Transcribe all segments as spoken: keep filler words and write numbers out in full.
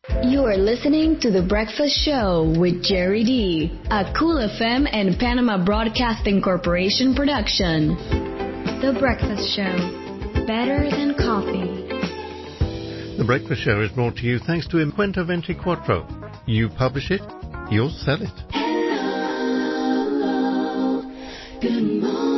You're listening to The Breakfast Show with Jerry D, a Cool F M and Panama Broadcasting Corporation production. The Breakfast Show, better than coffee. The Breakfast Show is brought to you thanks to Imquenta Ventiquattro. You publish it, you'll sell it. Hello, good morning.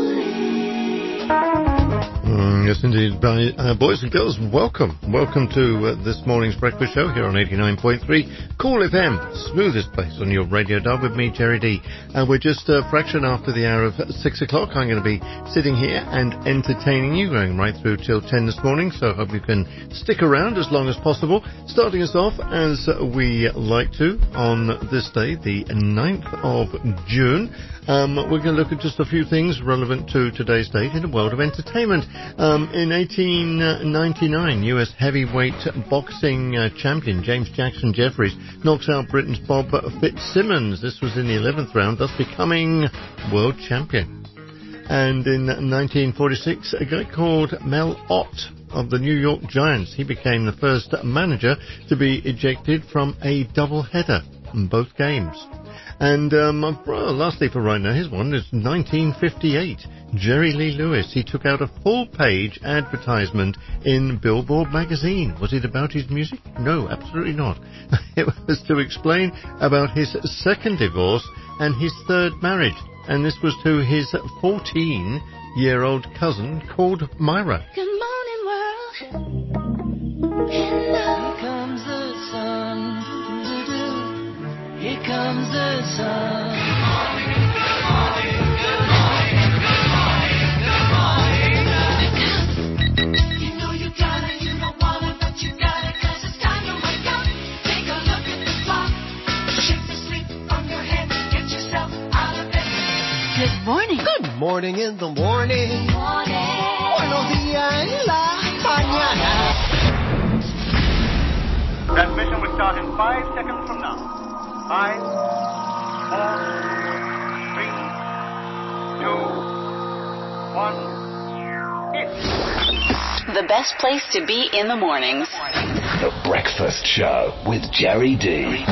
Mm, yes, indeed. By, uh, boys and girls, welcome. Welcome to uh, this morning's breakfast show here on eighty-nine point three Cool F M, smoothest place on your radio dial with me, Jerry D. And we're just a fraction after the hour of six o'clock. I'm going to be sitting here and entertaining you, going right through till ten this morning. So I hope you can stick around as long as possible. Starting us off, as we like to, on this day, the ninth of June. Um, we're going to look at just a few things relevant to today's date in the world of entertainment. Um, in eighteen ninety-nine, U S heavyweight boxing uh, champion James Jackson Jeffries knocks out Britain's Bob Fitzsimmons. This was in the eleventh round, thus becoming world champion. And in nineteen forty-six, a guy called Mel Ott of the New York Giants, he became the first manager to be ejected from a doubleheader in both games. And um, well, lastly for right now, here's one. It's nineteen fifty-eight. Jerry Lee Lewis, he took out a full-page advertisement in Billboard magazine. Was it about his music? No, absolutely not. It was to explain about his second divorce and his third marriage. And this was to his fourteen-year-old cousin called Myra. Good morning, world. Hello. Here comes the sun. Here comes the sun. Good morning, good morning, good morning, good morning, good morning. You know you gotta, you don't wanna, but you gotta, 'cause it's time to wake up. Take a look at the clock. Shake the sleep from your head. Get yourself out of bed. Good morning. Good morning in the morning. Morning. Buenos días en la mañana. Transmission will start in five seconds from now. Five, four, three, two, one, hit. The best place to be in the mornings. The Breakfast Show with Jerry D.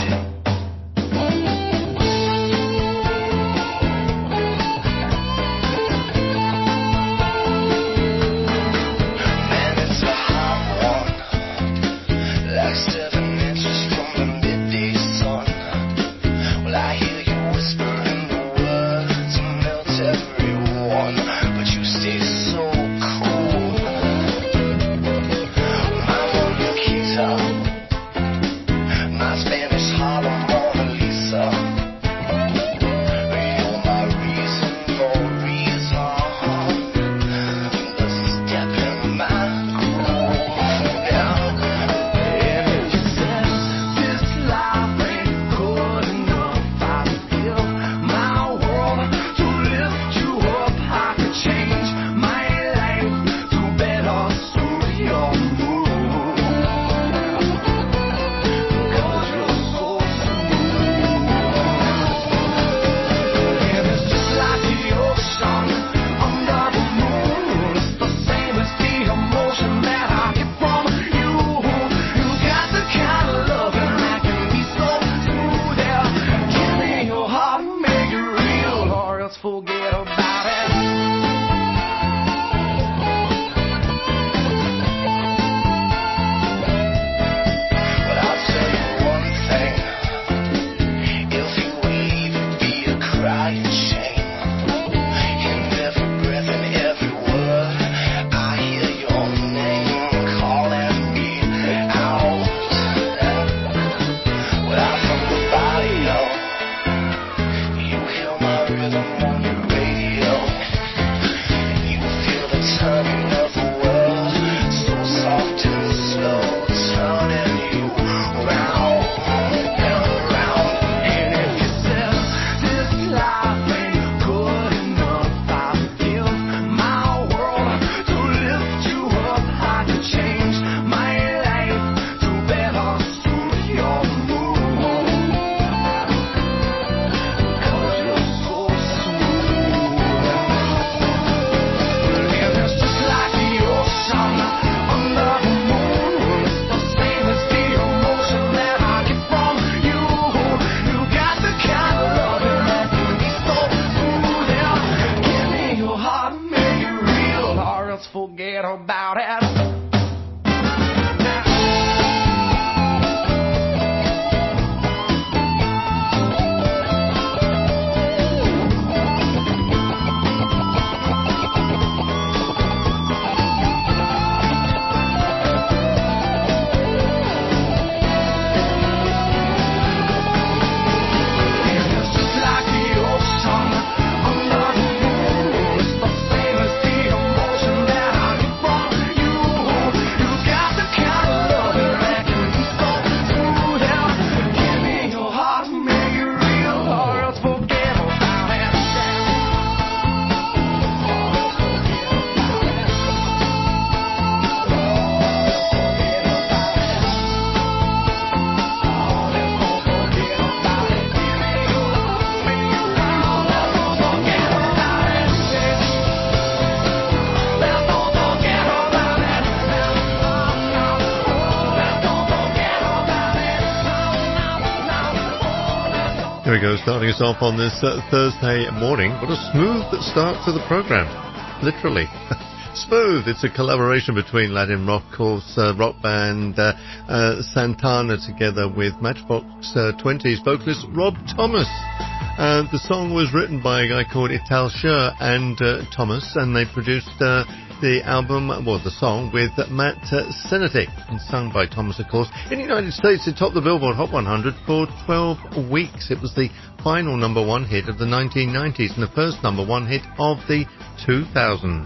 Here we go, starting us off on this uh, Thursday morning. What a smooth start to the program. Literally. Smooth. It's a collaboration between Latin rock, course, uh, rock band uh, uh, Santana together with Matchbox uh, twenties vocalist Rob Thomas. Uh, the song was written by a guy called Ital Scher and uh, Thomas, and they produced uh, the album, well, the song, with Matt uh, Senati, and sung by Thomas, of course. In the United States, it topped the Billboard Hot one hundred for twelve weeks. It was the final number one hit of the nineteen nineties and the first number one hit of the two thousands.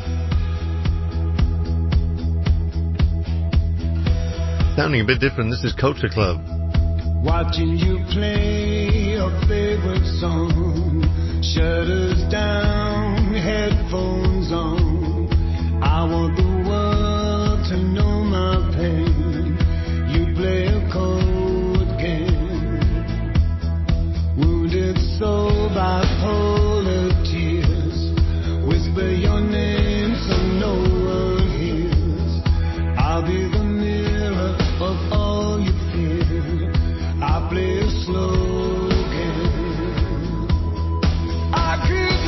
Sounding a bit different, this is Culture Club. Watching you play your favorite song, shutters down, headphones on. I want the world to know my pain. You play a cold game. Wounded soul, bipolar tears. Whisper your name so no one hears. I'll be the mirror of all you fear. I play a slow game. I could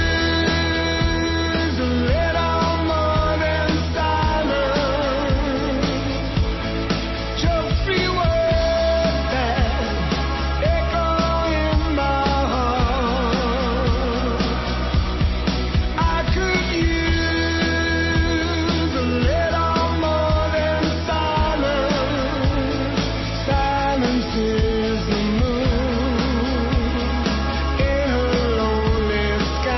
use a little more than silence. Just three words that echo in my heart. I could use a little more than silence. Silence is the moon in her lonely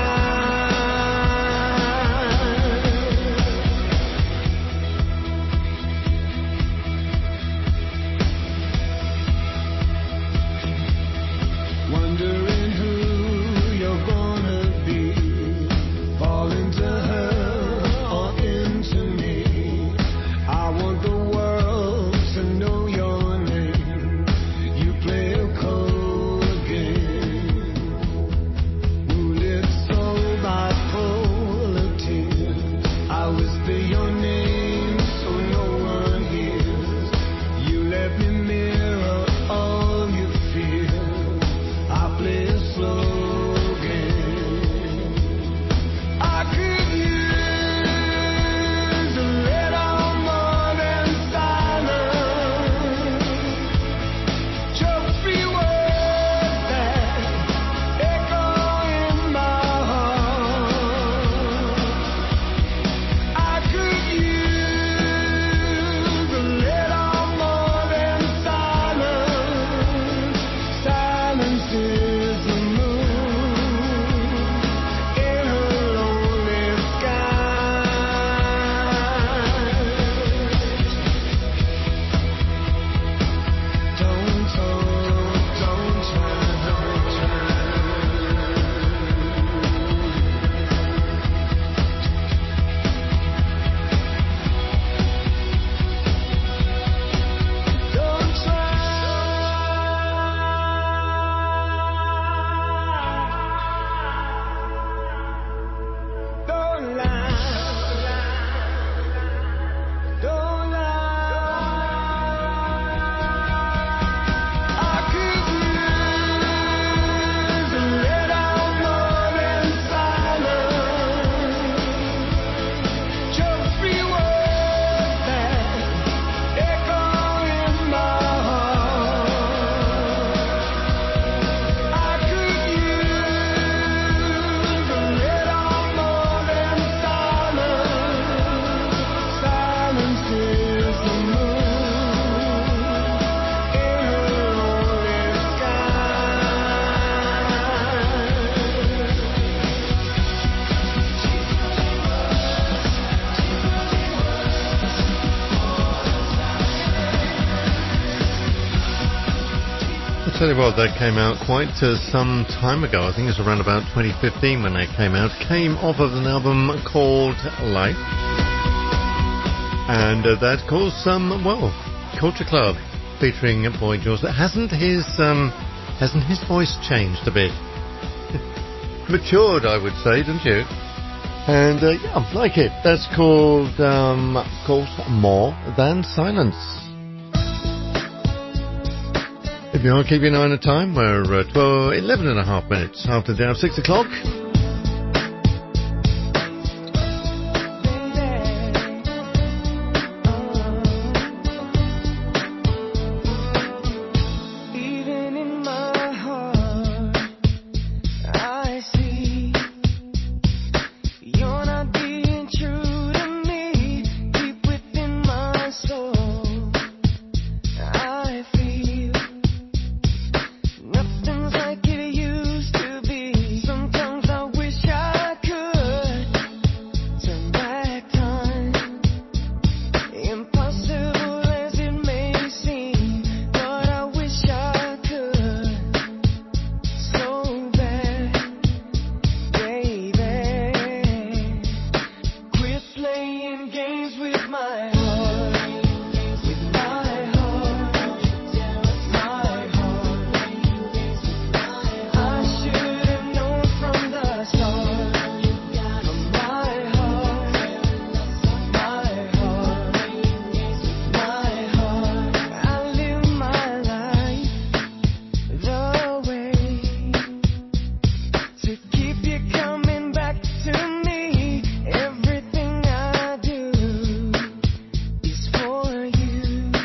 sky. Wondering who you're gonna be. Fall into her or into me. I want the world to know your name. You play a cold game. Wounded soul, bipolar tears. I whisper your name so no one hears. You let me mirror all you fear. I play a slow game. I could use a little more than silence. Just three words that echo in my heart. I could use a little more than silence. Silence is the moon in her lonely sky. Don't talk, don't try, don't try. Don't try. Don't lie. Don't lie. I could use a little more than silence. Just three words that echo in my heart. I could use a little more than silence. Silence is the moon in her lonely I'll tell you what, that came out quite uh, some time ago. I think it was around about twenty fifteen when they came out. Came off of an album called Life. And uh, that caused some, well, Culture Club featuring Boy George. Hasn't his, um, hasn't his voice changed a bit? Matured, I would say, don't you? And uh, yeah, I like it. That's called, um, of course, More Than Silence. If Keep your, keep your eye on the time. We're uh, twelve, eleven and a half minutes after the hour of six o'clock. Even in my heart, I see you're not being true to me. Deep within my soul, I feel nothing's like it used to be. Sometimes I wish I could turn back time. Impossible as it may seem, but I wish I could so bad, baby. Quit playing games with my heart, with my heart, my heart. I should have known from the start. From my heart, my heart, my heart. I live my life the way to keep you coming back to me. Everything I do is for you.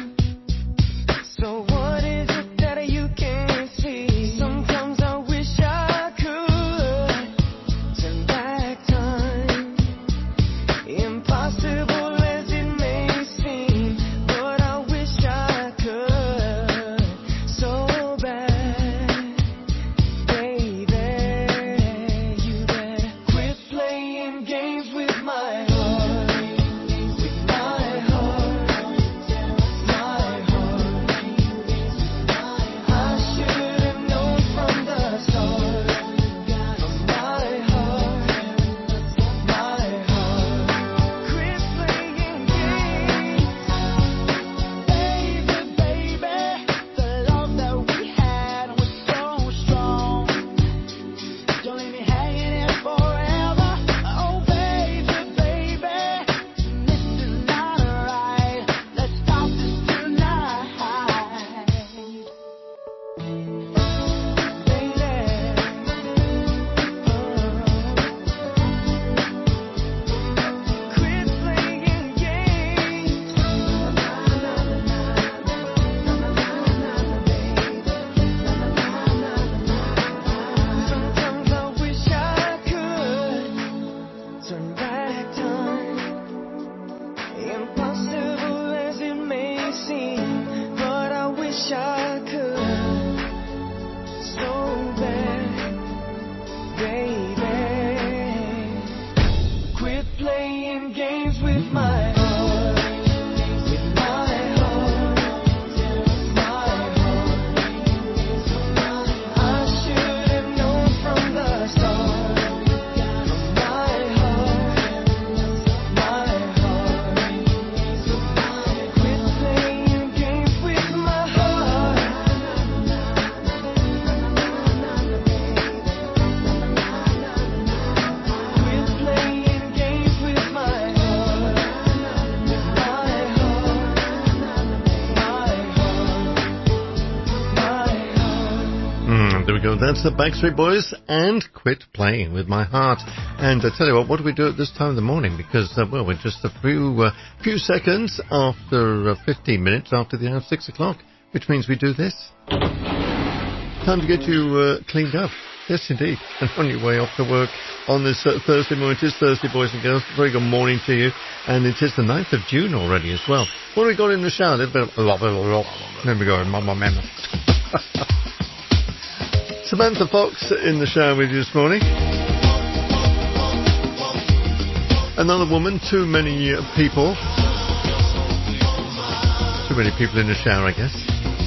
So what is it that you can't see? Sometimes I wish I could turn back time. Impossible as it may seem, but I wish I could so bad, baby. You better quit playing games with my heart, with my heart, my heart. I should have known from the start. From my heart, my heart. Quit playing games, baby, baby. The love that we had was so strong. Don't leave me hanging here forever. Oh, baby, baby, this is not right. Let's stop this tonight, baby. Quit playing games. Sometimes I wish I could turn back time. Impossible as it may seem, but I wish I could so bad, baby. Quit playing games with my heart, with my heart, my heart. I should have known from the start. From my heart, my heart. Quit playing games with my heart. Quit playing games with my heart, with my heart, my heart, my heart. Mm, there we go. That's the Backstreet Boys and Quit Playing With My Heart. And I tell you what, what do we do at this time of the morning? Because, uh, well, we're just a few uh, few seconds after uh, fifteen minutes after the hour of six o'clock, which means we do this. Time to get you uh, cleaned up. Yes, indeed. And on your way off to work on this uh, Thursday morning. It is Thursday, boys and girls. Very good morning to you. And it is the ninth of June already as well. What have we got in the shower? There we go. Mama, mama. Samantha Fox in the shower with you this morning. Another woman, too many uh, people. Too many people in the shower, I guess.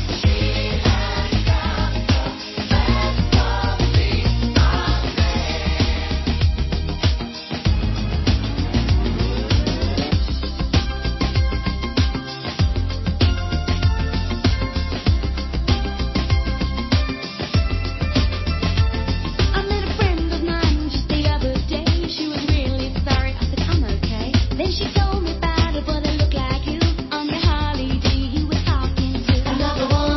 I met a friend of mine just the other day. She was really sorry. I said, I'm okay. Then she told me about a boy that looked like you on your Harley D. You were talking to another one.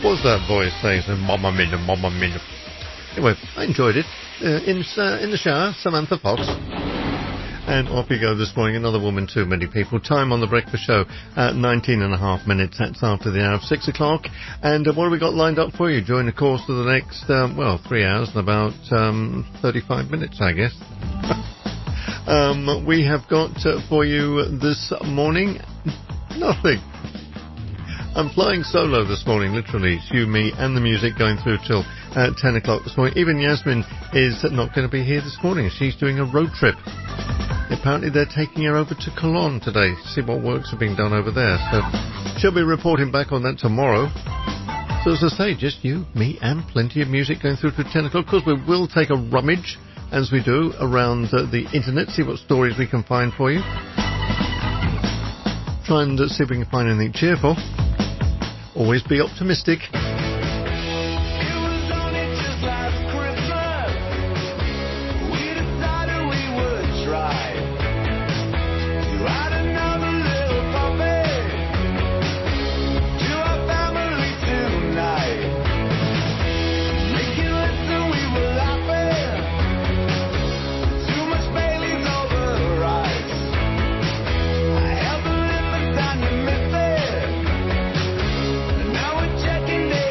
was that voice saying, so, Mama Minna, Mama Minna? Anyway, I enjoyed it. Uh, in, uh, in the shower, Samantha Fox. And off you go this morning, another woman, too many people. Time on the breakfast show at nineteen and a half minutes. That's after the hour of six o'clock. And uh, what have we got lined up for you during the course of the next, um, well, three hours and about um, thirty-five minutes, I guess. um, we have got uh, for you this morning nothing. I'm flying solo this morning, literally. It's you, me, and the music going through till uh, ten o'clock this morning. Even Yasmin is not going to be here this morning. She's doing a road trip. Apparently they're taking her over to Cologne today to see what works are being done over there. So she'll be reporting back on that tomorrow. So as I say, just you, me, and plenty of music going through to ten o'clock. Of course, we will take a rummage, as we do, around uh, the internet, see what stories we can find for you. Try and uh, see if we can find anything cheerful. Always be optimistic. It was only just last Christmas. We decided we would try to add another little puppy to our family tonight. Make it listen, we were laughing. Too much Bailey's over the rice. I held the limit and you missed it. Now we're checking it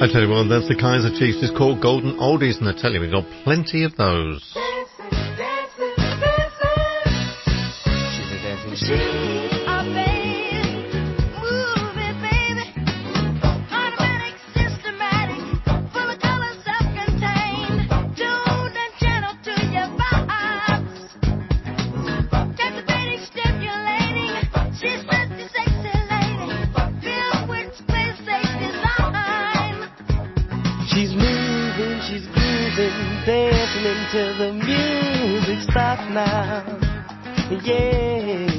I tell you what, that's the Kaiser Chiefs. It's called Golden Oldies, and I tell you, we've got plenty of those. She's moving, she's grooving, dancing until the music stops now. Yeah.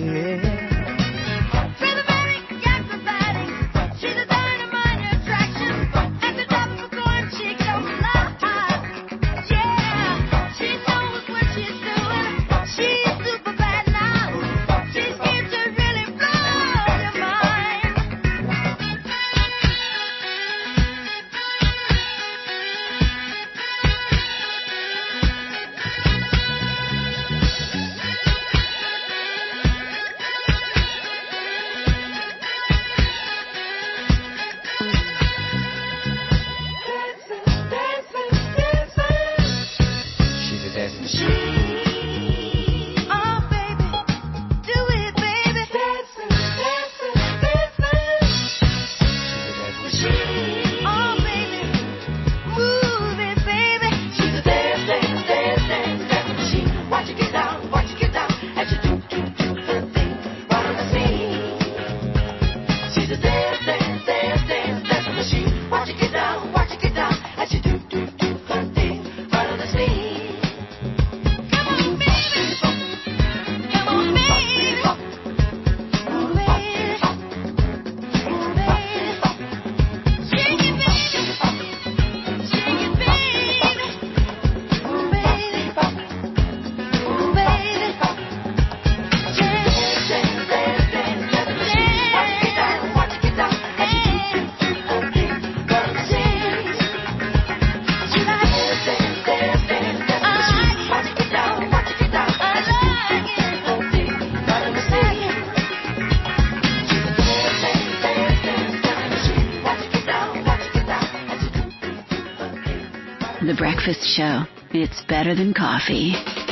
The Breakfast Show. It's better than coffee.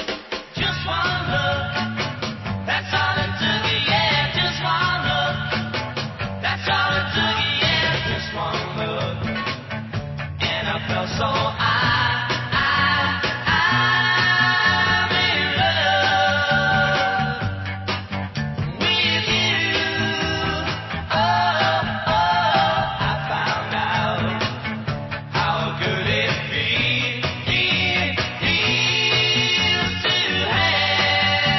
Just one look, that's all it took, yeah. Just one look, that's all it took, yeah. Just one look, and I felt so I, I, I'm in love with you. Oh, oh, I found out how good it feels, it feels to have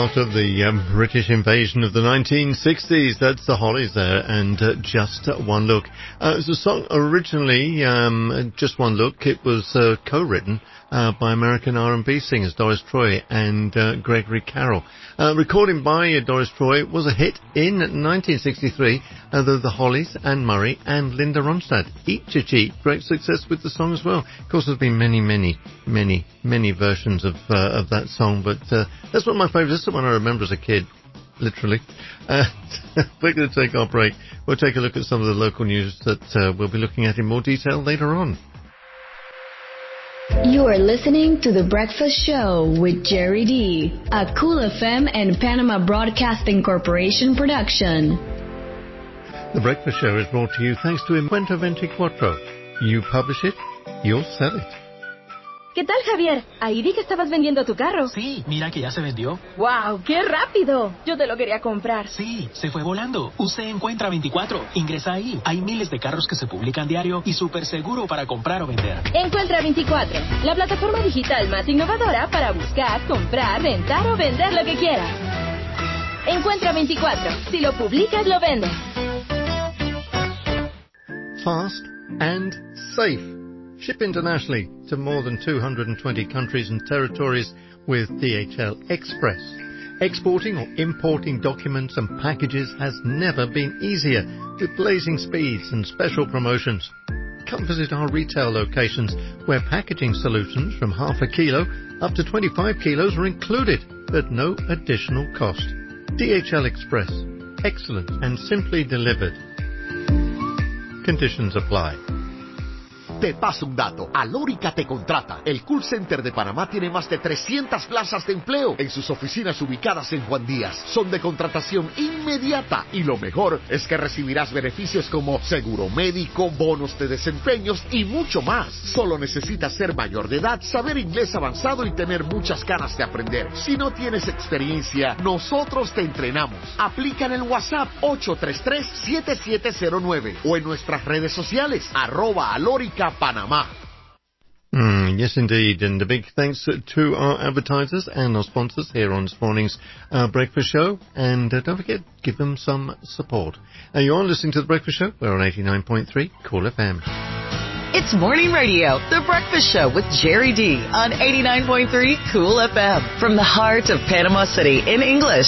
part of the um, British invasion of the nineteen sixties. That's the Hollies there, and uh, Just One Look. Uh, it was a song originally, um, Just One Look. It was uh, co-written uh, by American R and B singers Doris Troy and uh, Gregory Carroll. Uh, recording by uh, Doris Troy, was a hit in nineteen sixty-three, uh, though the Hollies, Anne Murray and Linda Ronstadt each achieved great success with the song as well. Of course, there's been many, many, many, many versions of uh, of that song, but uh, that's one of my favourites. This is the one I remember as a kid, literally. Uh, we're going to take our break. We'll take a look at some of the local news that uh, we'll be looking at in more detail later on. You are listening to The Breakfast Show with Jerry D, a Cool F M and Panama Broadcasting Corporation production. The Breakfast Show is brought to you thanks to Encuentro veinticuatro. You publish it, you'll sell it. ¿Qué tal, Javier? Ahí vi que estabas vendiendo tu carro. Sí, mira que ya se vendió. ¡Wow! ¡Qué rápido! Yo te lo quería comprar. Sí, se fue volando. Usted Encuentra veinticuatro. Ingresa ahí. Hay miles de carros que se publican diario y súper seguro para comprar o vender. Encuentra veinticuatro, la plataforma digital más innovadora para buscar, comprar, rentar o vender lo que quieras. Encuentra veinticuatro. Si lo publicas, lo vendes. Fast and safe. Ship internationally to more than two hundred twenty countries and territories with D H L Express. Exporting or importing documents and packages has never been easier, with blazing speeds and special promotions. Come visit our retail locations where packaging solutions from half a kilo up to twenty-five kilos are included at no additional cost. D H L Express. Excellent and simply delivered. Conditions apply. Te paso un dato. Alórica te contrata. El Call Center de Panamá tiene más de trescientas plazas de empleo en sus oficinas ubicadas en Juan Díaz. Son de contratación inmediata y lo mejor es que recibirás beneficios como seguro médico, bonos de desempeños y mucho más. Solo necesitas ser mayor de edad, saber inglés avanzado y tener muchas ganas de aprender. Si no tienes experiencia, nosotros te entrenamos. Aplica en el WhatsApp ocho tres tres, siete siete cero nueve o en nuestras redes sociales arroba alórica Panamá. Mm, yes, indeed. And a big thanks to our advertisers and our sponsors here on this morning's uh, Breakfast Show. And uh, don't forget, give them some support. Uh, you are listening to The Breakfast Show. We're on eighty-nine point three Cool F M. It's Morning Radio, The Breakfast Show with Jerry D on eighty-nine point three Cool F M from the heart of Panama City in English.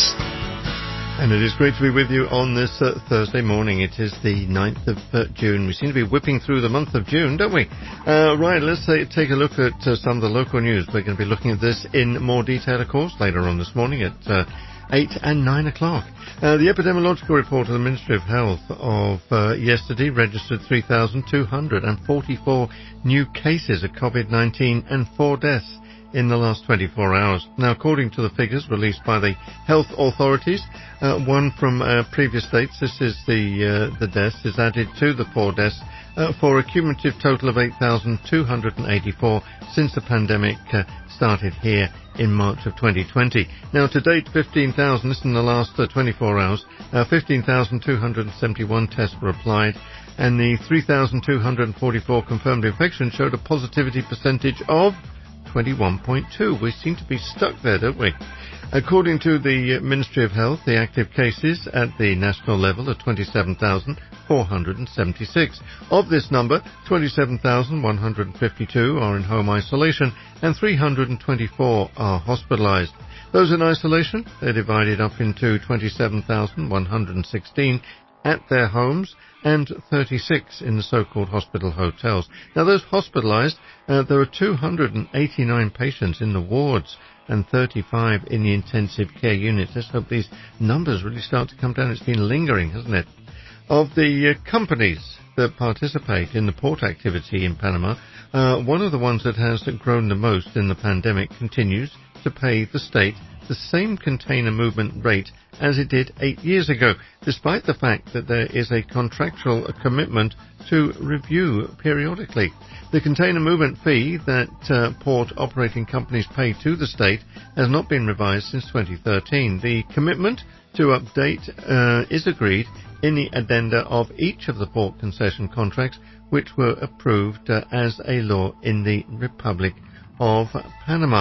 And it is great to be with you on this uh, Thursday morning. It is the ninth of uh, June. We seem to be whipping through the month of June, don't we? Uh, right, let's uh, take a look at uh, some of the local news. We're going to be looking at this in more detail, of course, later on this morning at uh, eight and nine o'clock. Uh, the epidemiological report of the Ministry of Health of uh, yesterday registered three thousand two hundred forty-four new cases of COVID nineteen and four deaths in the last twenty-four hours. Now, according to the figures released by the health authorities, uh, one from uh, previous dates, this is the uh, the deaths, is added to the four deaths uh, for a cumulative total of eight thousand two hundred eighty-four since the pandemic uh, started here in March of twenty twenty. Now, to date, fifteen thousand, this in the last uh, twenty-four hours, uh, fifteen thousand two hundred seventy-one tests were applied, and the three thousand two hundred forty-four confirmed infections showed a positivity percentage of twenty-one point two. We seem to be stuck there, don't we? According to the Ministry of Health, the active cases at the national level are twenty-seven thousand four hundred seventy-six. Of this number, twenty-seven thousand one hundred fifty-two are in home isolation and three hundred twenty-four are hospitalized. Those in isolation, they're divided up into twenty-seven thousand one hundred sixteen at their homes and thirty-six in the so-called hospital hotels. Now, those hospitalized, uh, there are two hundred eighty-nine patients in the wards and thirty-five in the intensive care units. Let's hope these numbers really start to come down. It's been lingering, hasn't it? Of the uh, companies that participate in the port activity in Panama, uh, one of the ones that has grown the most in the pandemic continues to pay the state the same container movement rate as it did eight years ago, despite the fact that there is a contractual commitment to review periodically. The container movement fee that uh, port operating companies pay to the state has not been revised since twenty thirteen. The commitment to update uh, is agreed in the addenda of each of the port concession contracts, which were approved uh, as a law in the Republic of Panama.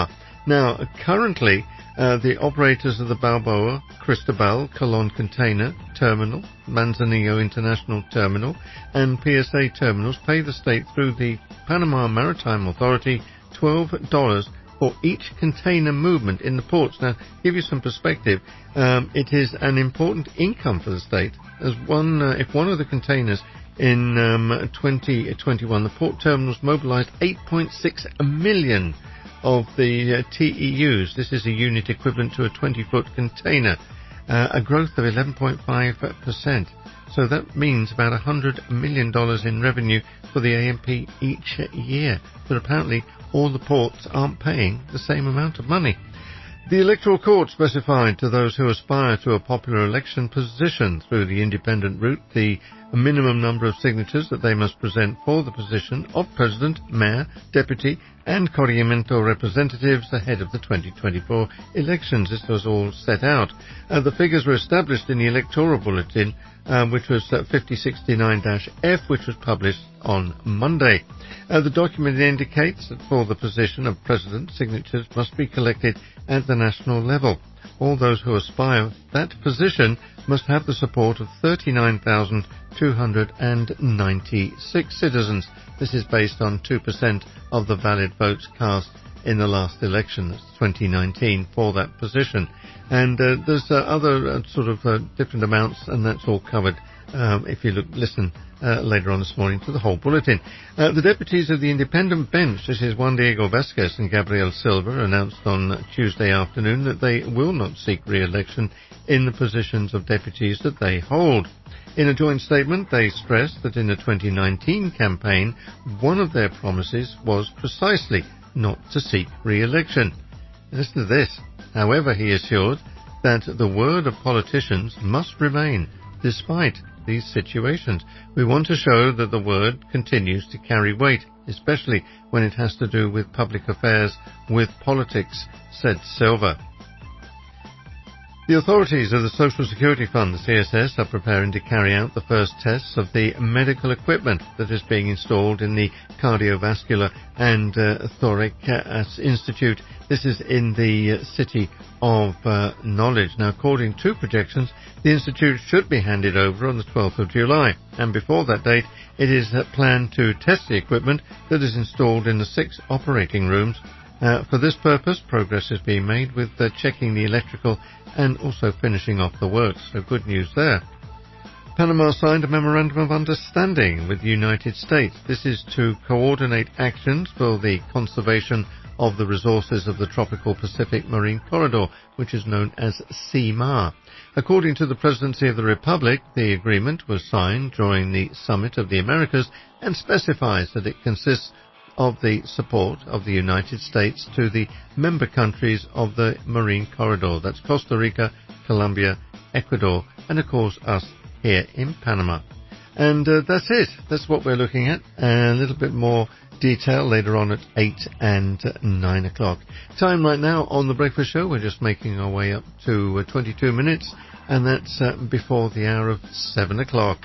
Now, currently, uh, the operators of the Balboa, Cristobal, Colon Container Terminal, Manzanillo International Terminal, and P S A terminals pay the state through the Panama Maritime Authority twelve dollars for each container movement in the ports. Now, to give you some perspective, um, it is an important income for the state, as one, uh, if one of the containers in um, twenty twenty-one, the port terminals mobilized eight point six million of the uh, T E Us. This is a unit equivalent to a twenty-foot container, uh, a growth of eleven point five percent. So that means about one hundred million dollars in revenue for the A M P each year. But apparently all the ports aren't paying the same amount of money. The Electoral Court specified to those who aspire to a popular election position through the independent route the minimum number of signatures that they must present for the position of President, Mayor, Deputy and Corregimiento representatives ahead of the twenty twenty-four elections. This was all set out. Uh, the figures were established in the Electoral Bulletin, um, which was uh, fifty sixty-nine F, which was published on Monday. Uh, the document indicates that for the position of President, signatures must be collected at the national level. All those who aspire that position must have the support of thirty-nine thousand two hundred ninety-six citizens. This is based on two percent of the valid votes cast in the last election, that's twenty nineteen, for that position. And uh, there's uh, other uh, sort of uh, different amounts, and that's all covered um, if you look, listen uh, later on this morning to the whole bulletin. Uh, the deputies of the independent bench, this is Juan Diego Vasquez and Gabriel Silva, announced on Tuesday afternoon that they will not seek re-election in the positions of deputies that they hold. In a joint statement, they stressed that in the twenty nineteen campaign, one of their promises was precisely not to seek re-election. Listen to this. However, he assured that the word of politicians must remain despite these situations. We want to show that the word continues to carry weight, especially when it has to do with public affairs, with politics, said Silva. The authorities of the Social Security Fund, the C S S, are preparing to carry out the first tests of the medical equipment that is being installed in the Cardiovascular and uh, Thoracic Institute. This is in the city of uh, Knowledge. Now, according to projections, the institute should be handed over on the twelfth of July, and before that date, it is uh, planned to test the equipment that is installed in the six operating rooms. Uh, for this purpose, progress is being made with uh, checking the electrical and also finishing off the works. So good news there. Panama signed a memorandum of understanding with the United States. This is to coordinate actions for the conservation of the resources of the Tropical Pacific Marine Corridor, which is known as C M A R. According to the Presidency of the Republic, the agreement was signed during the Summit of the Americas and specifies that it consists of the support of the United States to the member countries of the Marine Corridor. That's Costa Rica, Colombia, Ecuador, and of course us here in Panama. And uh, that's it. That's what we're looking at. A little bit more detail later on at eight and nine o'clock. Time right now on The Breakfast Show. We're just making our way up to uh, twenty-two minutes, and that's uh, before the hour of seven o'clock.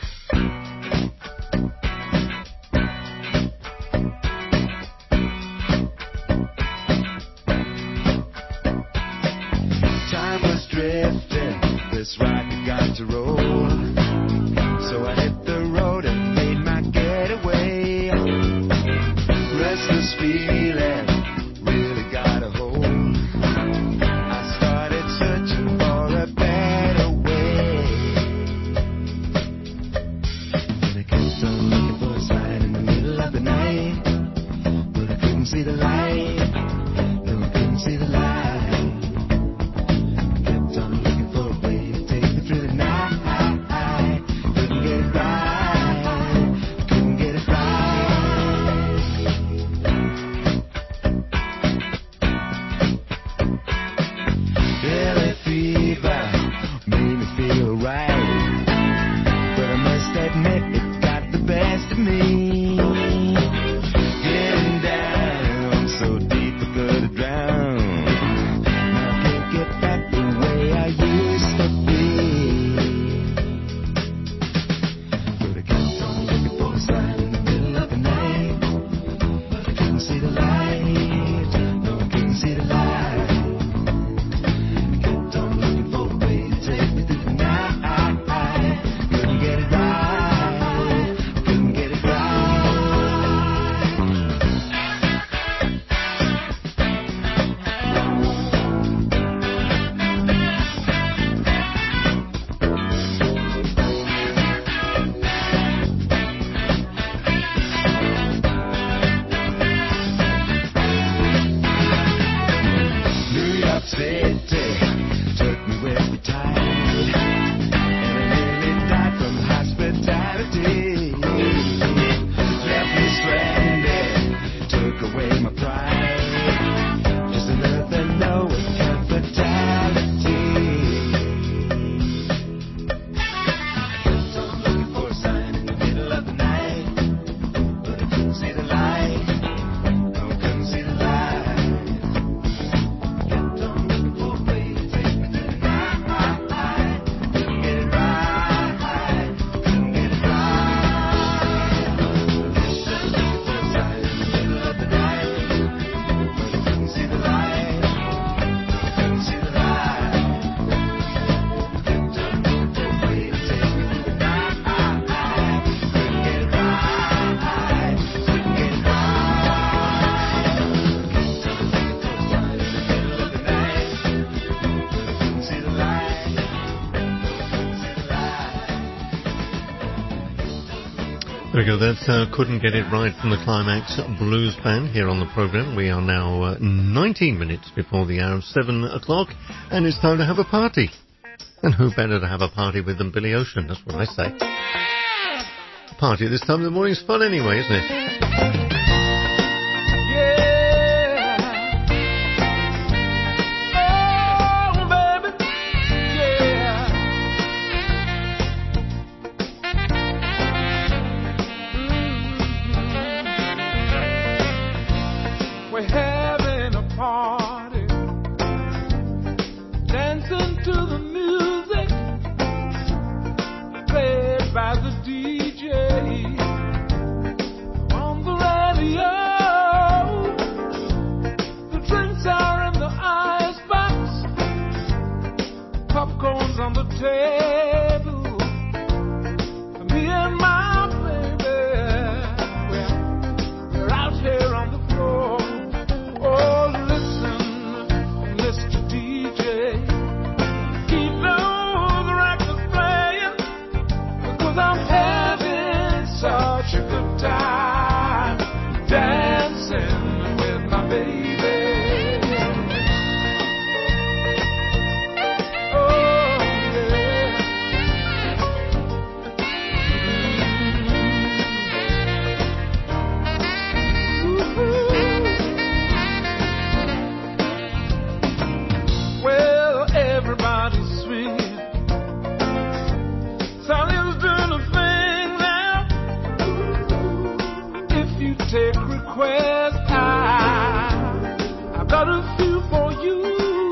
This rocket got to roll, so I hit the road and made my getaway. Restless feeling really got a hold. I started searching for a better way. But I kept on looking for a sign in the middle of the night, but I couldn't see the light. No, I couldn't see the light. See the light, no, I couldn't see the light. There we go. That uh, Couldn't Get It Right from the Climax Blues Band here on the program. We are now uh, nineteen minutes before the hour of seven o'clock, and it's time to have a party. And who better to have a party with than Billy Ocean? That's what I say. A party at this time of the morning is fun anyway, isn't it? On the table, me and my baby, we're, we're out here on the floor. Oh, listen, Mister D J, keep those records playing, because I'm having such a good time dancing with my baby. Take requests, I, I've got a few for you.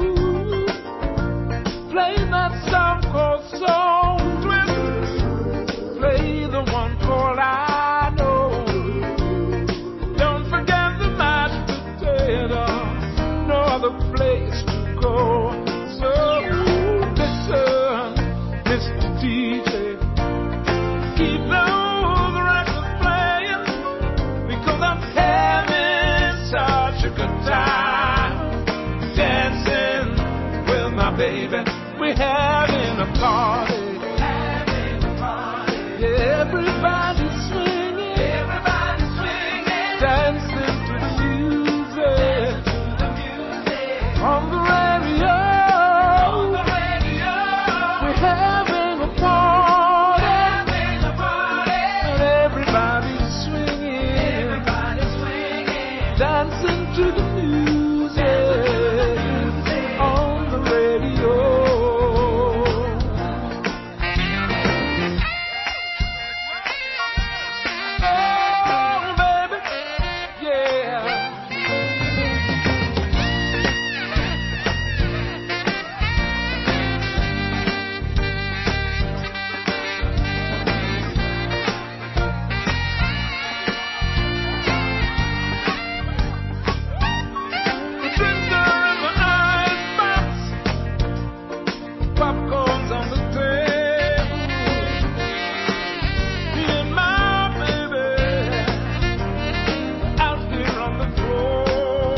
Play that song called Soul Twist. Play the one called I Know. Don't forget the mashed potato. No other place to go. So listen, Mister D J, keep those records playing, because I'm having such a good time dancing with my baby. We're having a party, having a party. Yeah, everybody's swinging, everybody's swinging, dancing to the music, to the music on the radio, on the radio. We're having a party, having a party, and everybody's swinging, everybody's swinging, dancing to the music, music on the radio. Oh, baby, yeah. The drinks are in the icebox, popcorn's on the table. Me and my baby out here on the floor.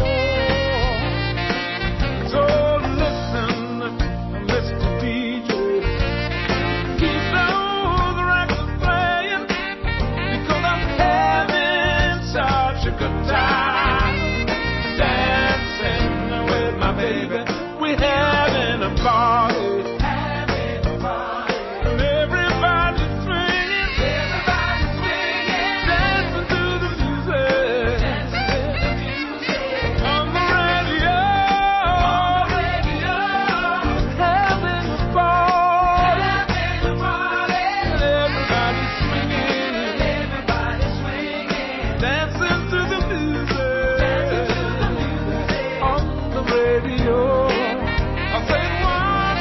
So listen, Mister D J, keep those records playing, because I'm having such a good time dancing with my baby. We're having a party, having a party, and everybody's swinging, everybody's swinging, dancing to the music, dancing to the music on the radio, on the radio. Having a party, having a party, and everybody's swinging, everybody's swinging, dancing to the music, dancing to the music on the radio. I say one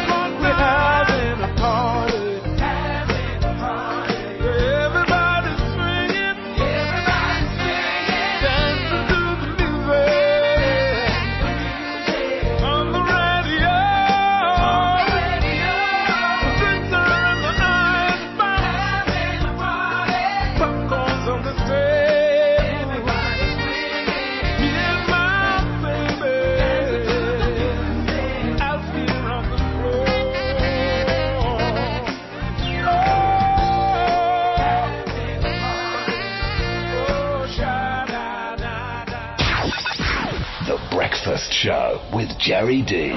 Breakfast Show with Jerry D.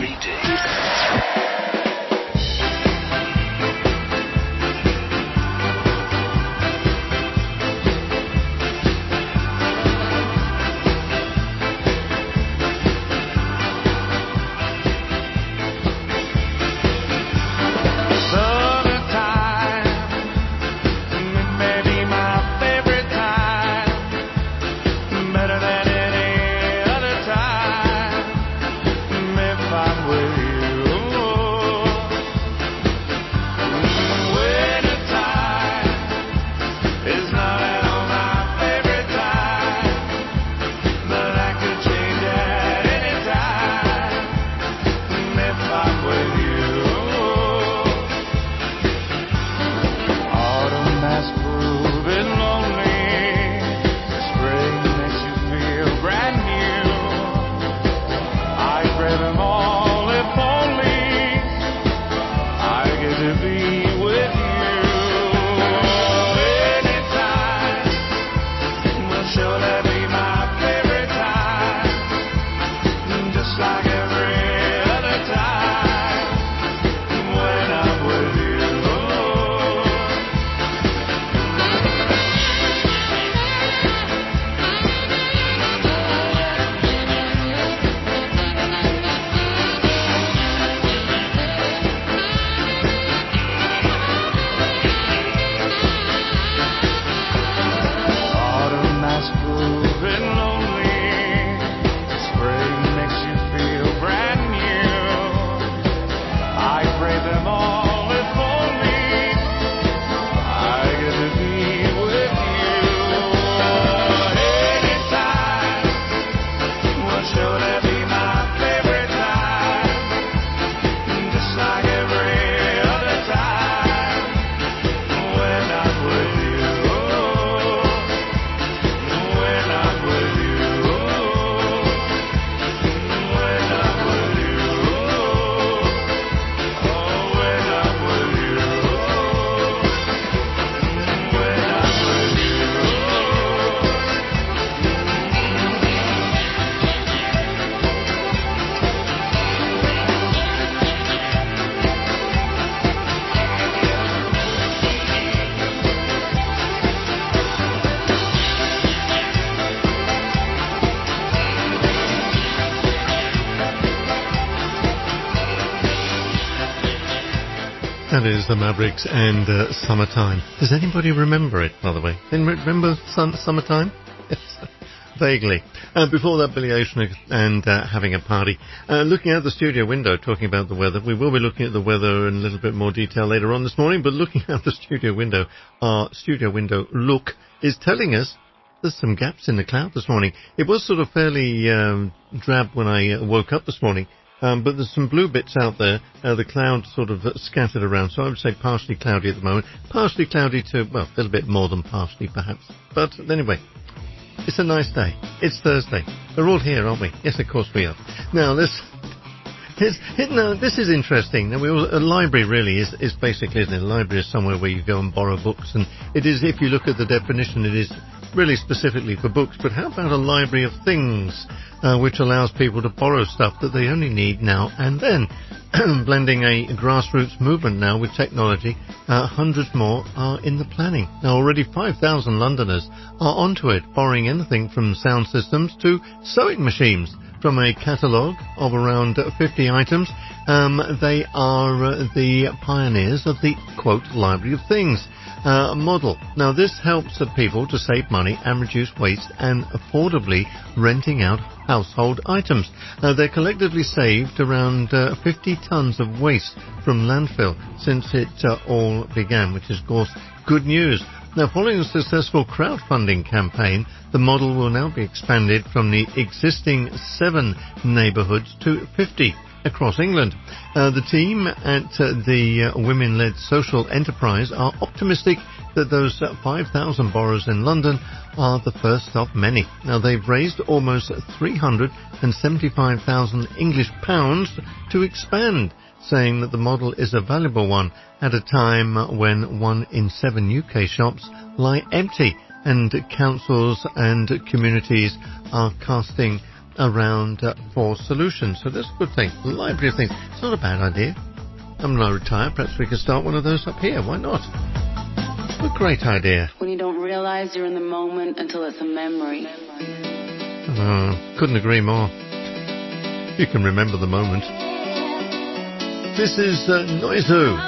That is the Mavericks and uh, Summertime. Does anybody remember it, by the way? Anyone remember sun- Summertime? Yes, vaguely. Uh, before that, Billy Ocean and uh, Having a Party. Uh, looking out the studio window, talking about the weather. We will be looking at the weather in a little bit more detail later on this morning, but looking out the studio window, our studio window look is telling us there's some gaps in the cloud this morning. It was sort of fairly um, drab when I uh, woke up this morning. Um, but there's some blue bits out there. Uh, the clouds sort of uh, scattered around, so I would say partially cloudy at the moment. Partially cloudy to, well, a little bit more than partially, perhaps. But anyway, it's a nice day. It's Thursday. We're all here, aren't we? Yes, of course we are. Now, let's... Here's, here, no, this is interesting. Now, we all, a library really is, is basically, isn't it? A library is somewhere where you go and borrow books, and it is, if you look at the definition, it is really specifically for books. But how about a library of things, uh, which allows people to borrow stuff that they only need now and then? Blending a grassroots movement now with technology, uh, hundreds more are in the planning. Now, already five thousand Londoners are onto it, borrowing anything from sound systems to sewing machines. From a catalogue of around fifty items, um, they are uh, the pioneers of the, quote, Library of Things uh, model. Now, this helps uh, people to save money and reduce waste and affordably renting out household items. Uh, they're collectively saved around uh, fifty tons of waste from landfill since it uh, all began, which is, of course, good news. Now, following a successful crowdfunding campaign, the model will now be expanded from the existing seven neighbourhoods to fifty across England. Uh, the team at uh, the uh, women-led social enterprise are optimistic that those uh, five thousand borrowers in London are the first of many. Now, they've raised almost three hundred seventy-five thousand English pounds to expand, saying that the model is a valuable one at a time when one in seven U K shops lie empty and councils and communities are casting around uh, for solutions. So that's a good thing. Library of things. It's not a bad idea. I'm not retired. Perhaps we could start one of those up here. Why not? A great idea. When you don't realize you're in the moment until it's a memory. Oh, couldn't agree more. You can remember the moment. This is uh, Noizu.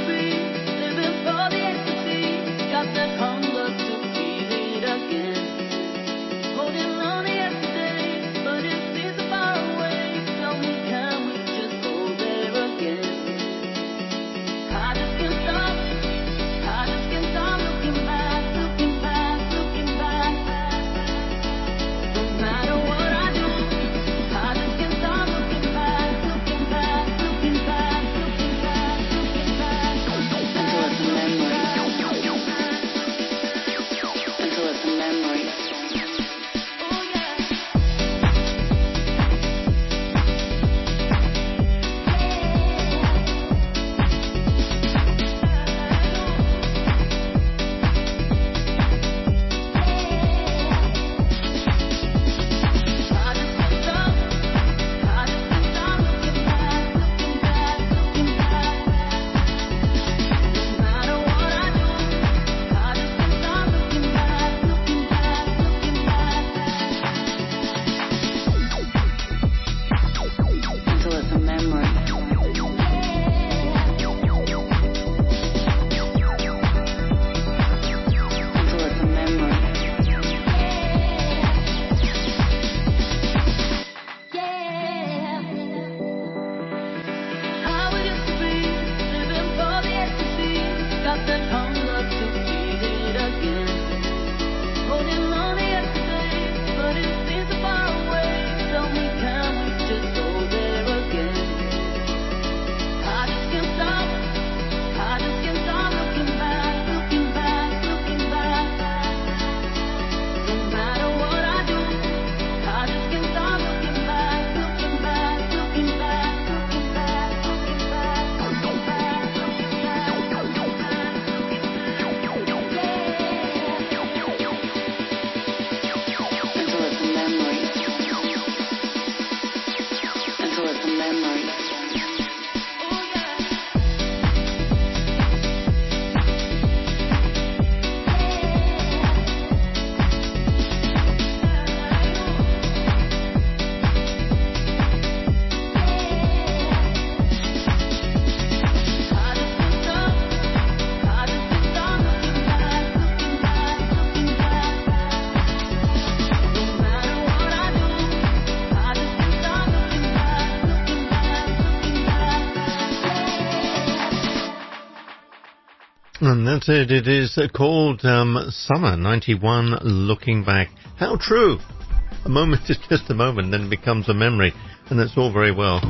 And that's it. It is called um, Summer ninety-one, Looking Back. How true. A moment is just a moment, then it becomes a memory. And that's all very well,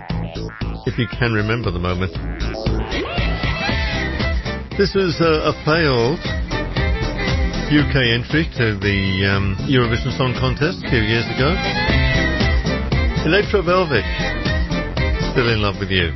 if you can remember the moment. This is a, a failed U K entry to the um, Eurovision Song Contest a few years ago. Electro Velvet, Still in Love with You.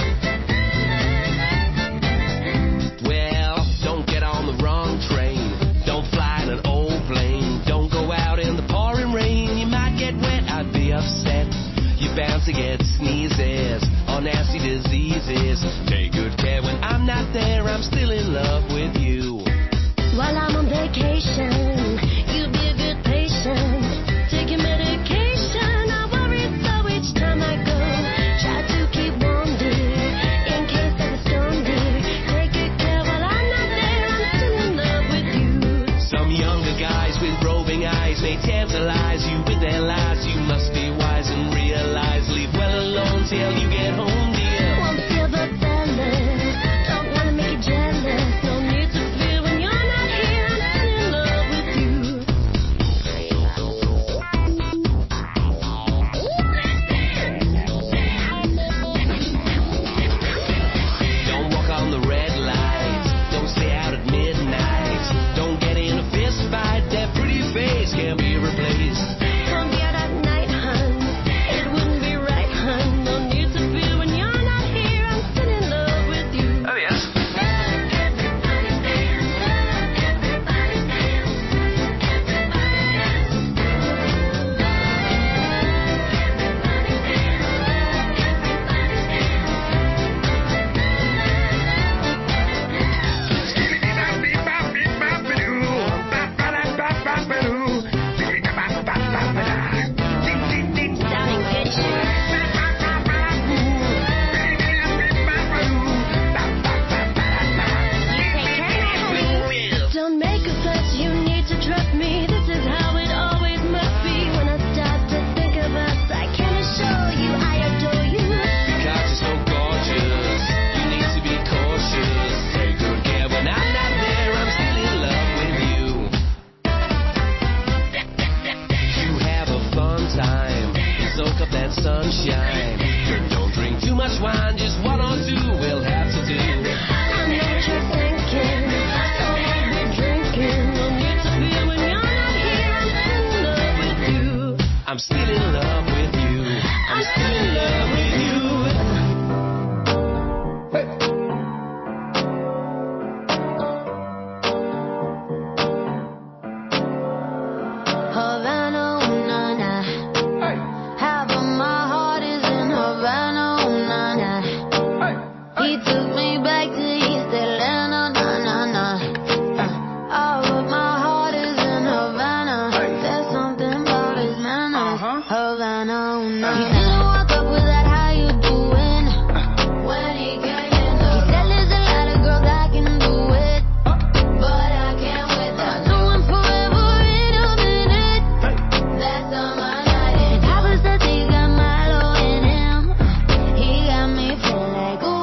Upset, you're bound to get sneezes or nasty diseases. Take good care when I'm not there, I'm still in love with you. While I'm on vacation, you be a good patient. Take your medication, I worry so each time I go. Try to keep warm, dear, in case of a storm, dear. Take good care while I'm not there, I'm still in love with you. Some younger guys with roving eyes may tantalize you with their lies. You must be wise and realize, leave well alone till you get home, dear. Won't feel the balance, don't wanna make you jealous. No need to I'm still in love with you. I'm still in love with you. Havana, ooh, na, na. Half of my heart is in Havana, ooh, na, na. He took me back to East Atlanta, na, na, na. Uh, all of my heart is in Havana. There's something about his manners. Havana, ooh, na, na. He didn't walk up with that, how you doing? When he came in, he said there's a lot of girls I can do it, but I can't with that. I know him forever in a minute. That's on my night. And Papa says he got Milo in him. He got me feeling like ooh.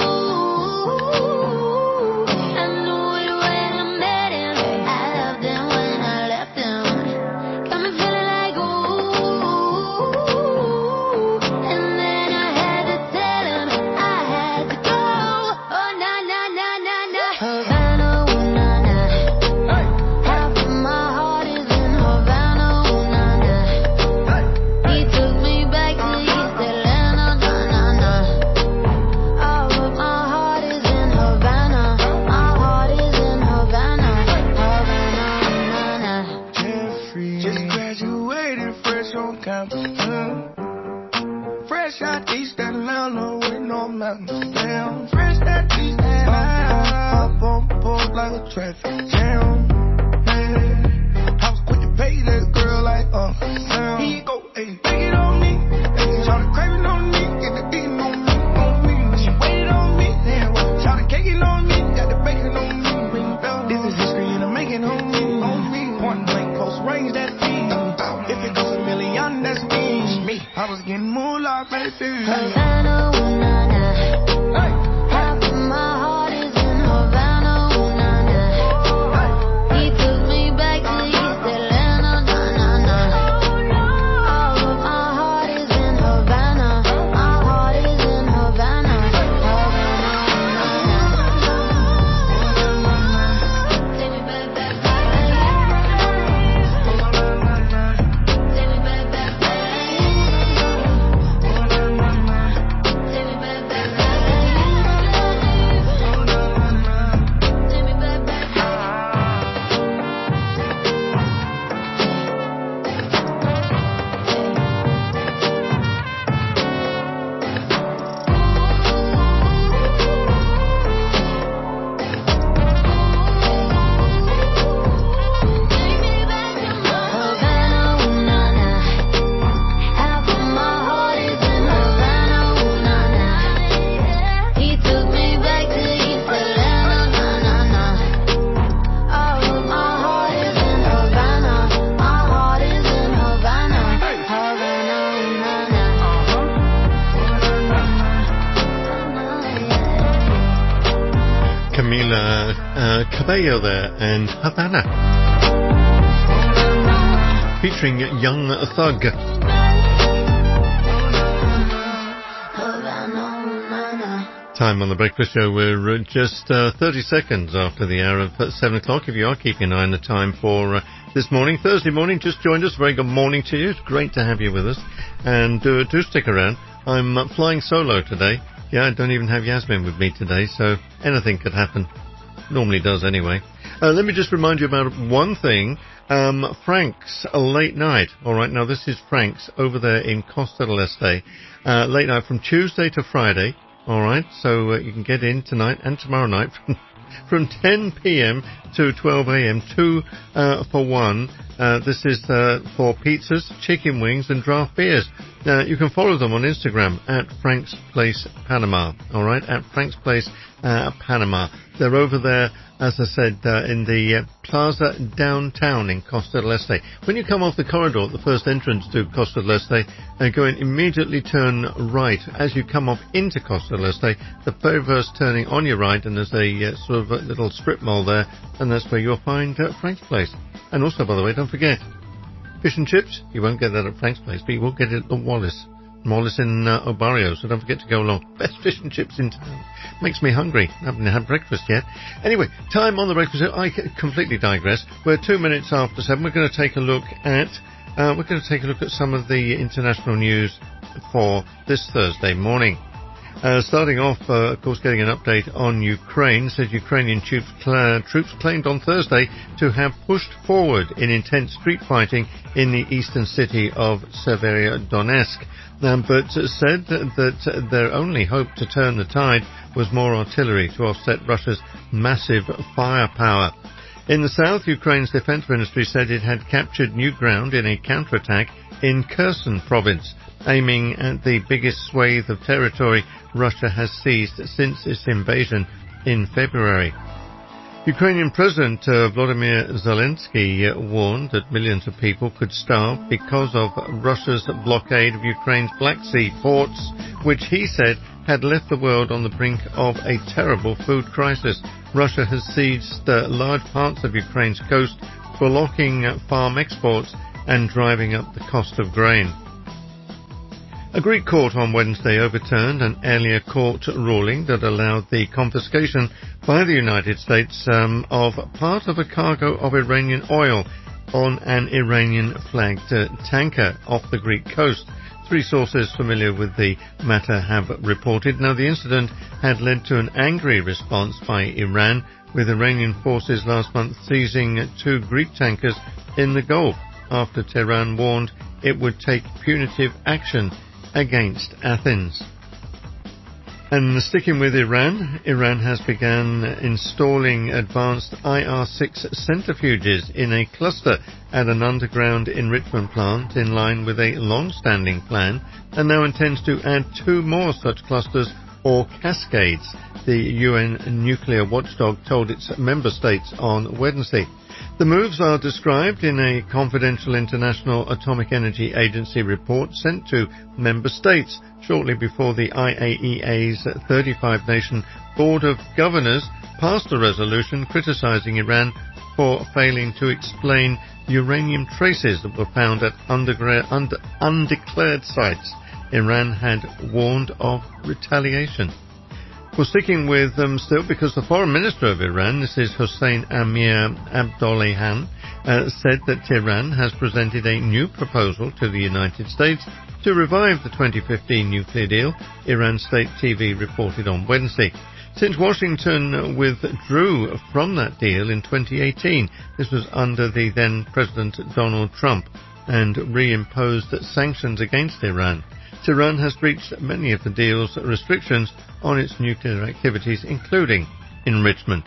I knew it when I met him. I loved him when I left him. Got me feeling like ooh. And then I had to tell him I had to go. Oh na na na na na. Havana, ooh, na, na. Half of my heart is in Havana, ooh, na, na. He took me back to East Atlanta, na, na, na. All of my heart is in Havana. My heart is in Havana. Havana, na, na. Carefree. Just graduated fresh on campus. Mm. Fresh out East Atlanta with no mountains. Damn, fresh out East Atlanta. Up on board like a traffic jam. Man, I was quick to pay that girl like Uncle Sam. Here you go, ayy, take it on me. Ayy, try to crave it on me, get the beating on me, on me. She waited on me, then what? Try to cake it on me, got the bacon on me. This is history and I'm making on me, on me. One blank post range that feed. If it goes a million, that's me. Me, I was getting moolah, baby. Havana, ooh, na, na. Half of my heart is in Havana, ooh, na, na. He took me back to East Atlanta, na, na, na. All of my heart is in Havana. My heart is in Havana. Havana, ooh, na, na. Take me back, back, back. Take me back, back, back. Take me back, back, back. Take me back, back, Havana, ooh, na, na. Half of my heart is in Havana, ooh, na, na. He took me back to East Atlanta, na, na, na. All of my heart is in Havana. My heart is in Havana. Havana, ooh, na, na. Camila uh, Cabello there and Havana, featuring Young Thug. Havana, ooh, na, na. Time on the Breakfast Show. We're uh, just uh, thirty seconds after the hour of uh, seven o'clock. If you are keeping an eye on the time for uh, this morning, Thursday morning, just joined us. Very good morning to you. It's great to have you with us. And uh, do stick around. I'm uh, flying solo today. Yeah, I don't even have Yasmin with me today, so anything could happen. Normally does anyway. Uh, let me just remind you about one thing. Um, Frank's a late night. All right, now this is Frank's over there in Costa del Este. Uh, late night from Tuesday to Friday. All right, so uh, you can get in tonight and tomorrow night from, from ten p.m. to twelve a.m. Two uh, for one. Uh, this is uh, for pizzas, chicken wings, and draft beers. Uh, you can follow them on Instagram at Frank's Place Panama. All right, at Frank's Place uh, Panama. They're over there, as I said, uh, in the uh, Plaza downtown in Costa del Este. When you come off the corridor, the first entrance to Costa del Este, uh, go and immediately turn right. As you come off into Costa del Este, the very first turning on your right, and there's a uh, sort of a little strip mall there, and that's where you'll find uh, Frank's Place. And also, by the way, don't forget, fish and chips, you won't get that at Frank's Place, but you will get it at Wallace. Mollis in uh, Obarrio, so don't forget to go along. Best fish and chips in town. Makes me hungry. I haven't had breakfast yet. Anyway, time on the breakfast show. I completely digress. We're two minutes after seven. We're going to take a look at uh, we're going to take a look at some of the international news for this Thursday morning. Uh, starting off, uh, of course, getting an update on Ukraine. Says Ukrainian troops, cl- troops claimed on Thursday to have pushed forward in intense street fighting in the eastern city of Severodonetsk, um, but said that their only hope to turn the tide was more artillery to offset Russia's massive firepower. In the south, Ukraine's defense ministry said it had captured new ground in a counterattack in Kherson province, aiming at the biggest swathe of territory Russia has seized since its invasion in February. Ukrainian President uh, Volodymyr Zelensky uh, warned that millions of people could starve because of Russia's blockade of Ukraine's Black Sea ports, which he said had left the world on the brink of a terrible food crisis. Russia has seized uh, large parts of Ukraine's coast, blocking uh, farm exports and driving up the cost of grain. A Greek court on Wednesday overturned an earlier court ruling that allowed the confiscation by the United States um, of part of a cargo of Iranian oil on an Iranian-flagged uh, tanker off the Greek coast. Three sources familiar with the matter have reported. Now, the incident had led to an angry response by Iran, with Iranian forces last month seizing two Greek tankers in the Gulf after Tehran warned it would take punitive action against Athens. And sticking with Iran, Iran has begun installing advanced I R six centrifuges in a cluster at an underground enrichment plant in line with a long-standing plan, and now intends to add two more such clusters or cascades, the U N nuclear watchdog told its member states on Wednesday. The moves are described in a confidential International Atomic Energy Agency report sent to member states shortly before the I A E A's thirty-five nation Board of Governors passed a resolution criticizing Iran for failing to explain uranium traces that were found at undergra- under- undeclared sites. Iran had warned of retaliation. Well, sticking with them still, because the foreign minister of Iran, this is Hossein Amir Abdollahian, uh, said that Tehran has presented a new proposal to the United States to revive the twenty fifteen nuclear deal, Iran State T V reported on Wednesday. Since Washington withdrew from that deal in twenty eighteen, this was under the then President Donald Trump, and reimposed sanctions against Iran. Tehran has breached many of the deal's restrictions on its nuclear activities, including enrichment.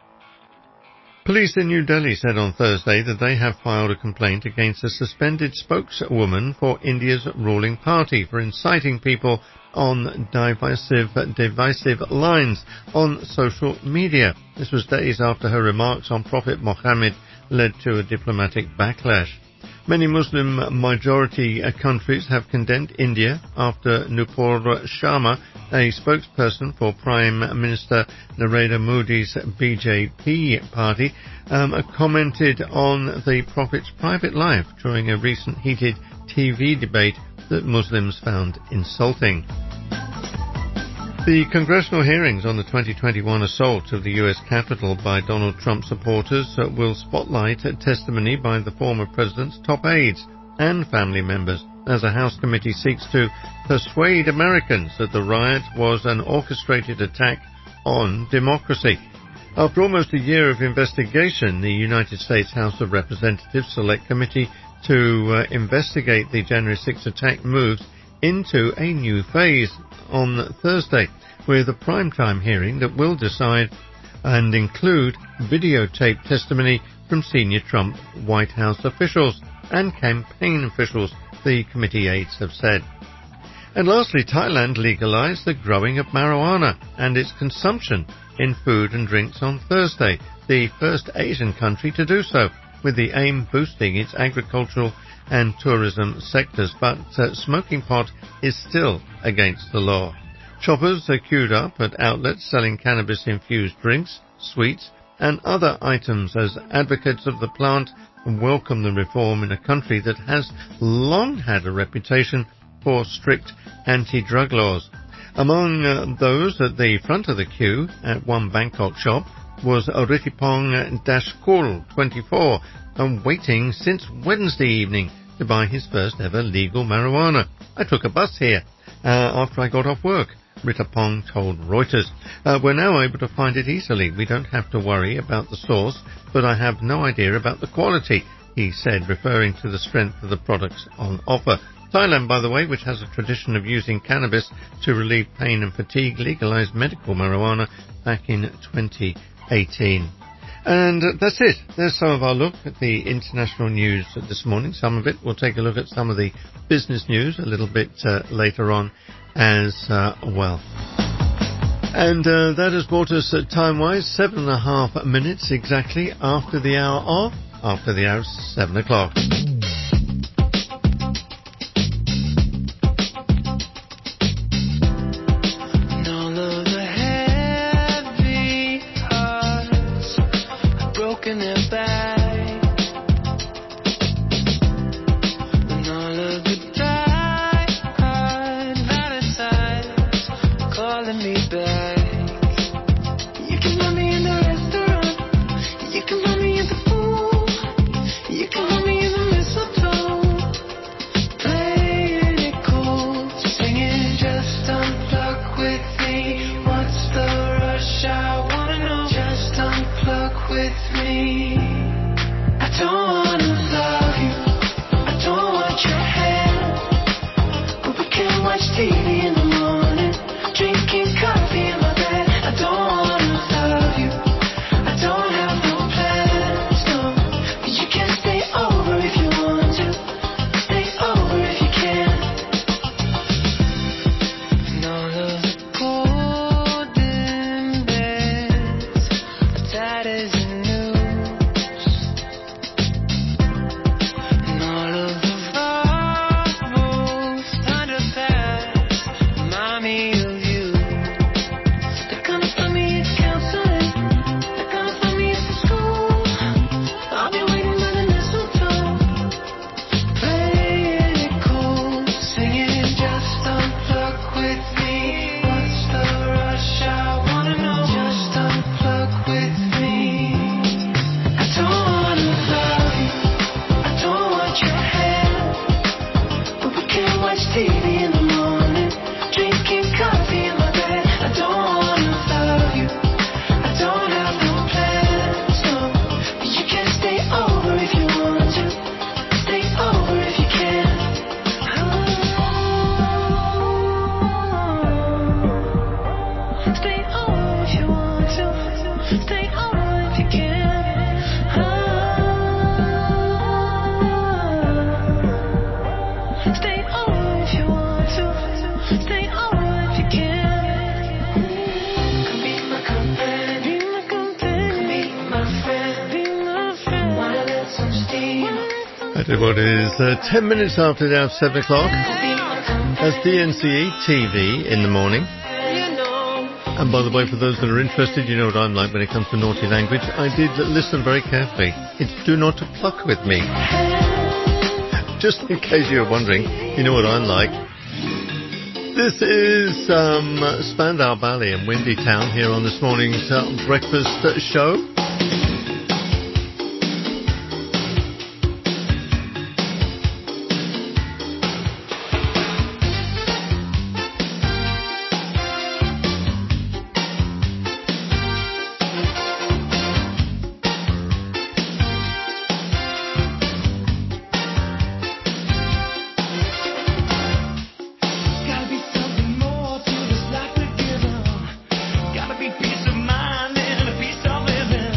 Police in New Delhi said on Thursday that they have filed a complaint against a suspended spokeswoman for India's ruling party for inciting people on divisive, divisive lines on social media. This was days after her remarks on Prophet Muhammad led to a diplomatic backlash. Many Muslim-majority countries have condemned India after Nupur Sharma, a spokesperson for Prime Minister Narendra Modi's B J P party, um, commented on the Prophet's private life during a recent heated T V debate that Muslims found insulting. The congressional hearings on the twenty twenty-one assault of the U S Capitol by Donald Trump supporters uh, will spotlight testimony by the former president's top aides and family members as a House committee seeks to persuade Americans that the riot was an orchestrated attack on democracy. After almost a year of investigation, the United States House of Representatives Select Committee to uh, investigate the January sixth attack moves into a new phase on Thursday, with a primetime hearing that will decide and include videotaped testimony from senior Trump White House officials and campaign officials, the committee aides have said. And lastly, Thailand legalized the growing of marijuana and its consumption in food and drinks on Thursday, the first Asian country to do so, with the aim boosting its agricultural and tourism sectors, but uh, smoking pot is still against the law. Shoppers are queued up at outlets selling cannabis-infused drinks, sweets, and other items as advocates of the plant welcome the reform in a country that has long had a reputation for strict anti-drug laws. Among uh, those at the front of the queue at one Bangkok shop was Ritipong Dashkul, twenty-four, and waiting since Wednesday evening to buy his first ever legal marijuana. I took a bus here uh, after I got off work, Ritapong told Reuters. Uh, we're now able to find it easily. We don't have to worry about the source, but I have no idea about the quality, he said, referring to the strength of the products on offer. Thailand, by the way, which has a tradition of using cannabis to relieve pain and fatigue, legalized medical marijuana back in twenty eighteen. And uh, that's it. There's some of our look at the international news this morning. Some of it. We'll take a look at some of the business news a little bit uh, later on as uh, well. And uh, that has brought us, uh, time-wise, seven and a half minutes exactly after the hour of, after the hour of seven o'clock. What is uh, ten minutes after the hour of seven o'clock. That's D N C E T V in the morning. And by the way, for those that are interested, you know what I'm like when it comes to naughty language. I did listen very carefully. It's do not pluck with me. Just in case you were wondering, you know what I'm like. This is um, Spandau Ballet in Windy Town here on this morning's uh, breakfast uh, show. Gotta be peace of mind and a piece of living.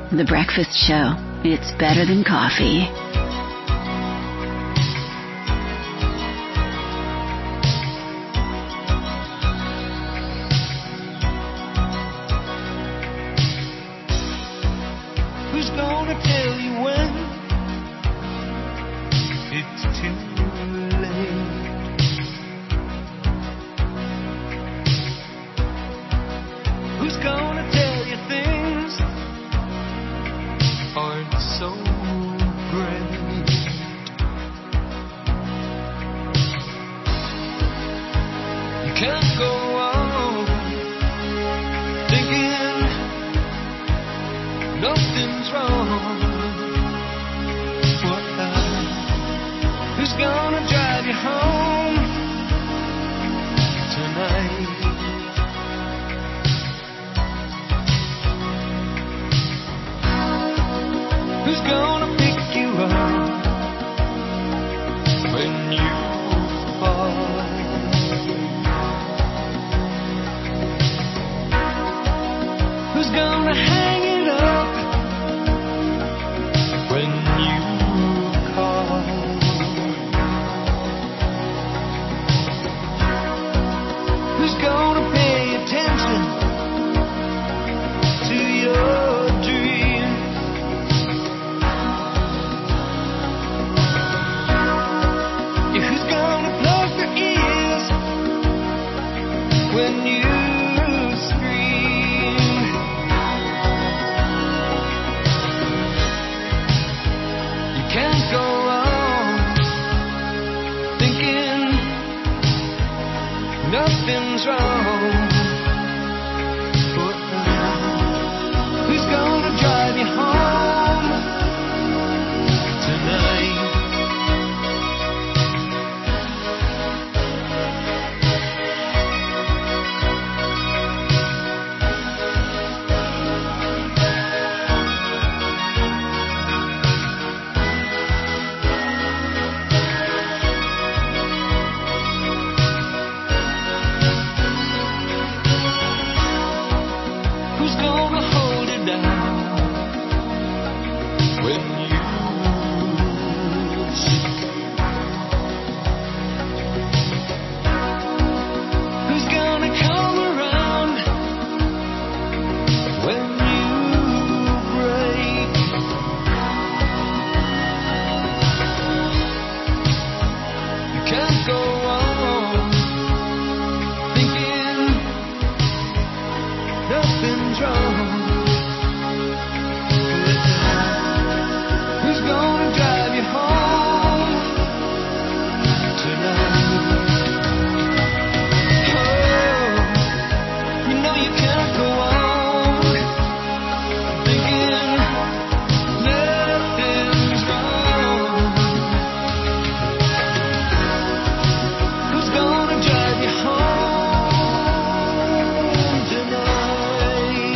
The Breakfast Show. It's better than coffee. Who's gonna tell you when it's too late? Who's gonna tell you things aren't so great? You can't go on thinking nothing's wrong. What? Who's gonna drive you home tonight? Who's gonna pick you up when you fall? Who's gonna hang it up when you call? Who's gonna pay attention to your dreams? Yeah, who's gonna plug their ears when you scream? You can't go on thinking nothing's wrong. Who's gonna drive you home tonight? Who's gonna hold it down when you sick? Who's gonna come around when you break? You can't go on thinking nothing's wrong. Who's gonna drive you home tonight? Oh, you know you can't go on thinking nothing's wrong. Who's gonna drive you home tonight?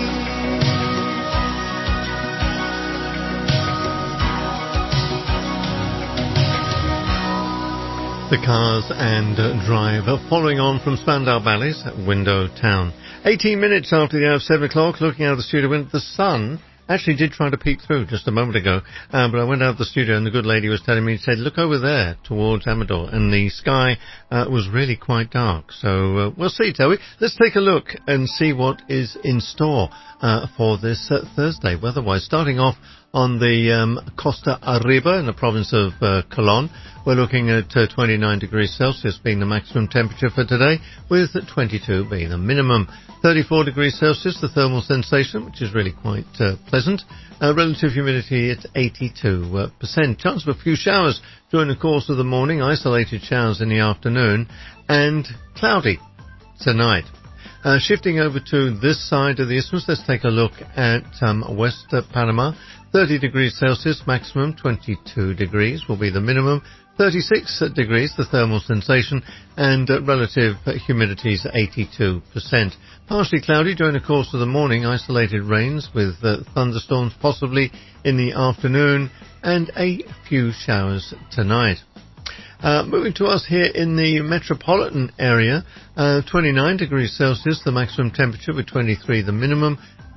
The Cars and uh, Drive, uh, following on from Spandau Ballet's Window Town. eighteen minutes after the hour of seven o'clock, looking out of the studio window, the sun actually did try to peek through just a moment ago, uh, but I went out of the studio and the good lady was telling me, said, look over there towards Amador, and the sky uh, was really quite dark. So uh, we'll see, Toby. Let's take a look and see what is in store uh, for this uh, Thursday. Weather-wise, starting off on the um, Costa Arriba in the province of uh, Colón. We're looking at uh, twenty-nine degrees Celsius being the maximum temperature for today, with twenty-two being the minimum. thirty-four degrees Celsius, the thermal sensation, which is really quite uh, pleasant. Uh, relative humidity at eighty-two percent. Chance of a few showers during the course of the morning, isolated showers in the afternoon, and cloudy tonight. Uh, shifting over to this side of the isthmus, let's take a look at um, West uh, Panama. thirty degrees Celsius, maximum twenty-two degrees will be the minimum. thirty-six degrees, the thermal sensation, and uh, relative humidity is eighty-two percent. Partially cloudy during the course of the morning, isolated rains with uh, thunderstorms possibly in the afternoon, and a few showers tonight. Uh, moving to us here in the metropolitan area, uh, twenty-nine degrees Celsius, the maximum temperature with twenty-three the minimum.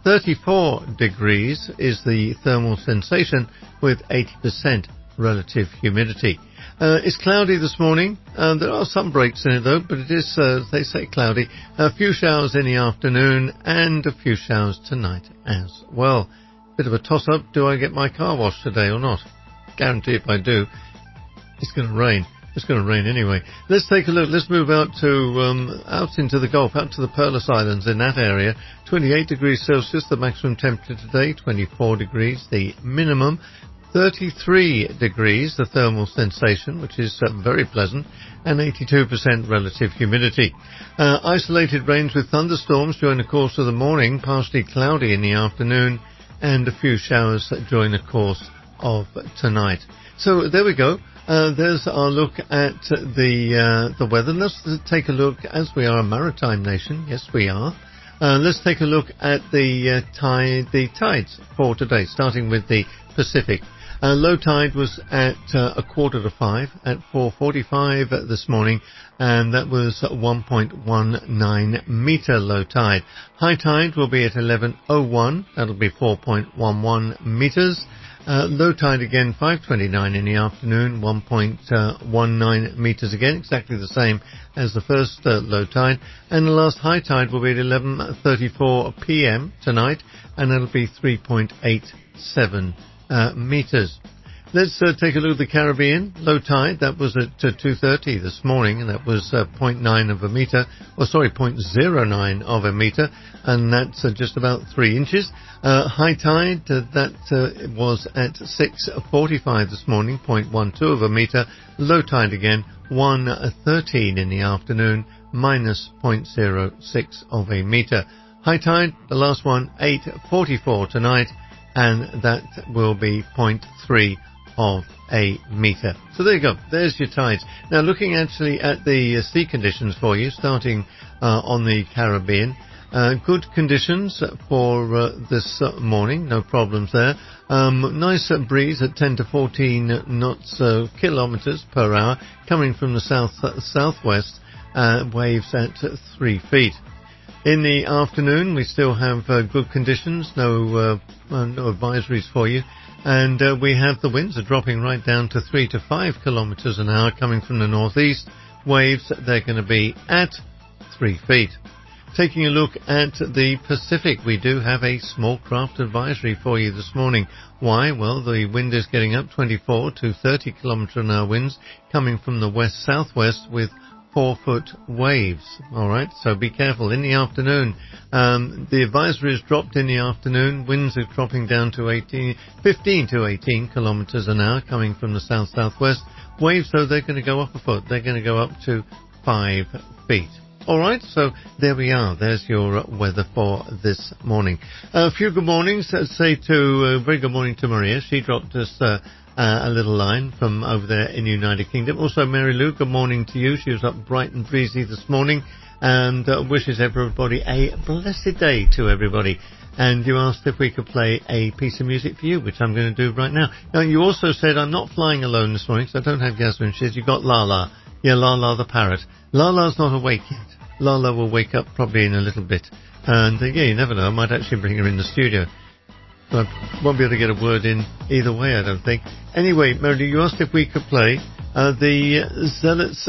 thirty-four degrees is the thermal sensation with eighty percent relative humidity. Uh, it's cloudy this morning. Uh, there are some breaks in it though, but it is, uh, they say, cloudy. A few showers in the afternoon and a few showers tonight as well. Bit of a toss-up. Do I get my car washed today or not? Guarantee if I do, it's going to rain. It's going to rain anyway. Let's take a look. Let's move out to um, out into the Gulf, out to the Perlis Islands in that area. twenty-eight degrees Celsius, the maximum temperature today. twenty-four degrees, the minimum. thirty-three degrees, the thermal sensation, which is uh, very pleasant, and eighty-two percent relative humidity. Uh, isolated rains with thunderstorms during the course of the morning, partially cloudy in the afternoon, and a few showers during the course of tonight. So there we go. Uh, there's our look at the uh, the weather. Let's take a look, as we are a maritime nation. Yes, we are. Uh, let's take a look at the uh, tide, the tides for today, starting with the Pacific. Uh, low tide was at uh, a quarter to five at four forty-five this morning, and that was one point one nine meter low tide. High tide will be at eleven oh one. That'll be four point one one meters. Uh, low tide again, five twenty-nine in the afternoon, one point one nine meters again, exactly the same as the first uh, low tide. And the last high tide will be at eleven thirty-four p.m. tonight, and that'll be three point eight seven uh, meters. Let's uh, take a look at the Caribbean. Low tide, that was at uh, two thirty this morning, and that was uh, zero point nine of a meter, or sorry, zero point zero nine of a meter, and that's uh, just about three inches. Uh, high tide, uh, that uh, was at six forty-five this morning, zero point one two of a meter. Low tide again, one thirteen in the afternoon, minus zero point zero six of a meter. High tide, the last one, eight forty-four tonight, and that will be zero point three of a meter. So there you go. There's your tides. Now looking actually at the uh, sea conditions for you, starting uh, on the Caribbean. Uh, good conditions for uh, this uh, morning. No problems there. Um, nice uh, breeze at ten to fourteen knots, uh, kilometers per hour, coming from the south uh, southwest. Uh, waves at uh, three feet. In the afternoon, we still have uh, good conditions. No, uh, uh, no advisories for you. And uh, we have the winds are dropping right down to three to five kilometers an hour coming from the northeast. Waves, they're going to be at three feet. Taking a look at the Pacific, we do have a small craft advisory for you this morning. Why? Well, the wind is getting up twenty-four to thirty kilometer an hour winds coming from the west-southwest with four-foot waves. All right, so be careful. In the afternoon, um, the advisory is dropped in the afternoon. Winds are dropping down to eighteen, fifteen to eighteen kilometers an hour coming from the south-southwest. Waves, though, they're going to go up a foot. They're going to go up to five feet. All right, so there we are. There's your weather for this morning. A few good mornings. Let's say to uh, very good morning to Maria. She dropped us uh, uh, a little line from over there in the United Kingdom. Also, Mary Lou, good morning to you. She was up bright and breezy this morning, and uh, wishes everybody a blessed day to everybody. And you asked if we could play a piece of music for you, which I'm going to do right now. Now, you also said I'm not flying alone this morning, so I don't have Yasmin. She says you got Lala. Yeah, Lala the parrot. Lala's not awake yet. Lala will wake up probably in a little bit. And, uh, yeah, you never know. I might actually bring her in the studio. But I won't be able to get a word in either way, I don't think. Anyway, Mary, you asked if we could play uh, the Zealots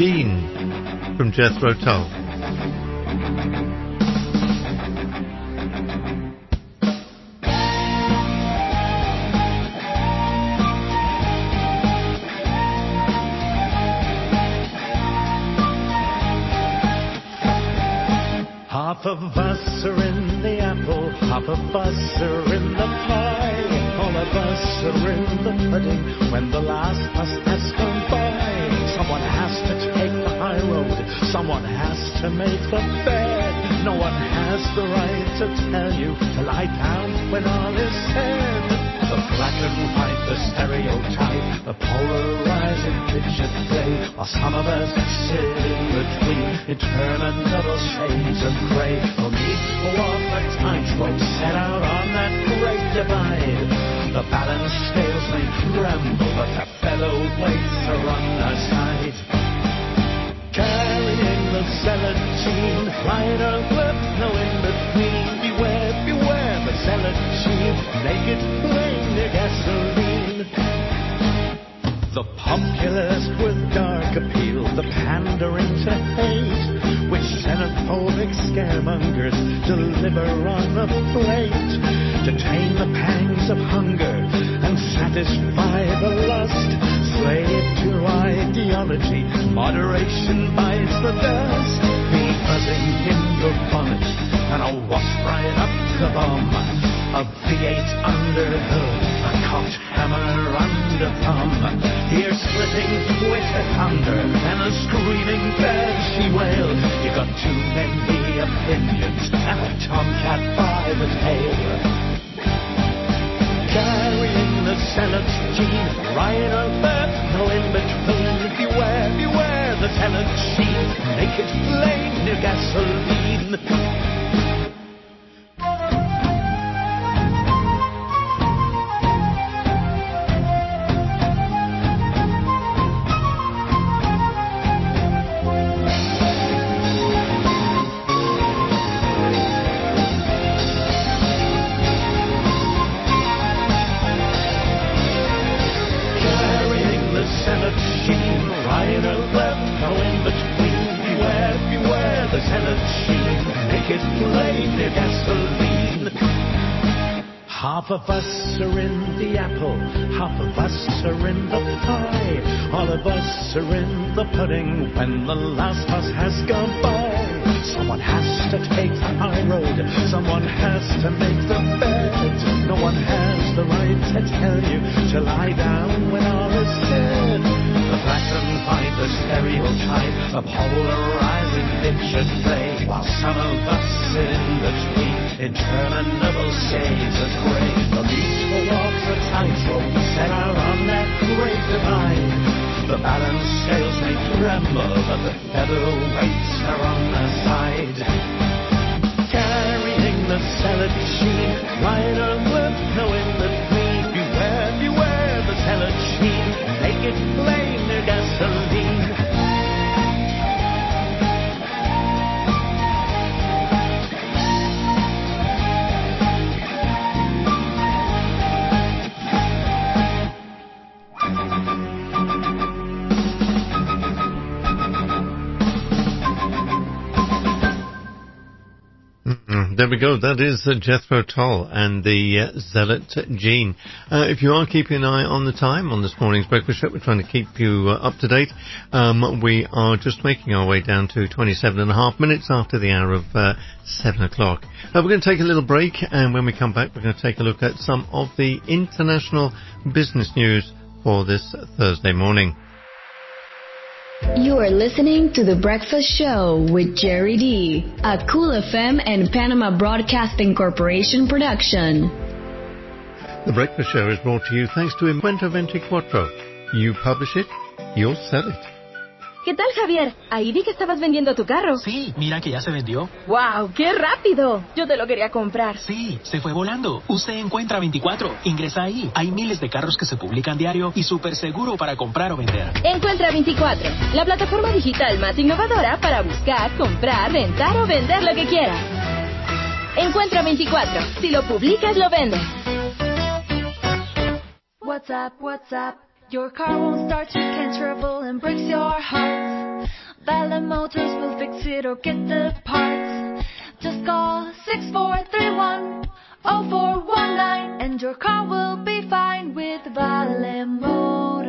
Gene from Jethro Tull. Half of us are in the apple, half of us are in the pie. All of us are in the pudding when the last bus has gone by. Someone has to take the high road, someone has to make the bed. No one has the right to tell you to lie down when all is said. The black and white, the stereotype, the polarizing picture play, while some of us sit in between, interminable shades of grey. No need for what the times won't set out on that great divide. The balance scales may tremble, but the fellow weights are on our side. Carrying the zealot gene, flying or flip, no in between. Beware, beware. naked flame near gasoline. The populist with dark appeal, the pandering to hate, which xenophobic scaremongers deliver on a plate, to tame the pangs of hunger and satisfy the lust, slave to ideology, moderation bites the dust. Be buzzing in your bonnet and a wasp right up the bum, a V eight under hood, a cocked hammer under thumb, ear-splitting Twitter thunder, and a screaming banshee wail. You got too many opinions and a tomcat by the tail. Carrying the zealot's gene, right or left, no in between. Beware, beware the zealot's sheen, naked flame near gasoline. Half of us are in the apple, half of us are in the pie. All of us are in the pudding when the last bus has gone by. Someone has to take the high road, someone has to make the bed. No one has the right to tell you to lie down when all is said. The black and white, the stereotype, the polarizing picture play, while some of us sit in between interminable shades of grey. The peaceful walks the tightrope set out on that great divide. The balance scales may tremble, but the featherweights are on the side. Carrying the zealot sheen, right or left, no in between. Beware, beware the zealot sheen, naked flame near gasoline. There we go. That is uh, Jethro Tull and the uh, Zealot Gene. Uh, if you are keeping an eye on the time on this morning's breakfast show, we're trying to keep you uh, up to date. Um, we are just making our way down to twenty-seven and a half minutes after the hour of uh, seven o'clock. Uh, we're going to take a little break, and when we come back, we're going to take a look at some of the international business news for this Thursday morning. You are listening to The Breakfast Show with Jerry D, a Cool F M and Panama Broadcasting Corporation production. The Breakfast Show is brought to you thanks to Encuentro veinticuatro. You publish it, you'll sell it. ¿Qué tal, Javier? Ahí vi que estabas vendiendo tu carro. Sí, mira que ya se vendió. ¡Wow! ¡Qué rápido! Yo te lo quería comprar. Sí, se fue volando. Usted Encuentra veinticuatro. Ingresa ahí. Hay miles de carros que se publican diario y súper seguro para comprar o vender. Encuentra veinticuatro, la plataforma digital más innovadora para buscar, comprar, rentar o vender lo que quieras. Encuentra veinticuatro. Si lo publicas, lo vendes. What's up, what's up? Your car won't start, you can't travel and breaks your heart. Valid Motors will fix it or get the parts. Just call six four three one oh four one nine and your car will be fine with Valid Motors.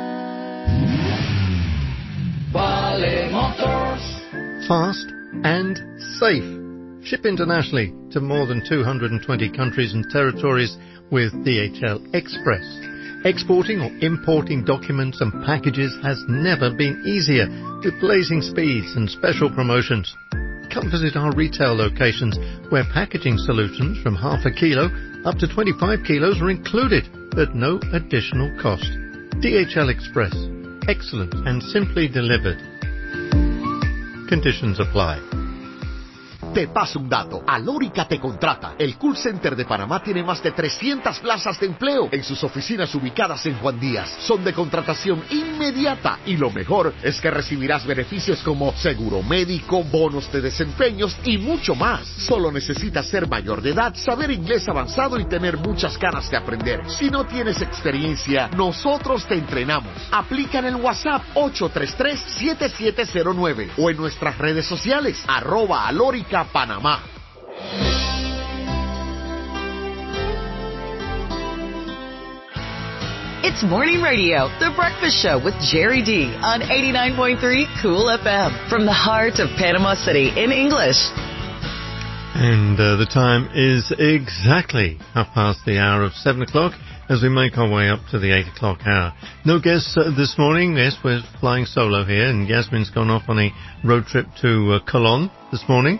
Valid Motors. Fast and safe. Ship internationally to more than two hundred twenty countries and territories with D H L Express. Exporting or importing documents and packages has never been easier, with blazing speeds and special promotions. Come visit our retail locations, where packaging solutions from half a kilo up to twenty-five kilos are included at no additional cost. D H L Express. Excellent and simply delivered. Conditions apply. Te paso un dato. Alórica te contrata. El call center de Panamá tiene más de trescientas plazas de empleo en sus oficinas ubicadas en Juan Díaz. Son de contratación inmediata y lo mejor es que recibirás beneficios como seguro médico, bonos de desempeños y mucho más. Solo necesitas ser mayor de edad, saber inglés avanzado y tener muchas ganas de aprender. Si no tienes experiencia, nosotros te entrenamos. Aplica en el WhatsApp ocho tres tres, siete siete cero nueve o en nuestras redes sociales, arroba Alórica Panamá. It's Morning Radio, The Breakfast Show with Jerry D on eighty-nine point three Cool F M from the heart of Panama City in English. And uh, the time is exactly half past the hour of seven o'clock as we make our way up to the eight o'clock hour. No guests uh, this morning. Yes, we're flying solo here, and Yasmin's gone off on a road trip to uh, Cologne this morning.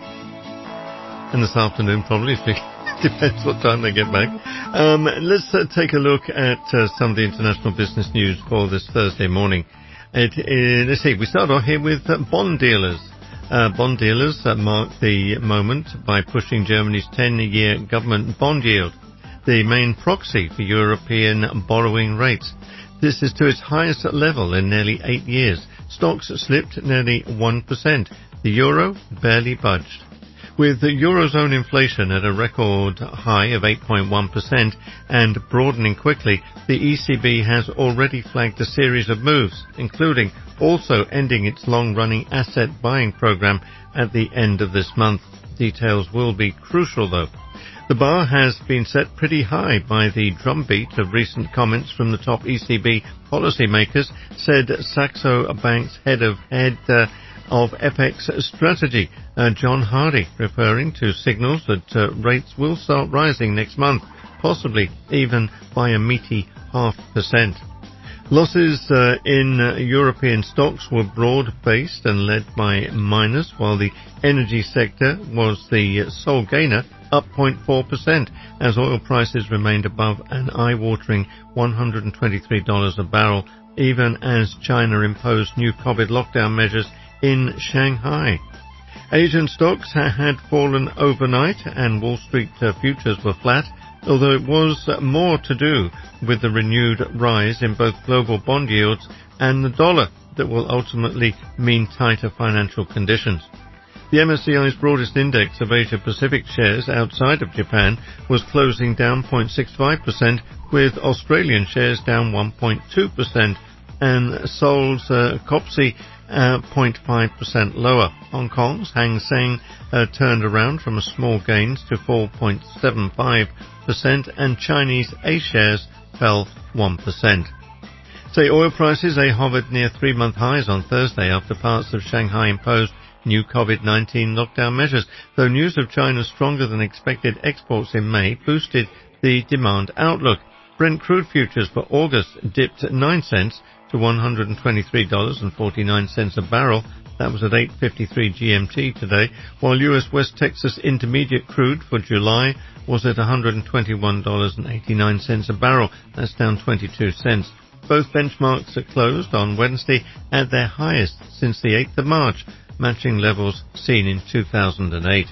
And this afternoon, probably. Depends what time they get back. Um, let's uh, take a look at uh, some of the international business news for this Thursday morning. It, uh, let's see, we start off here with uh, bond dealers. Uh, bond dealers uh, mark the moment by pushing Germany's ten-year government bond yield, the main proxy for European borrowing rates. This is to its highest level in nearly eight years. Stocks slipped nearly one percent. The euro barely budged. With the Eurozone inflation at a record high of eight point one percent and broadening quickly, the E C B has already flagged a series of moves, including also ending its long-running asset buying program at the end of this month. Details will be crucial, though. The bar has been set pretty high by the drumbeat of recent comments from the top E C B policymakers, said Saxo Bank's head of head uh, of F X strategy, uh, John Hardy, referring to signals that uh, rates will start rising next month, possibly even by a meaty half percent. Losses uh, in uh, European stocks were broad-based and led by miners, while the energy sector was the sole gainer, up zero point four percent, as oil prices remained above an eye-watering one hundred twenty-three dollars a barrel, even as China imposed new COVID lockdown measures in Shanghai. Asian stocks ha- had fallen overnight and Wall Street uh, futures were flat, although it was uh, more to do with the renewed rise in both global bond yields and the dollar that will ultimately mean tighter financial conditions. The M S C I's broadest index of Asia-Pacific shares outside of Japan was closing down zero point six five percent, with Australian shares down one point two percent and Seoul's uh, C O P S E uh, zero point five percent lower. Hong Kong's Hang Seng uh, turned around from a small gains to four point seven five percent and Chinese A shares fell one percent. Say oil prices, they hovered near three-month highs on Thursday after parts of Shanghai imposed new COVID nineteen lockdown measures, though news of China's stronger than expected exports in May boosted the demand outlook. Brent crude futures for August dipped nine cents to one hundred twenty-three dollars and forty-nine cents a barrel. That was at eight fifty-three G M T today, while U S West Texas Intermediate crude for July was at one hundred twenty-one dollars and eighty-nine cents a barrel. That's down twenty-two cents. Both benchmarks are closed on Wednesday at their highest since the eighth of March, matching levels seen in two thousand eight.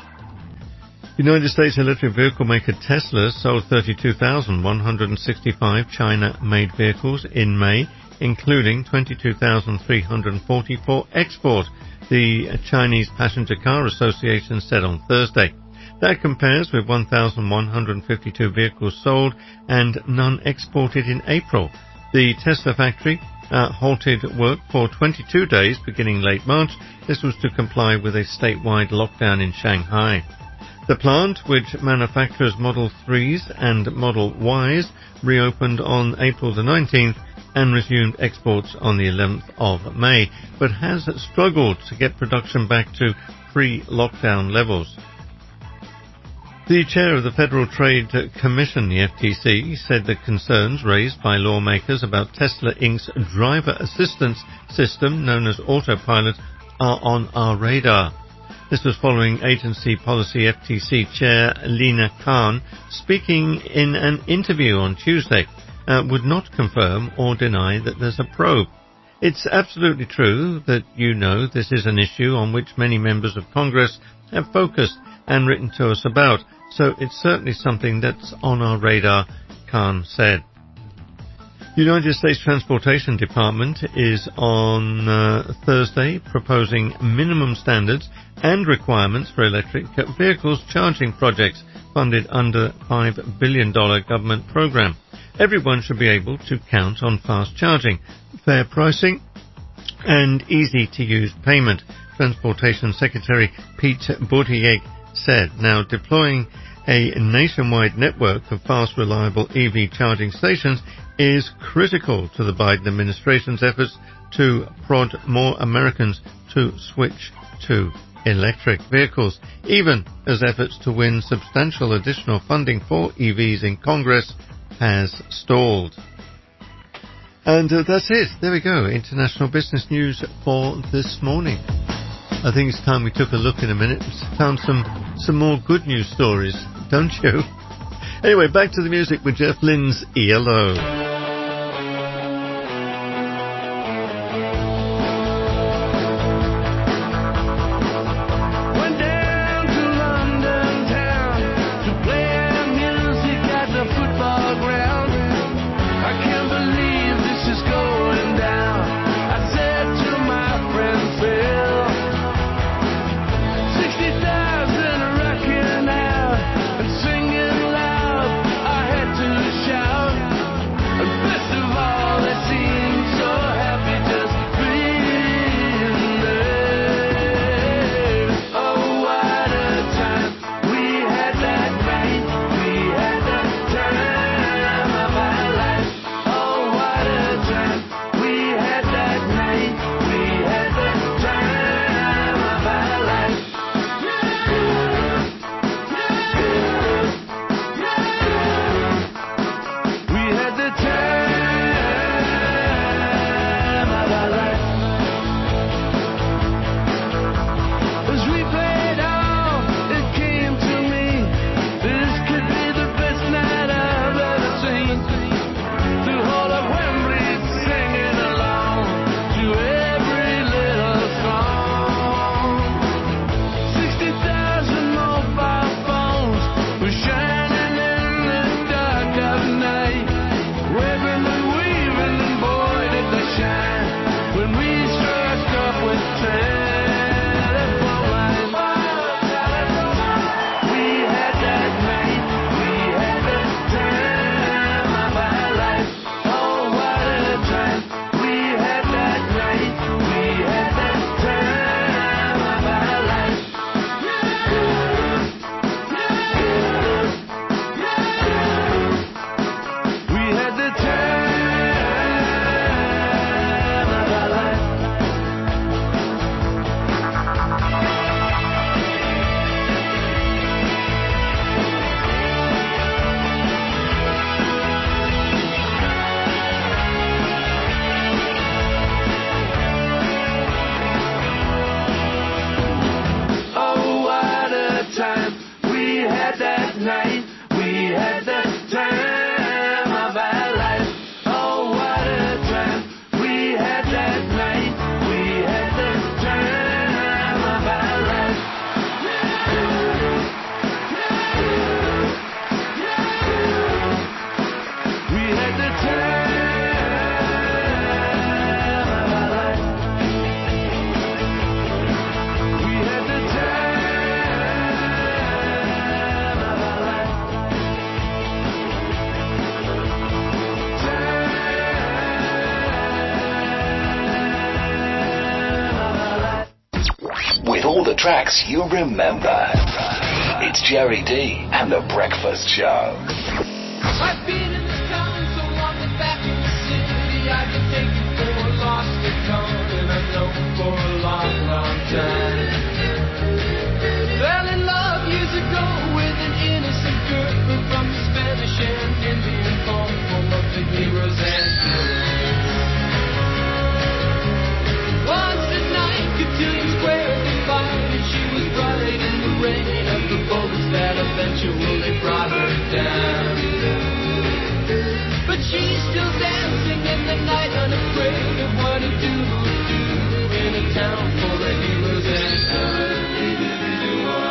United States electric vehicle maker Tesla sold thirty-two thousand one hundred sixty-five China-made vehicles in May, including twenty-two thousand three hundred forty for export, the Chinese Passenger Car Association said on Thursday. That compares with one thousand one hundred fifty-two vehicles sold and none exported in April. The Tesla factory uh, halted work for twenty-two days beginning late March. This was to comply with a statewide lockdown in Shanghai. The plant, which manufactures Model threes and Model Ys, reopened on April the nineteenth and resumed exports on the eleventh of May, but has struggled to get production back to pre-lockdown levels. The chair of the Federal Trade Commission, the F T C, said the concerns raised by lawmakers about Tesla Incorporated's driver assistance system, known as Autopilot, are on our radar. This was following Agency Policy F T C Chair Lina Khan speaking in an interview on Tuesday, uh, would not confirm or deny that there's a probe. It's absolutely true that you know this is an issue on which many members of Congress have focused and written to us about. So it's certainly something that's on our radar, Khan said. United States Transportation Department is on uh, Thursday proposing minimum standards and requirements for electric vehicles charging projects funded under five billion dollars government program. Everyone should be able to count on fast charging, fair pricing, and easy-to-use payment, Transportation Secretary Pete Buttigieg said. Now, deploying a nationwide network of fast, reliable E V charging stations is critical to the Biden administration's efforts to prod more Americans to switch to electric vehicles, even as efforts to win substantial additional funding for E Vs in Congress has stalled. And uh, that's it. There we go. International business news for this morning. I think it's time we took a look in a minute. Found some, some more good news stories, don't you? Anyway, back to the music with Jeff Lynne's E L O. Tracks you remember. It's Jerry D and The Breakfast Show. I've been in this town so long that back in the city I can take it for a lost guitar, and I've known for a long, long time. Fell in love years ago with an innocent girl from the Spanish and Indian home, home of the heroes and villains. Once a night, Cotillion Square divided. She was bright in the rain of the boats that eventually brought her down. But she's still dancing in the night, unafraid of what a dude would do in a town full of heroes and villains.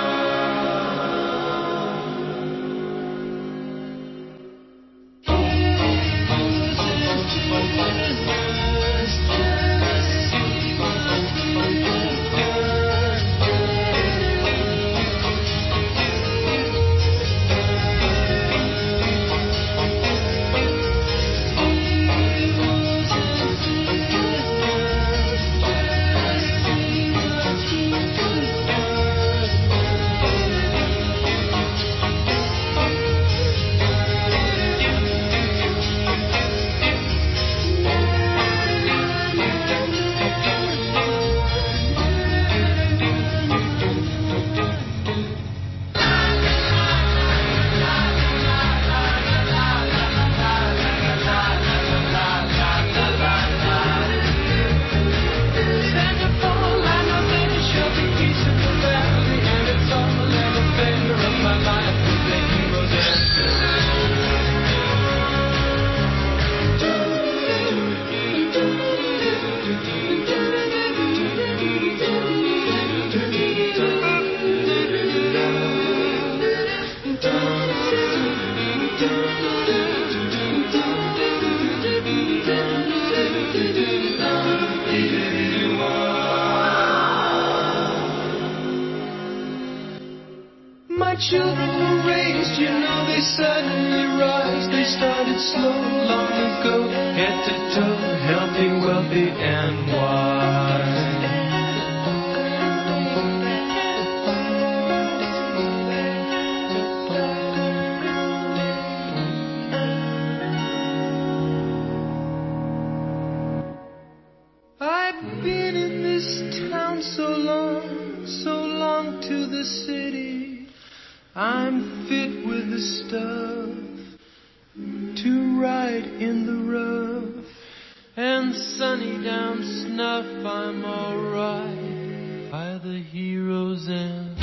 my children were raised, you know they suddenly rise. They started slow, long ago, head to toe, healthy, wealthy, and wise. I've been in this town so long, so long to the city. I'm fit with the stuff to ride in the rough, and sunny down snuff. I'm alright by the heroes and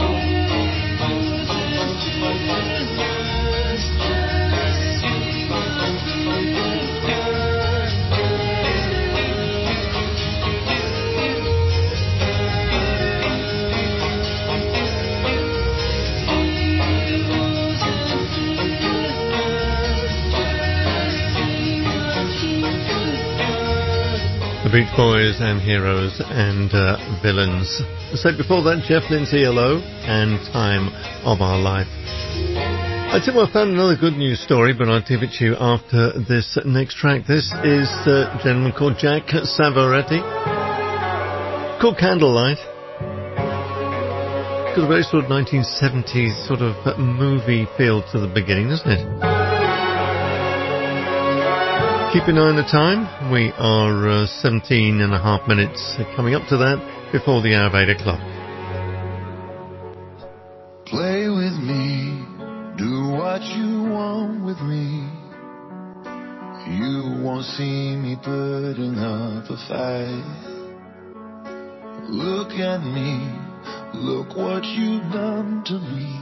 The Beach Boys and Heroes and uh, Villains. So before that, Jeff Lindsay, Hello, and Time of Our Life. I tell you, I found another good news story, but I'll give it to you after this next track. This is a gentleman called Jack Savoretti, called Candlelight. Got a very sort of nineteen seventies sort of movie feel to the beginning, doesn't it? Keep an eye on the time. We are uh, seventeen and a half minutes coming up to that before the hour of eight o'clock. Play with me, do what you want with me. You won't see me putting up a fight. Look at me, look what you've done to me.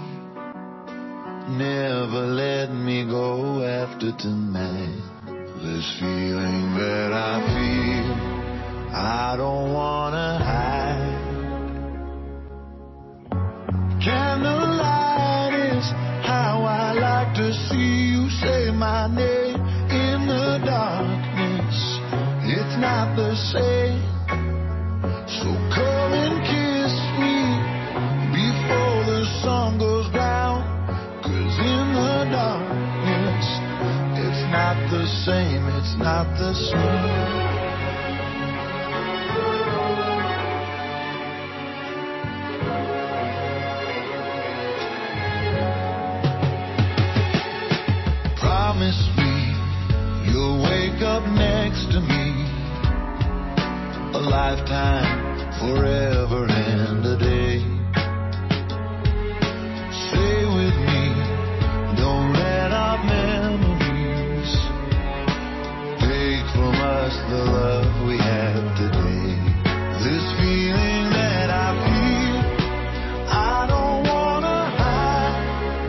Never let me go after tonight. This feeling that I feel, I don't wanna hide. Candlelight is how I like to see you say my name in the darkness. It's not the same, so come and kiss me before the sun goes down. 'Cause in the darkness, it's not the same, it's not the same. Promise me you'll wake up next to me, a lifetime, forever and a day. Stay with me, don't let our memories take from us the love we have today. This feeling that I feel, I don't wanna hide.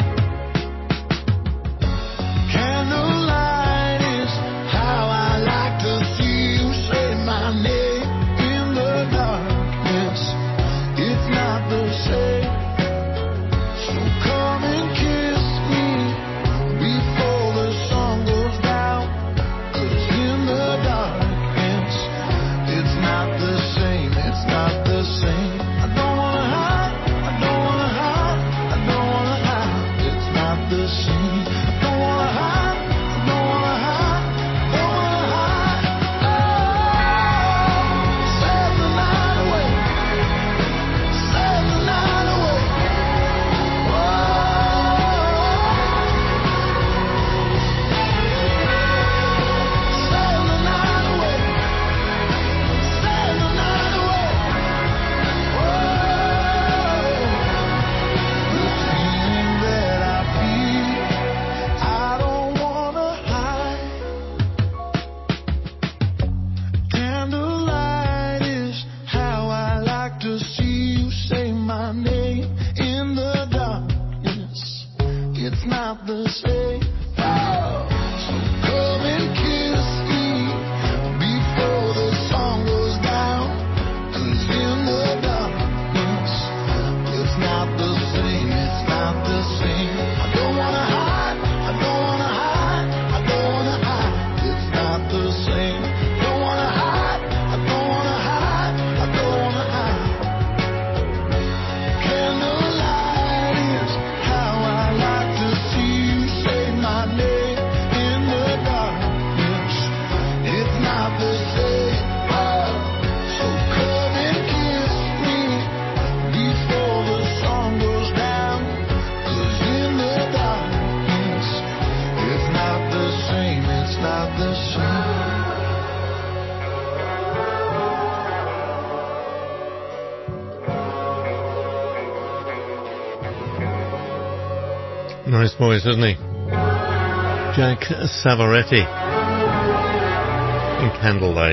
Candlelight is how I like to see you say my name in the darkness. It's not the same, so come and kiss me before the sun goes down. 'Cause in the darkness, it's not the same, it's not the same. I don't wanna hide, I don't wanna hide, I don't wanna hide. It's not the same. I don't wanna hide, I don't wanna hide, I don't wanna hide. Oh, save the night away, save the night away. Oh, save the night away, save the night away. Oh, the feeling that I feel, I don't wanna hide. Candlelight is how I like to see you say my name in the darkness. It's not the same. Oh, so come and kiss me before the sun goes down. 'Cause in the darkness, it's not the same, it's not the same. I don't wanna hide, I don't wanna hide, I don't wanna hide. It's not the same. Don't wanna hide, I don't wanna hide, I don't wanna hide. Candlelight is how Nice voice, isn't he? Jack Savaretti in Candlelight.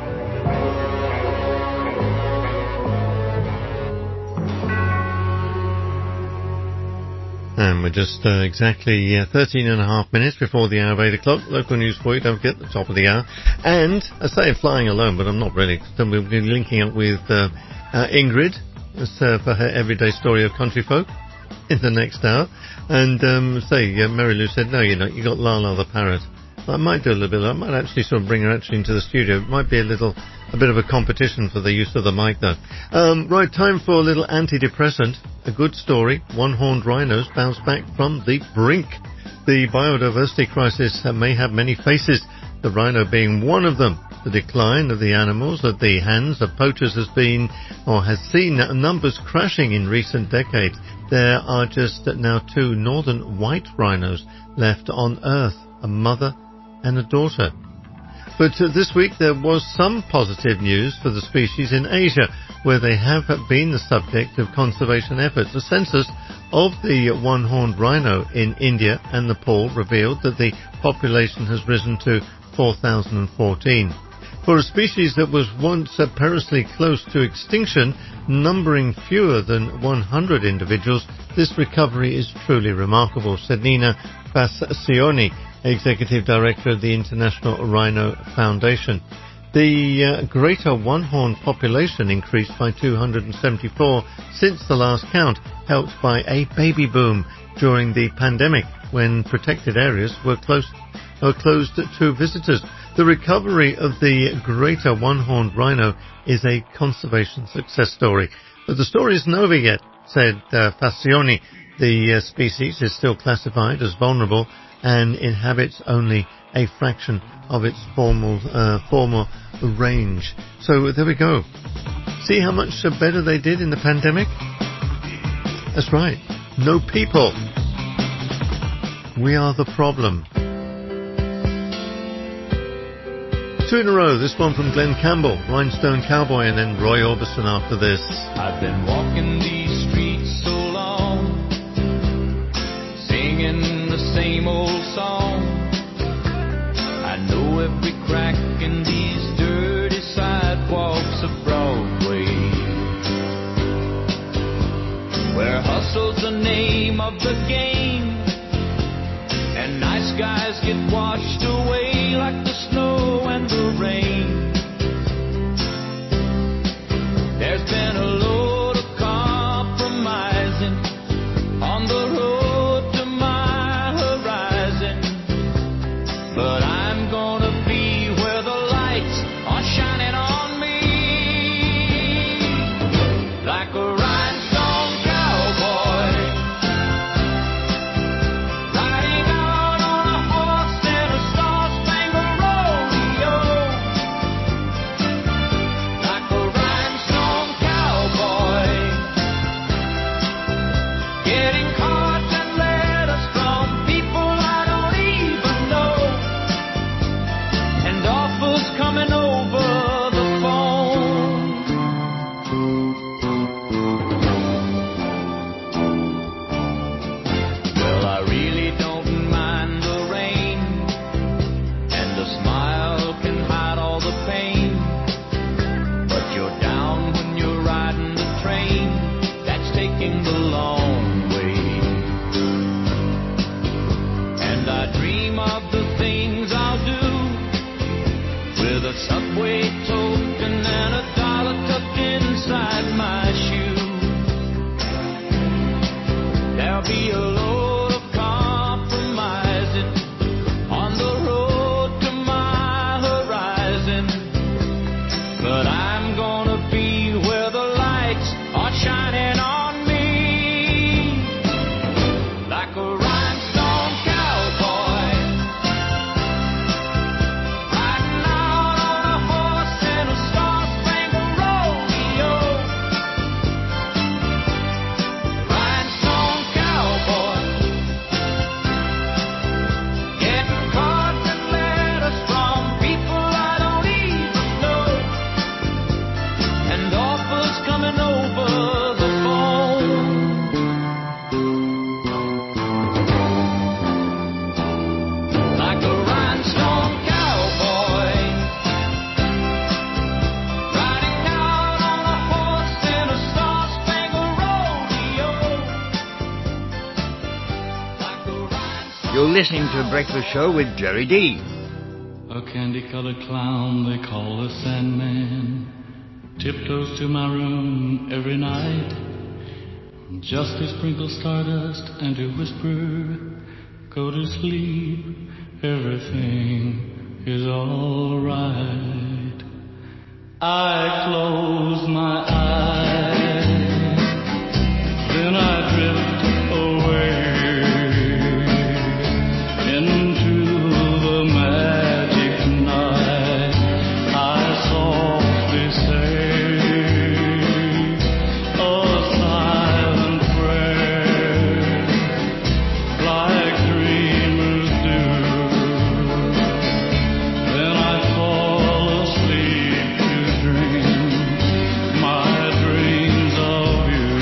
And we're just uh, exactly uh, thirteen and a half minutes before the hour of eight o'clock. Local news for you, don't forget, the top of the hour. And I say flying alone, but I'm not really. We'll be linking up with uh, uh, Ingrid uh, for her everyday story of country folk in the next hour. And um, say, uh, Mary Lou said, no, you know, you got Lala the parrot. I might do a little bit. I might actually sort of bring her actually into the studio. It might be a little, a bit of a competition for the use of the mic, though. Um, right, time for a little antidepressant. A good story. One-horned rhinos bounce back from the brink. The biodiversity crisis may have many faces, the rhino being one of them. The decline of the animals at the hands of poachers has been, or has seen numbers crashing in recent decades. There are just now two northern white rhinos left on Earth, a mother and a daughter. But uh, this week there was some positive news for the species in Asia, where they have been the subject of conservation efforts. A census of the one-horned rhino in India and Nepal revealed that the population has risen to four thousand fourteen. For a species that was once uh, perilously close to extinction, numbering fewer than one hundred individuals, this recovery is truly remarkable, said Nina Fassioni, Executive Director of the International Rhino Foundation. The uh, greater one-horned population increased by two hundred seventy-four since the last count, helped by a baby boom during the pandemic when protected areas were close, were closed to visitors. The recovery of the greater one-horned rhino is a conservation success story. But the story isn't over yet, said uh, Fassioni. The uh, species is still classified as vulnerable and inhabits only a fraction of its formal, uh, former range. So there we go. See how much better they did in the pandemic? That's right. No people. We are the problem. Two in a row. This one from Glenn Campbell, Rhinestone Cowboy, and then Roy Orbison after this. I've been walking these streets so long, singing the same old song. I know every crack in these dirty sidewalks of Broadway, where hustle's the name of the game, and nice guys get washed away like the snow and the rain. There's been a load of compromising on the road to my horizon, but I'm gonna be where the lights are shining on me, like a rhinestone cowboy, riding out on a horse in a star-spangled rodeo, like a rhinestone cowboy, getting cards and letters from people I don't even know, and offers coming over the phone. Well, I really don't mind the rain, and a smile can hide all the pain, but you're down when you're riding the train that's taking the long way. And I dream of the things I'll do with a subway token and a dollar tucked inside my shoe. There'll be a load of compromising on the road to my horizon, but I'm gonna be where the lights are shining on me, like a rhinestone cowboy, riding out on a horse in a star-spangled rodeo, rhinestone cowboy. You're listening to The Breakfast Show with Jerry D. A candy-colored clown they call the Sandman tiptoes to my room every night just to sprinkle stardust and to whisper, go to sleep, everything is all right. I close my eyes, then I drift away into the magic night. I softly say a silent prayer, like dreamers do. Then I fall asleep to dream my dreams of you.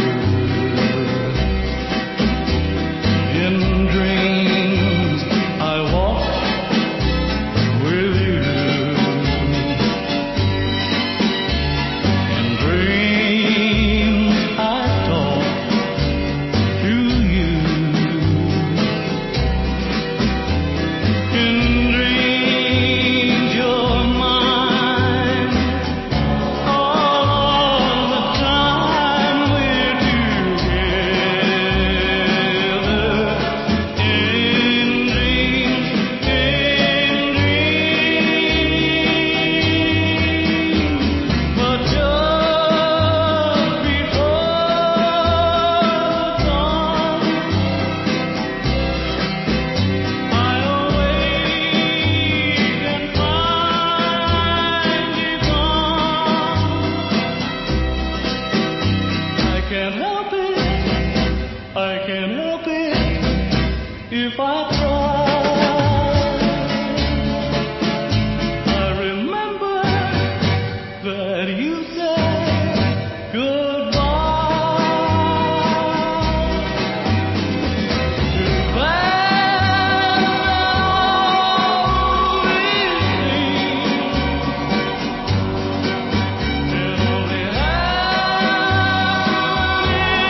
In dreams I walk with you. In dreams I talk to you. In dreams you're mine all the time we're together. In dreams, in dreams, but just before dawn, I awake and find you gone. I can't help it, I can't help it if I try. I remember that you said goodbye. Too bad all these things can only happen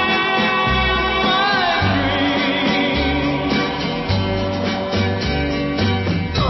in my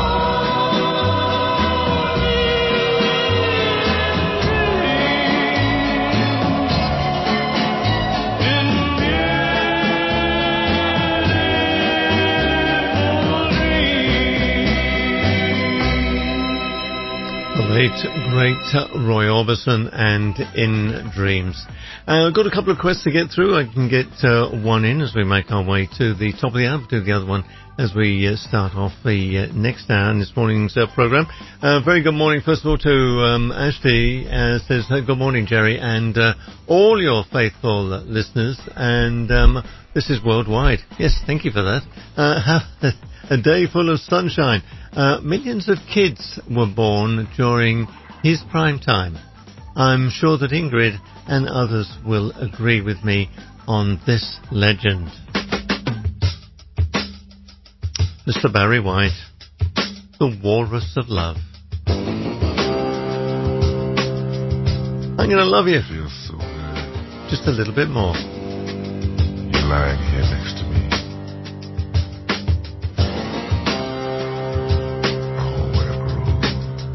The late, great Roy Orbison and In Dreams. Uh, I've got a couple of requests to get through. I can get uh, one in as we make our way to the top of the hour. Do the other one as we uh, start off the uh, next hour in this morning's uh, programme. Uh, very good morning, first of all, to um, Ashley. Uh, says, uh, good morning, Jerry, and uh, all your faithful uh, listeners. And um, this is worldwide. Yes, thank you for that. Uh, have a day full of sunshine. Uh, millions of kids were born during his prime time. I'm sure that Ingrid and others will agree with me on this legend. Mister Barry White, the Walrus of Love. I'm going to love you. Feels so good. Just a little bit more. You're lying here next to me. Oh, what a groove.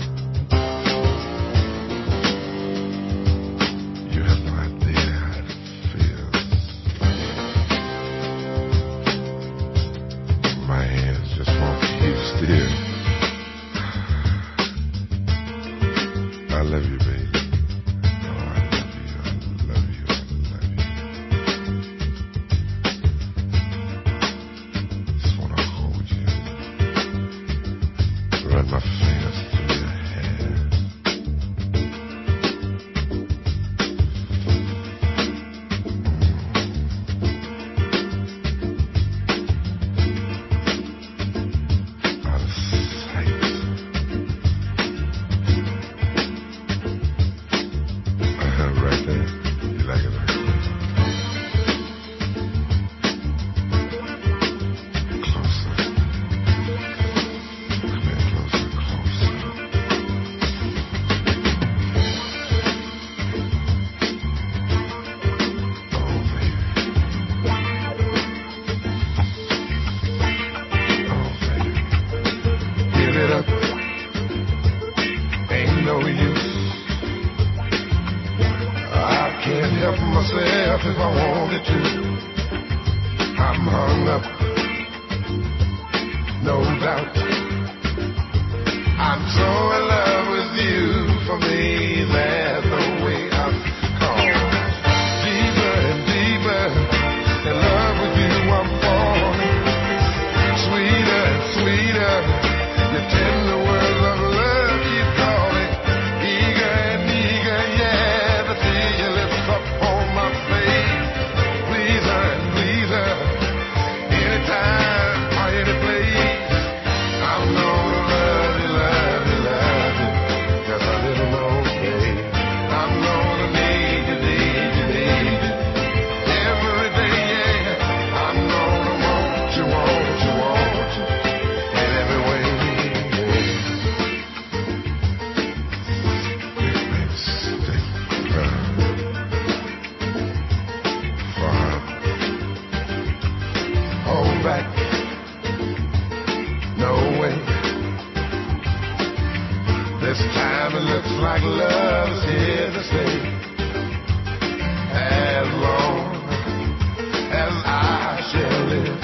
You have no idea how it feels. My hands just won't keep still. I love you, baby. up, no doubt. I'm so in love with you, for me there's no way out. Cause deeper and deeper in love with you I'm falling. Sweeter and sweeter, your tender words of love keep calling. Eager and eager, yeah, to see your lips up on my face. Please her and please her, anytime or any place. I'm gonna love you, love you, love you, just a little more, babe. I'm gonna need you, need you, need you, every day, yeah. I'm gonna want you, want you, want you, in every way, yeah. Stay proud, far, hold back, no way. This time it looks like love's here to stay. As long as I shall live,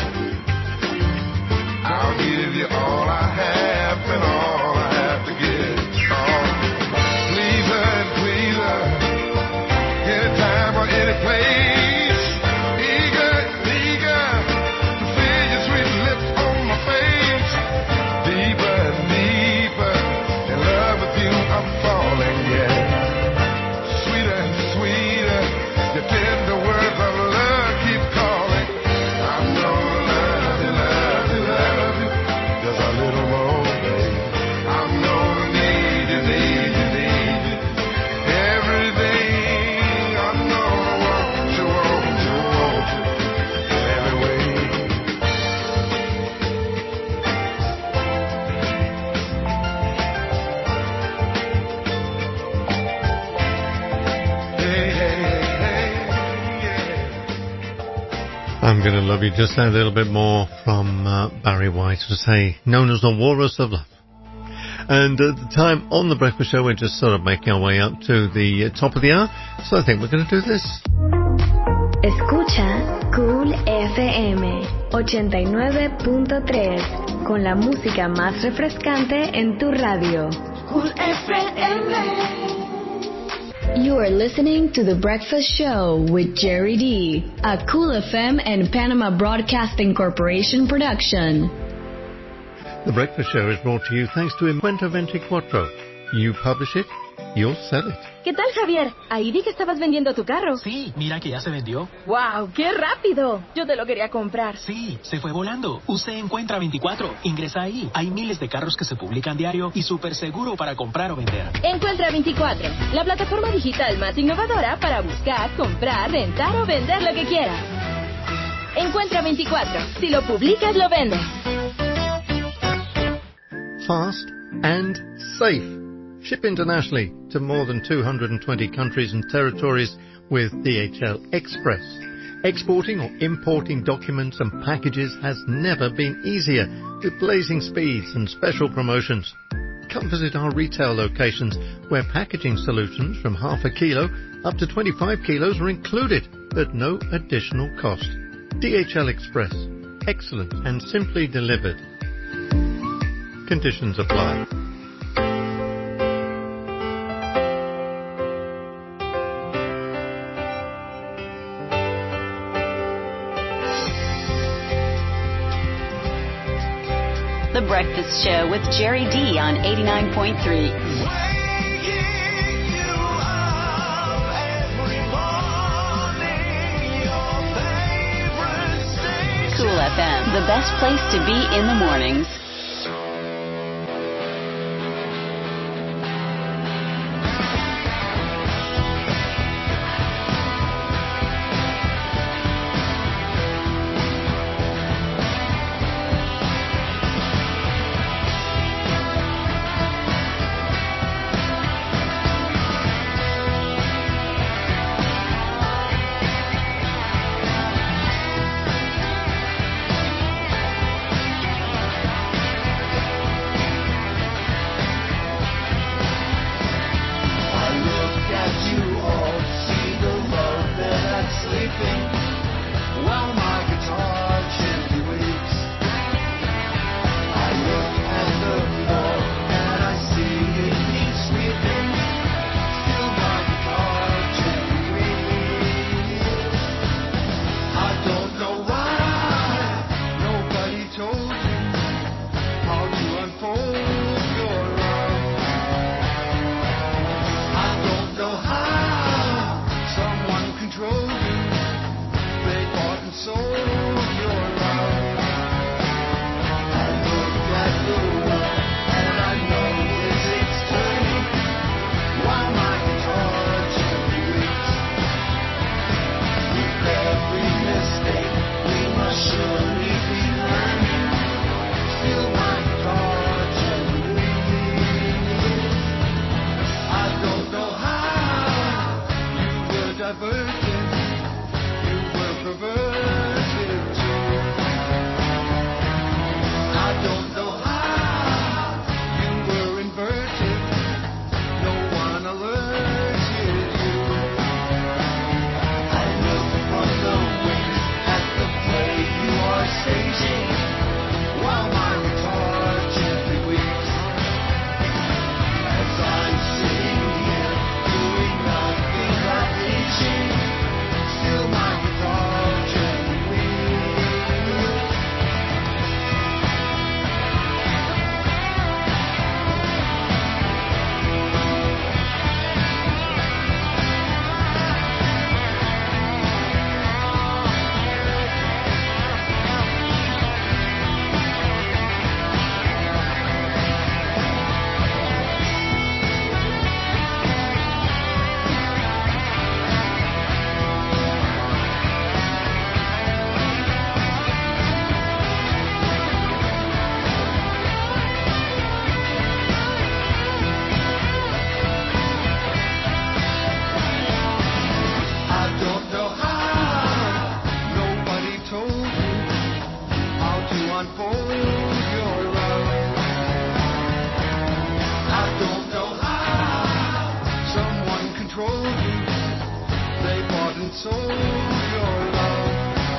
I'll give you all I have and all I have to give. Oh, please her and please her, anytime or any place. Eager, eager to see your sweet lips on my face. Deeper and deeper in love with you I'm falling, yeah. Sweeter and sweeter, your tender words of love keep calling. I'm gonna love you, love you, love you, just a little more, babe. I'm gonna need you, need you, need you, every day. I'm gonna want you, want you, want you, in every way. Hey, hey, hey, hey, yeah. I'm Gonna Love You, just a little bit more from uh, Barry White, to say, known as the Walrus of Love. And at the time on the Breakfast Show, we're just sort of making our way up to the uh, top of the hour, so I think we're going to do this. Escucha Cool F M ochenta y nueve punto tres con la música más refrescante en tu radio. Cool F M. You are listening to The Breakfast Show with Jerry D, a Cool F M and Panama Broadcasting Corporation production. The Breakfast Show is brought to you thanks to Encuentro veinticuatro. You publish it, you'll sell it. ¿Qué tal, Javier? Ahí vi que estabas vendiendo tu carro. Sí, mira que ya se vendió. ¡Wow! ¡Qué rápido! Yo te lo quería comprar. Sí, se fue volando. Usted Encuentra veinticuatro. Ingresa ahí. Hay miles de carros que se publican diario y súper seguro para comprar o vender. Encuentra veinticuatro, la plataforma digital más innovadora para buscar, comprar, rentar o vender lo que quieras. Encuentra veinticuatro. Si lo publicas, lo vendes. Fast and safe. Ship internationally to more than two hundred twenty countries and territories with D H L Express. Exporting or importing documents and packages has never been easier, with blazing speeds and special promotions. Come visit our retail locations where packaging solutions from half a kilo up to twenty-five kilos are included at no additional cost. D H L Express. Excellent and simply delivered. Conditions apply. The Breakfast Show with Jerry D on eighty-nine point three. Cool F M, the best place to be in the mornings. unfold your love. I don't know how someone controlled you. They bought and sold your love.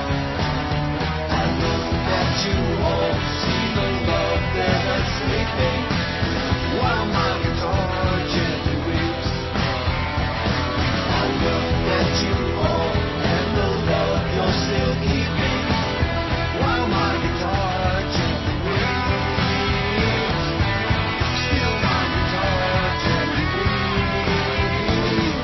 I look at you all, see the love that is sleeping, while my guitar gently weeps. I look at you all and the love you're still keeping, while my guitar gently weeps. Still my guitar gently weeps.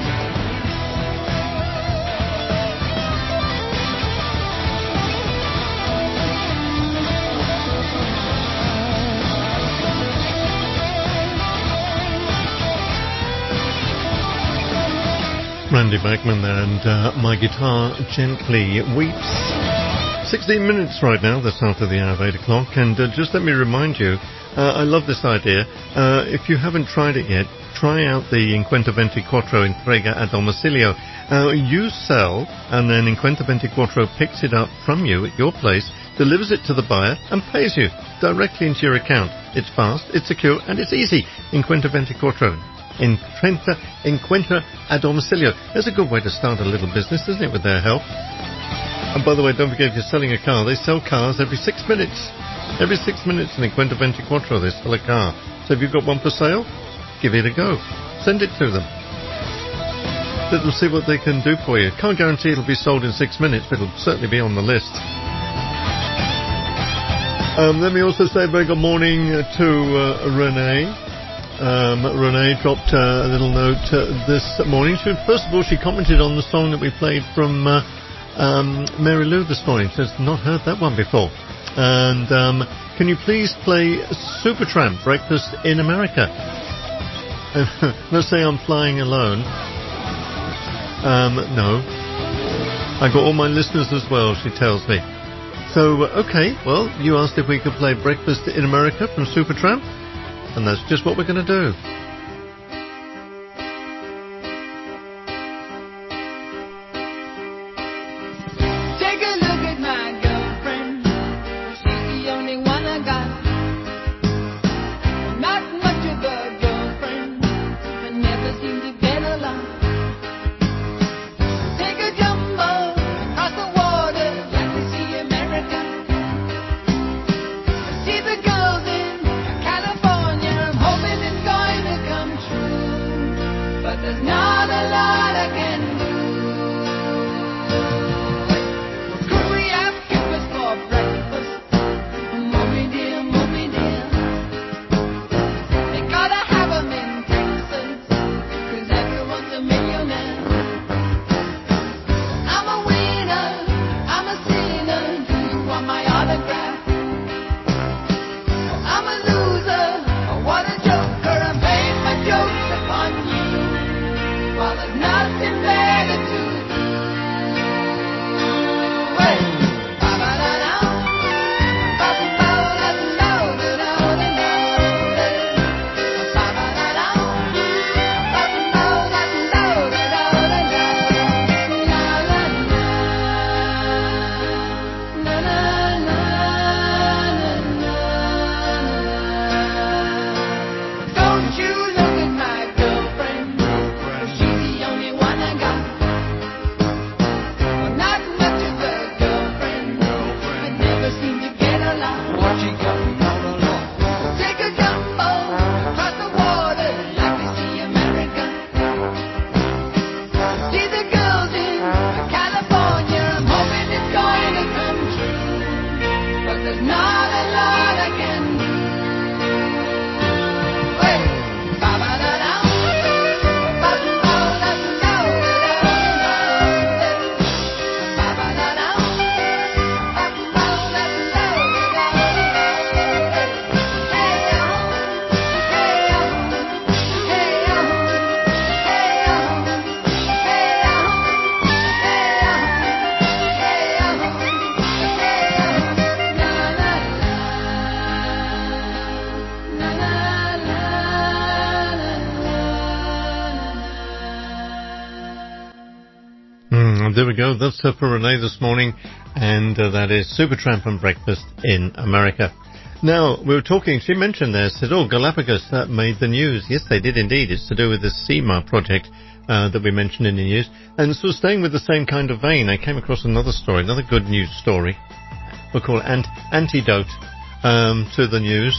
Randy Bachman there, and uh, My Guitar Gently Weeps. sixteen minutes right now, the start of the hour of eight o'clock, and uh, just let me remind you, uh, I love this idea. Uh, if you haven't tried it yet, try out the Inquenta ventiquattro Entrega a Domicilio. Uh, you sell, and then Inquenta ventiquattro picks it up from you at your place, delivers it to the buyer, and pays you directly into your account. It's fast, it's secure, and it's easy. Inquenta ventiquattro. Inquenta, Inquenta a Domicilio. That's a good way to start a little business, isn't it, with their help? And by the way, don't forget, if you're selling a car, they sell cars every six minutes. Every six minutes in Inquenta ventiquattro, they sell a car. So if you've got one for sale, give it a go. Send it to them. Let them see what they can do for you. Can't guarantee it'll be sold in six minutes, but it'll certainly be on the list. Um, let me also say a very good morning to uh, Renee. Um, Renee dropped uh, a little note uh, this morning. She, first of all, she commented on the song that we played from uh, um, Mary Lou this morning. She says, not heard that one before. And um, can you please play Supertramp, Breakfast in America? Let's say I'm flying alone. Um, no. I got all my listeners as well, she tells me. So, uh, okay, well, you asked if we could play Breakfast in America from Supertramp. And that's just what we're going to do. Take a look at my girlfriend. She's the only one I got. Not much of a girlfriend, but never seem to get along. Take a jumbo across the water, like to see America. See the girls in California. I'm hoping it's going to come true, but there's not a lot I can do. Could we have breakfast for breakfast? Mommy dear, mommy dear. They gotta have 'em in Texas, 'cause everyone's a millionaire. I'm a winner, I'm a sinner. Do you want my autograph? I'm a loser, what a joker. I'm paying my jokes upon you, while there's nothing better to do. Hey! Ba-ba-da-da, ba-ba-da-da-da-da-da-da-da-da. Ba-ba-da-da, ba-ba-da-da-da-da-da-da-da. Na-na-na-na-na-na-na-na. Don't you look at my girlfriend, she's the only one I got. Well, not much of a girlfriend, but never seem to get along. What you got all along? Take a jumbo across the water, like to see America. See the girls in California. I'm hoping it's going to come true, but there's not a lot I can do. Hey! Ba-ba-da-da, ba-ba-da-da-da-da-da. Ba-ba-da-da, ba-ba-da-da-da-da-da. There we go. That's uh, for Renee this morning, and uh, that is Supertramp and Breakfast in America. Now, we were talking, she mentioned there, said, oh, Galapagos, that made the news. Yes, they did indeed. It's to do with the SEMA project uh, that we mentioned in the news. And so staying with the same kind of vein, I came across another story, another good news story. We'll call it ant- antidote um, to the news.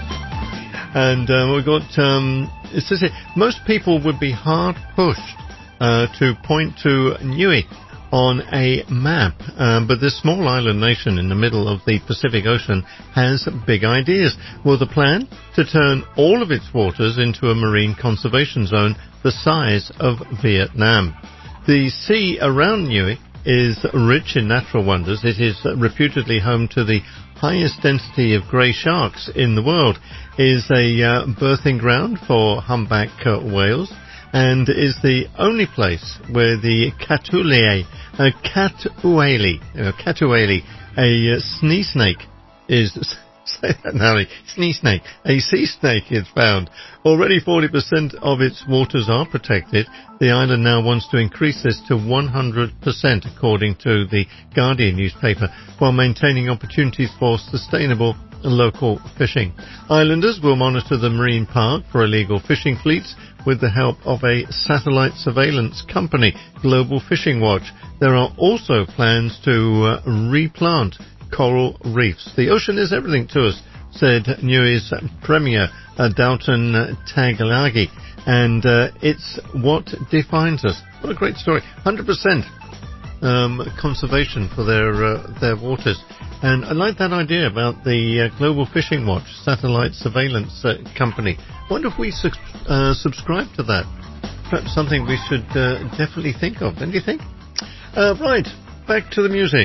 And uh, we've got, um, it says here, most people would be hard pushed uh, to point to Niue on a map, um, but this small island nation in the middle of the Pacific Ocean has big ideas. Well, the plan? To turn all of its waters into a marine conservation zone the size of Vietnam. The sea around Niue is rich in natural wonders. It is reputedly home to the highest density of grey sharks in the world, is a uh, birthing ground for humpback uh, whales, and is the only place where the Catuale, uh, Catuale, uh, Catuale, a uh, sea snake is, say that now, sea snake, a sea snake is found. Already forty percent of its waters are protected. The island now wants to increase this to one hundred percent, according to the Guardian newspaper, while maintaining opportunities for sustainable local fishing. Islanders will monitor the marine park for illegal fishing fleets with the help of a satellite surveillance company, Global Fishing Watch. There are also plans to uh, replant coral reefs. The ocean is everything to us, said Niue's Premier uh, Dalton Tagalagi, and uh, it's what defines us. What a great story. one hundred percent um, conservation for their uh, their waters. And I like that idea about the uh, Global Fishing Watch satellite surveillance uh, company. Wonder if we su- uh, subscribe to that. Perhaps something we should uh, definitely think of, don't you think? Uh, right, back to the music.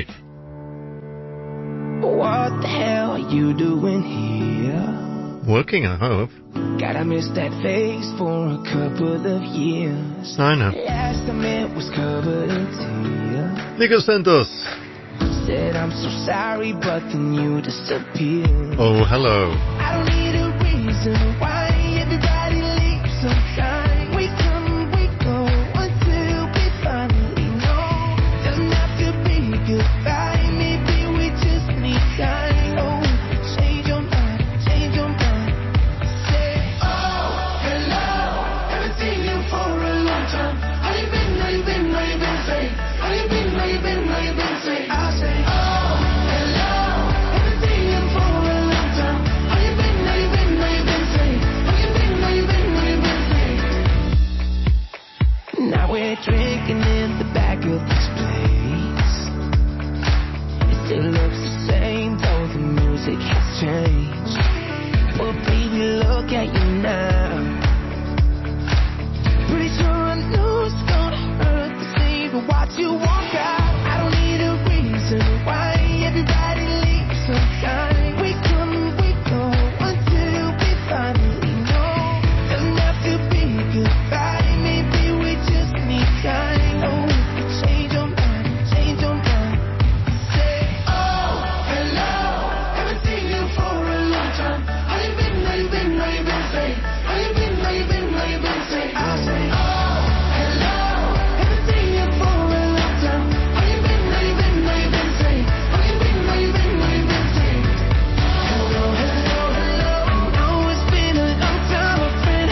What the hell are you doing here? Working, I hope. Gotta miss that face for a couple of years. I know. Last time it was covered in tears. Nico Santos. Said I'm so sorry, but then you disappeared. Oh, hello. I don't need a reason why everybody leaves sometimes. We come, we go until we finally know. Doesn't have to be goodbye. Maybe we just need time. Oh, change your mind, change your mind. Say, oh, hello, haven't seen you for a long time. How you been, how you been, how you been, say? How you been, how you been, how you been, say? I say, oh, hello, haven't seen you for a long time. How you been, how you been, how you been, say? How you been, how you been, how you been, say? Now we're drinking in the back of this place. It still looks the same, though the music has changed. But baby, look at you now. Pretty sure I know it's gonna hurt to see, but watch you walk out. I don't need a reason why everybody leaves sometimes. We come, we go until we finally know. Doesn't have to be goodbye. Maybe we just need time. Oh, change your mind, change your mind. Say, oh, hello, haven't seen you for a long time. How you been, how you been, how you been, say? How you been, how you been, how you been, say? I say, oh, hello, haven't seen you for a long time. How you been, how you been, how you been, say? How you been, how you been, how you been, say? Hello, hello, hello. I know it's been a long time, my friend.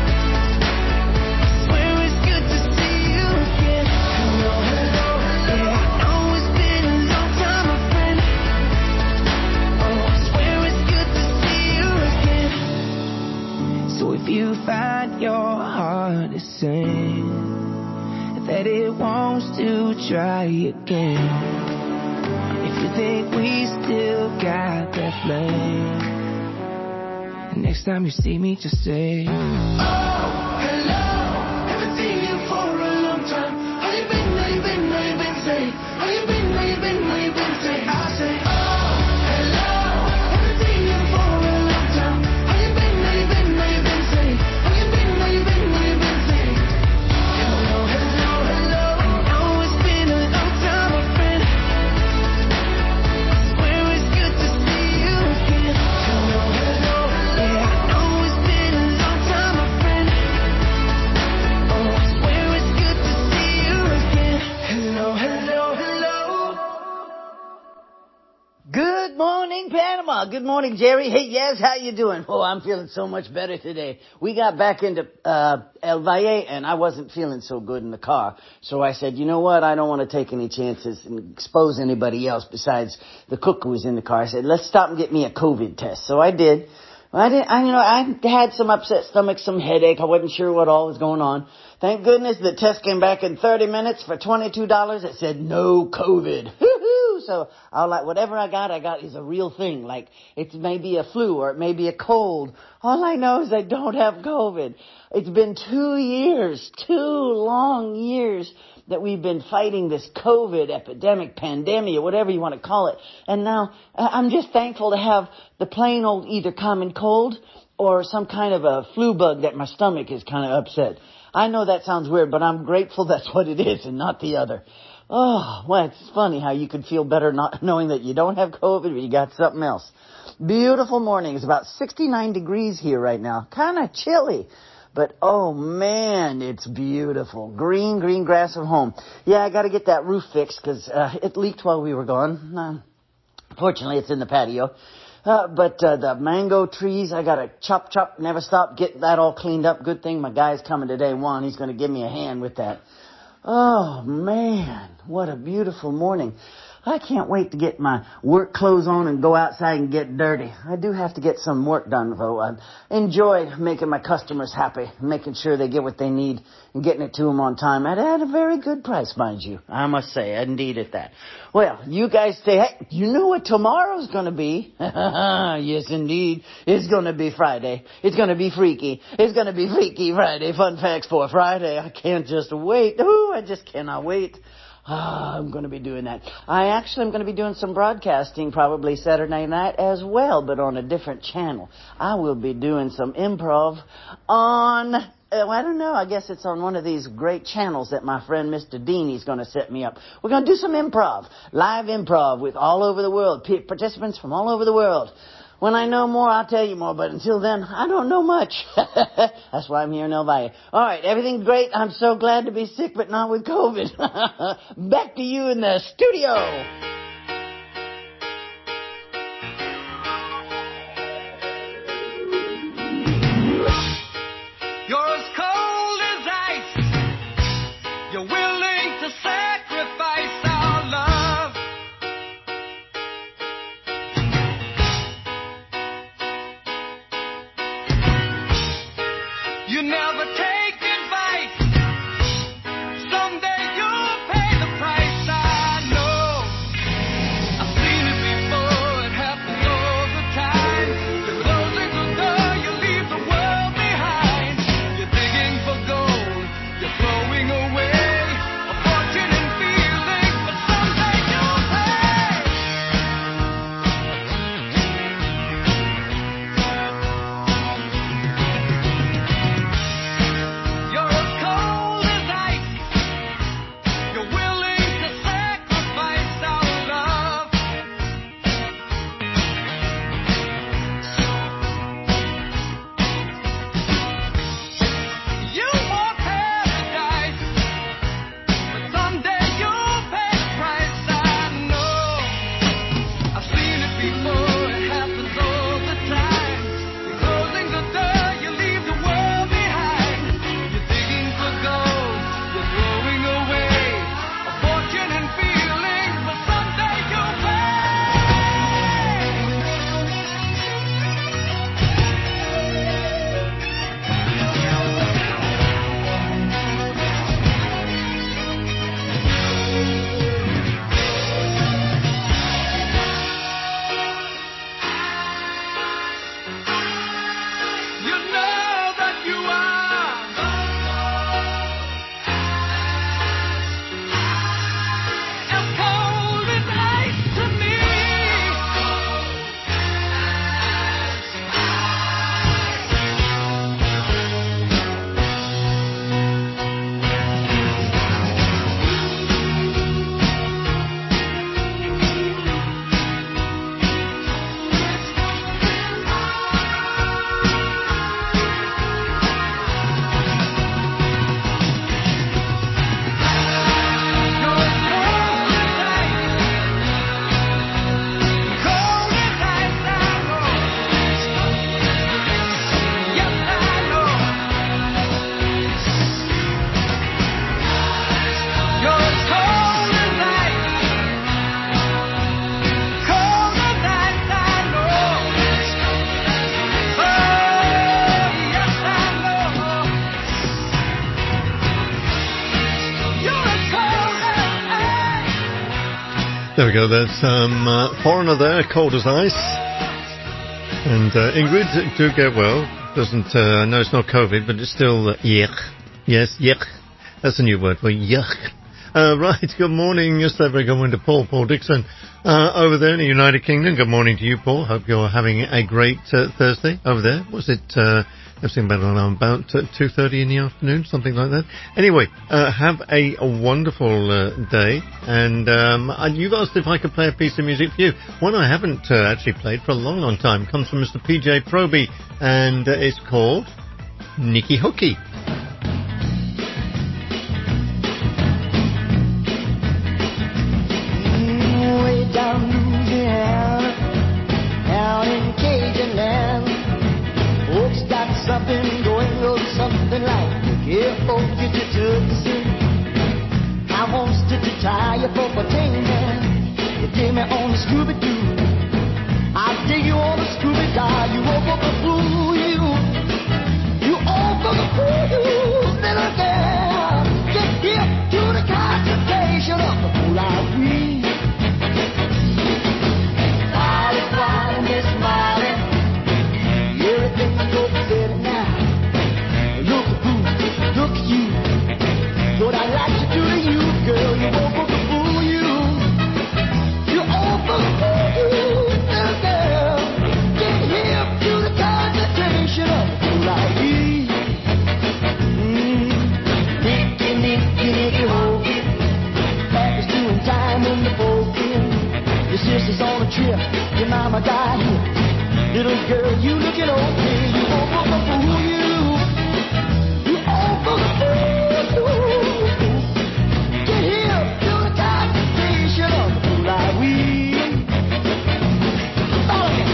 Swear it's good to see you again. Hello, hello, hello. Yeah, I know it's been a long time, my friend. Oh, I swear it's good to see you again. So if you find your heart is saying that it wants to try again, if you think we still got that flame, next time you see me, just say, oh, hello, haven't seen you for a long time. How you been, how you been, how you been, say? How you been, how you been, how you been, say? I say, oh, hello, haven't seen you for a long time. How you been, how you been, how you been, say? How you been, how you been, how you been, say? Hello, hello, hello. I know it's been a long time, my friend. Swear it's good to see you again. Hello, hello, hello. Yeah, I know it's been a long time, my friend. Good morning, Panama. Good morning, Jerry. Hey, yes, how you doing? Oh, I'm feeling so much better today. We got back into uh El Valle, and I wasn't feeling so good in the car. So I said, you know what? I don't want to take any chances and expose anybody else besides the cook who was in the car. I said, let's stop and get me a COVID test. So I did. I didn't, I, you know, I had some upset stomach, some headache. I wasn't sure what all was going on. Thank goodness the test came back in thirty minutes for twenty-two dollars. It said no COVID. Woo-hoo! So I was like, whatever I got, I got is a real thing. Like, it may be a flu or it may be a cold. All I know is I don't have COVID. It's been two years, two long years that we've been fighting this COVID epidemic, pandemic, or whatever you want to call it. And now I'm just thankful to have the plain old either common cold or some kind of a flu bug that my stomach is kind of upset. I know that sounds weird, but I'm grateful that's what it is and not the other. Oh, well, it's funny how you can feel better not knowing that you don't have COVID, but you got something else. Beautiful morning. It's about sixty-nine degrees here right now. Kind of chilly. But, oh, man, it's beautiful. Green, green grass at home. Yeah, I got to get that roof fixed because uh, it leaked while we were gone. Uh, fortunately, it's in the patio. Uh, but uh, the mango trees, I got to chop, chop, never stop, get that all cleaned up. Good thing my guy's coming today, Juan. He's going to give me a hand with that. Oh, man, what a beautiful morning. I can't wait to get my work clothes on and go outside and get dirty. I do have to get some work done, though. I enjoy making my customers happy, making sure they get what they need and getting it to them on time. At a very good price, mind you. I must say, indeed at that. Well, you guys say, hey, you know what tomorrow's going to be? Yes, indeed. It's going to be Friday. It's going to be freaky. It's going to be Freaky Friday. Fun facts for Friday. I can't just wait. Ooh, I just cannot wait. Ah, I'm going to be doing that. I actually am going to be doing some broadcasting probably Saturday night as well, but on a different channel. I will be doing some improv on, uh, I don't know, I guess it's on one of these great channels that my friend Mister Dean is going to set me up. We're going to do some improv, live improv with all over the world, participants from all over the world. When I know more, I'll tell you more, but until then, I don't know much. That's why I'm here in El Valle. All right, everything's great. I'm so glad to be sick, but not with COVID. Back to you in the studio. You're as cold as ice. You're willing to sacrifice our love. You never take advice. Someday you'll pay the price, I know. we go. That's um, uh, Foreigner there, Cold as Ice. And uh, Ingrid, do get well. Doesn't, uh, I know it's not COVID, but it's still uh, yuck. Yes, yuck. That's a new word for yuck. Uh, right, good morning. Yes, very good morning to Paul, Paul Dixon, uh, over there in the United Kingdom. Good morning to you, Paul. Hope you're having a great uh, Thursday over there. Was it, uh, I've seen about, about uh, two thirty in the afternoon, something like that. Anyway, uh, have a, a wonderful uh, day. And um, you've asked if I could play a piece of music for you. One I haven't uh, actually played for a long, long time comes from Mister P J Proby, and uh, it's called Nicky Hooky. Way down Louisiana, down in Cajun land, folks got something going on, something like if folks get you to the sea. I want to tie you for a ting man. You dig me on the Scooby Doo. I dig you on the Scooby Doo. You over the fool, you. You over the fool, little girl. Get hip to the concentration of the fool I read. Miss Molly, everything's so better now. Look at who, look at you. What I like to do to you, girl, you over the fool, you. You over the fool, little girl. Get hip to the concentration of the fool I be. Mm. Nicky, Nicky, Nicky, hokey. Papa's doing time in the pokey. Your sister's on a trip. Your mama died here. Little girl, you looking okay. You over the fool, you. You over the fool. Get here to the concentration of the fool I we. Follow me.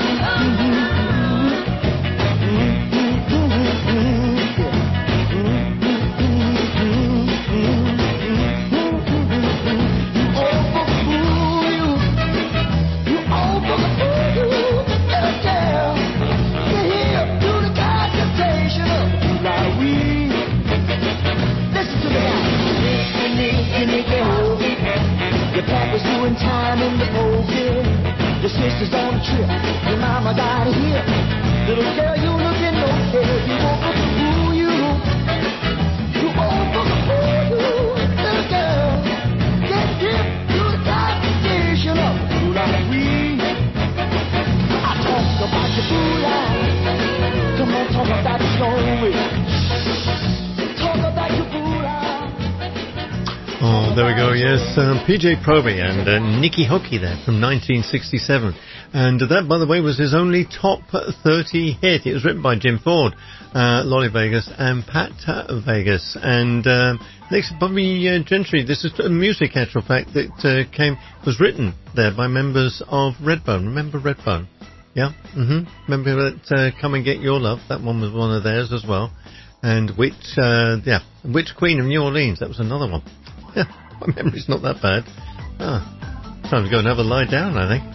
Your papa's doing time in the pokey. Your sister's on a trip. Your mama died here. Little girl, you looking okay. You over the fool, you. You over the fool, you. Little girl, get hip to the concentration of the fool I we. I talk about your fool I. Come on, talk about your story. Talk about your fool I. Oh, there we go, yes. Um, P J Proby and uh, Nicky Hooky there from nineteen sixty-seven. And that, by the way, was his only top thirty hit. It was written by Jim Ford, uh, Lolly Vegas and Pat uh, Vegas. And um, next, Bobby uh, Gentry. This is a music, actual fact, that uh, came was written there by members of Redbone. Remember Redbone? Yeah? Mm-hmm. Remember that uh, Come and Get Your Love? That one was one of theirs as well. And which, uh, yeah, Which Queen of New Orleans? That was another one. Yeah, my memory's not that bad. Ah, time to go and have a lie down, I think.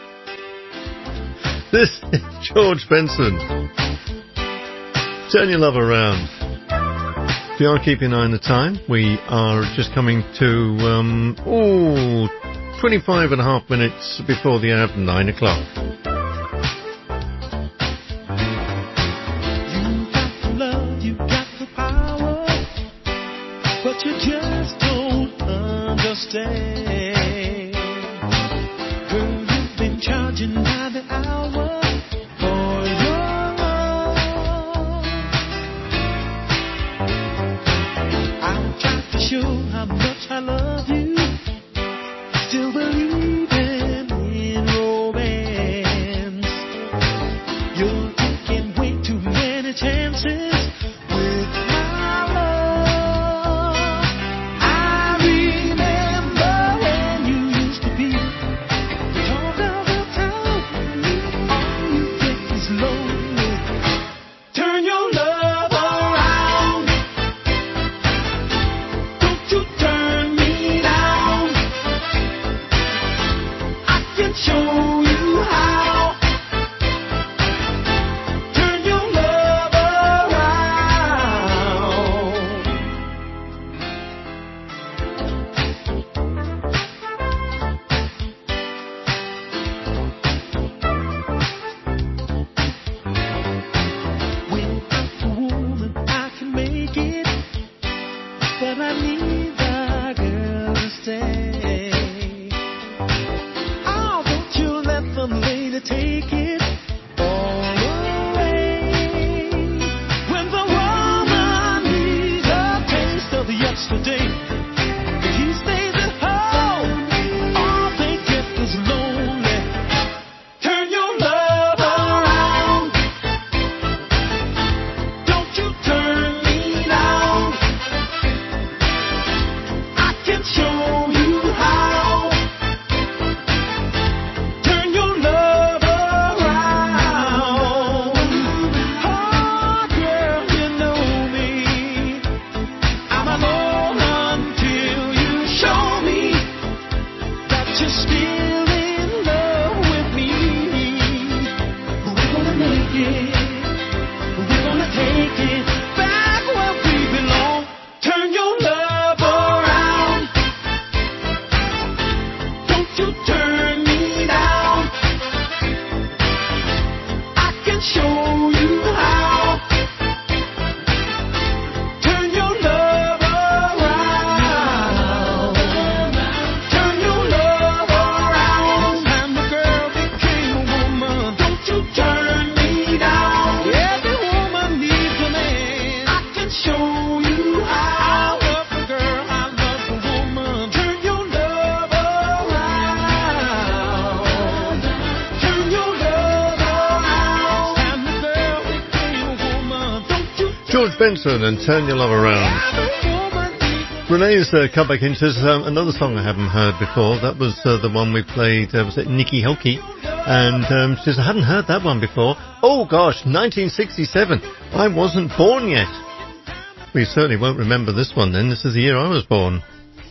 This is George Benson. Turn your love around. If you are keeping an eye on the time, we are just coming to, um, oh, twenty-five and a half minutes before the hour of nine o'clock. You got the love, you got the power, but you just don't understand. Girl, you've been charging by the hour for your love. I tried to show how much I love you, still believing in romance. George Benson and Turn Your Love Around. Renee's uh, come back in, says um, another song I haven't heard before. That was uh, the one we played, uh, was it Nikki Hokey? And um, she says, I hadn't heard that one before. Oh gosh, nineteen sixty-seven. I wasn't born yet. We certainly won't remember this one then. This is the year I was born.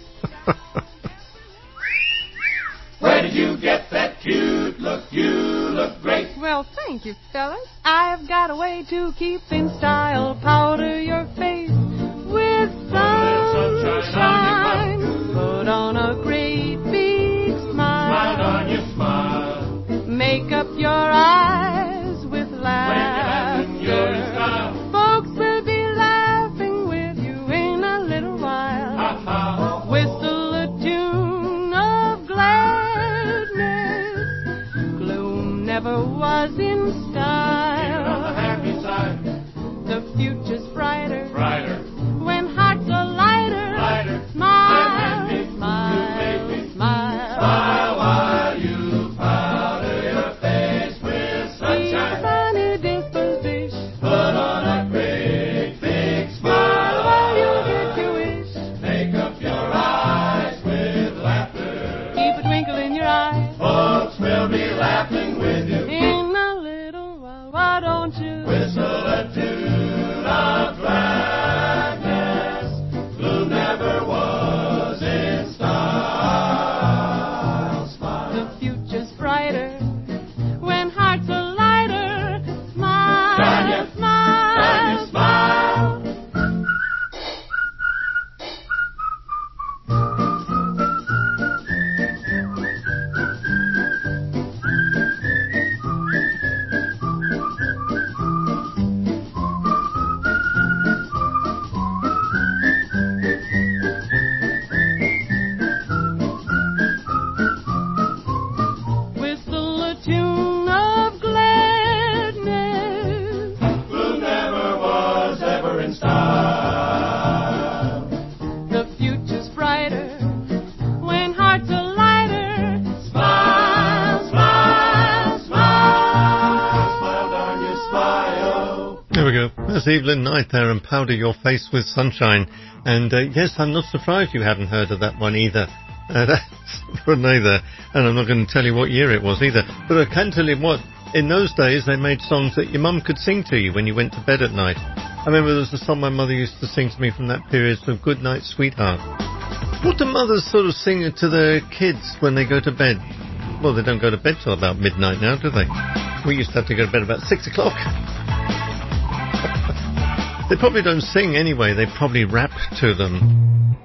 Where did you get that cute look? You look great. Well, thank you, fellas. I've got a way to keep in style. Powder your face with sunshine. Put on a great big smile. Smile on your smile. Make up your eyes with laughter. When you're in style. Folks will be laughing with you in a little while. Ha ha. Whistle a tune of gladness. Gloom never was in style. On the happy side. The future's brighter. Brighter. When hearts are lighter. Lighter. Smile. I'm happy. Smile. You make me Smile. smile while you powder your face with sunshine. Sunny disposition. Put on a great big smile While you get your wish. Make up your eyes with laughter. Keep a twinkle in your eye. Folks will be laughing with you. In a little while, why don't you Whistle a tune of gladness. Gloom never was in style. Smile. The future's brighter when hearts are lighter. Smile, Tanya, smile, Tanya, smile. Whistle a tune of gladness. Gloom never was ever in style. The future's brighter when hearts are lighter. Smile, smile, smile. Smile, darn you, smile. There we go. That's Evelyn Knight there, and Powder Your Face with Sunshine. And uh, yes, I'm not surprised you hadn't heard of that one either. Uh, that's Renee there. And I'm not going to tell you what year it was either. But I can tell you what, in those days they made songs that your mum could sing to you when you went to bed at night. I remember there was a song my mother used to sing to me from that period, so Good Night Sweetheart. What do mothers sort of sing to their kids when they go to bed? Well, they don't go to bed till about midnight now, do they? We used to have to go to bed about six o'clock. They probably don't sing anyway, they probably rap to them.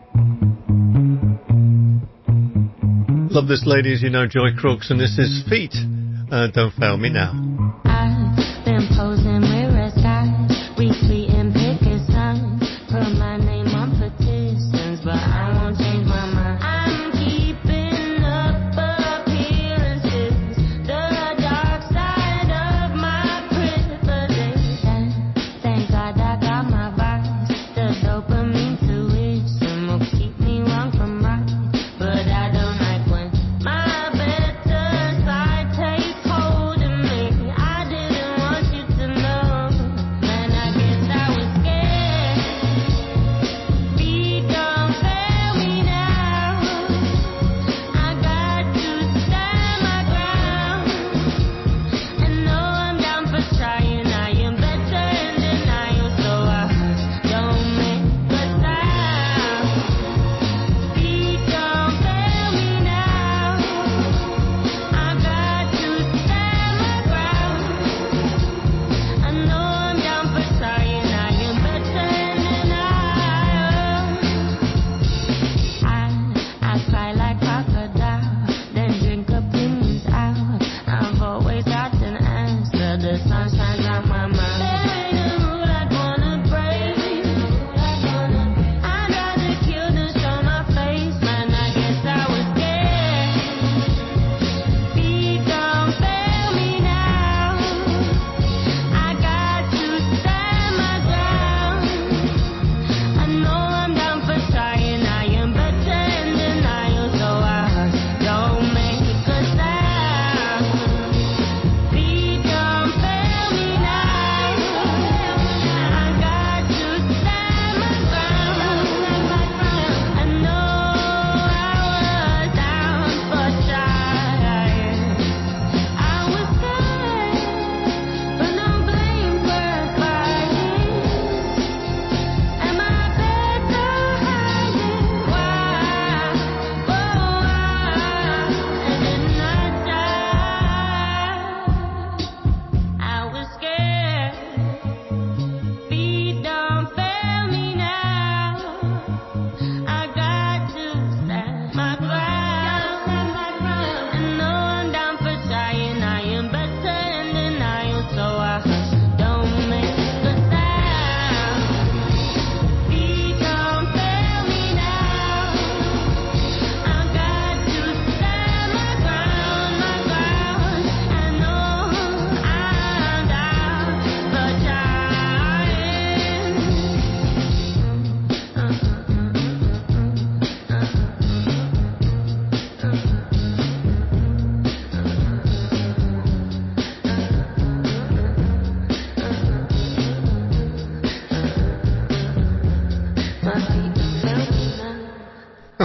Love this lady, as you know, Joy Crooks, and this is Feet. Uh, don't Fail Me Now. I've been posing mirror skies, retweeting picket signs, put my name on petitions, but I won't change my mind. I'm keeping up appearances, the dark side of my privilege. Thank God I got my vibes, the dopamine tuition will keep me wrong from right, but I don't like when my better side takes hold of me.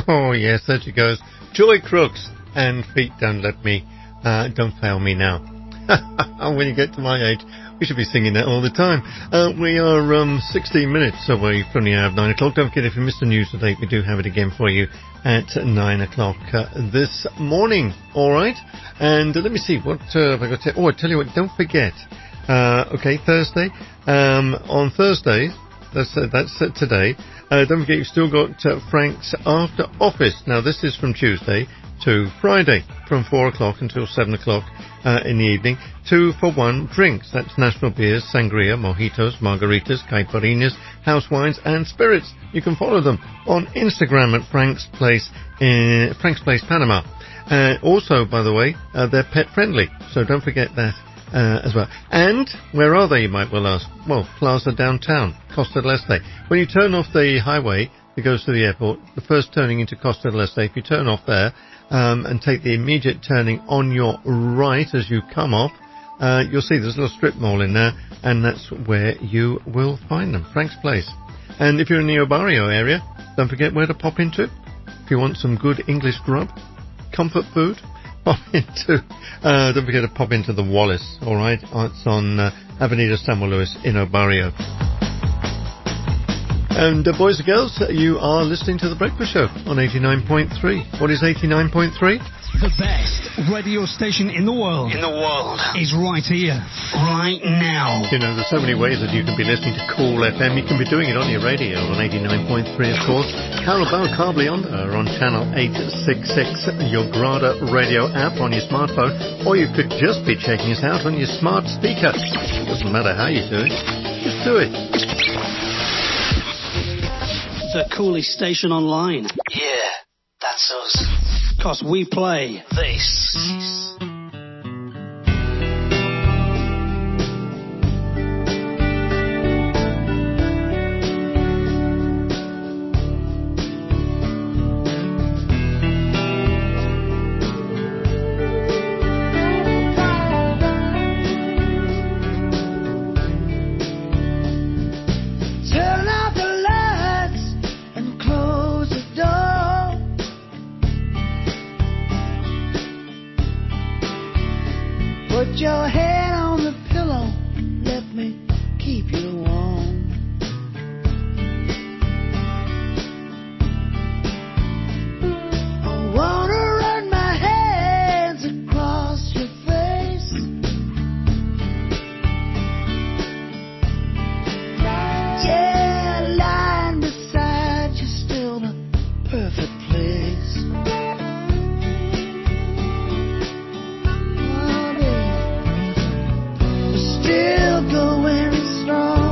Oh, yes, there she goes. Joy Crooks and Feet Don't Let Me, uh, Don't Fail Me Now. When you get to my age, we should be singing that all the time. Uh, we are um, sixteen minutes away from the hour of nine o'clock. Don't forget, if you missed the news today, we do have it again for you at nine o'clock uh, this morning. All right? And uh, let me see, what uh, have I got to... Oh, I tell you what, don't forget. Uh, okay, Thursday. Um, on Thursday, that's, uh, that's uh, today, uh, don't forget you've still got uh, Frank's After Office. Now, this is from Tuesday to Friday, from four o'clock until seven o'clock uh, in the evening. Two for one drinks. That's national beers, sangria, mojitos, margaritas, caipirinhas, house wines, and spirits. You can follow them on Instagram at Frank's Place, in Frank's Place Panama. Uh, also, by the way, uh, they're pet friendly, so don't forget that uh, as well. And where are they, you might well ask? Well, Plaza Downtown, Costa del Este. When you turn off the highway that goes to the airport, the first turning into Costa del Este, if you turn off there um, and take the immediate turning on your right as you come off, uh, you'll see there's a little strip mall in there, and that's where you will find them, Frank's Place. And if you're in the Obarrio area, don't forget where to pop into. If you want some good English grub, comfort food, pop into, uh, don't forget to pop into the Wallace, alright? It's on uh, Avenida Samuel Lewis in Obarrio. And uh, boys and girls, you are listening to The Breakfast Show on eighty-nine point three. What is eighty-nine point three? The best radio station in the world. In the world. Is right here, right now. You know, there's so many ways that you can be listening to Cool F M. You can be doing it on your radio on eighty-nine point three, of course. Carabao Carblionda on channel eight sixty-six, your Grada radio app on your smartphone, or you could just be checking us out on your smart speaker. Doesn't matter how you do it, just do it. The coolest station online. Yeah, that's us. Cause we play This. Turn out the lights and close the door. Put your head on the pillow, let me keep you warm. I wanna run my hands across your face. Yeah, lying beside you, still the perfect place. Oh, baby, we're still going strong.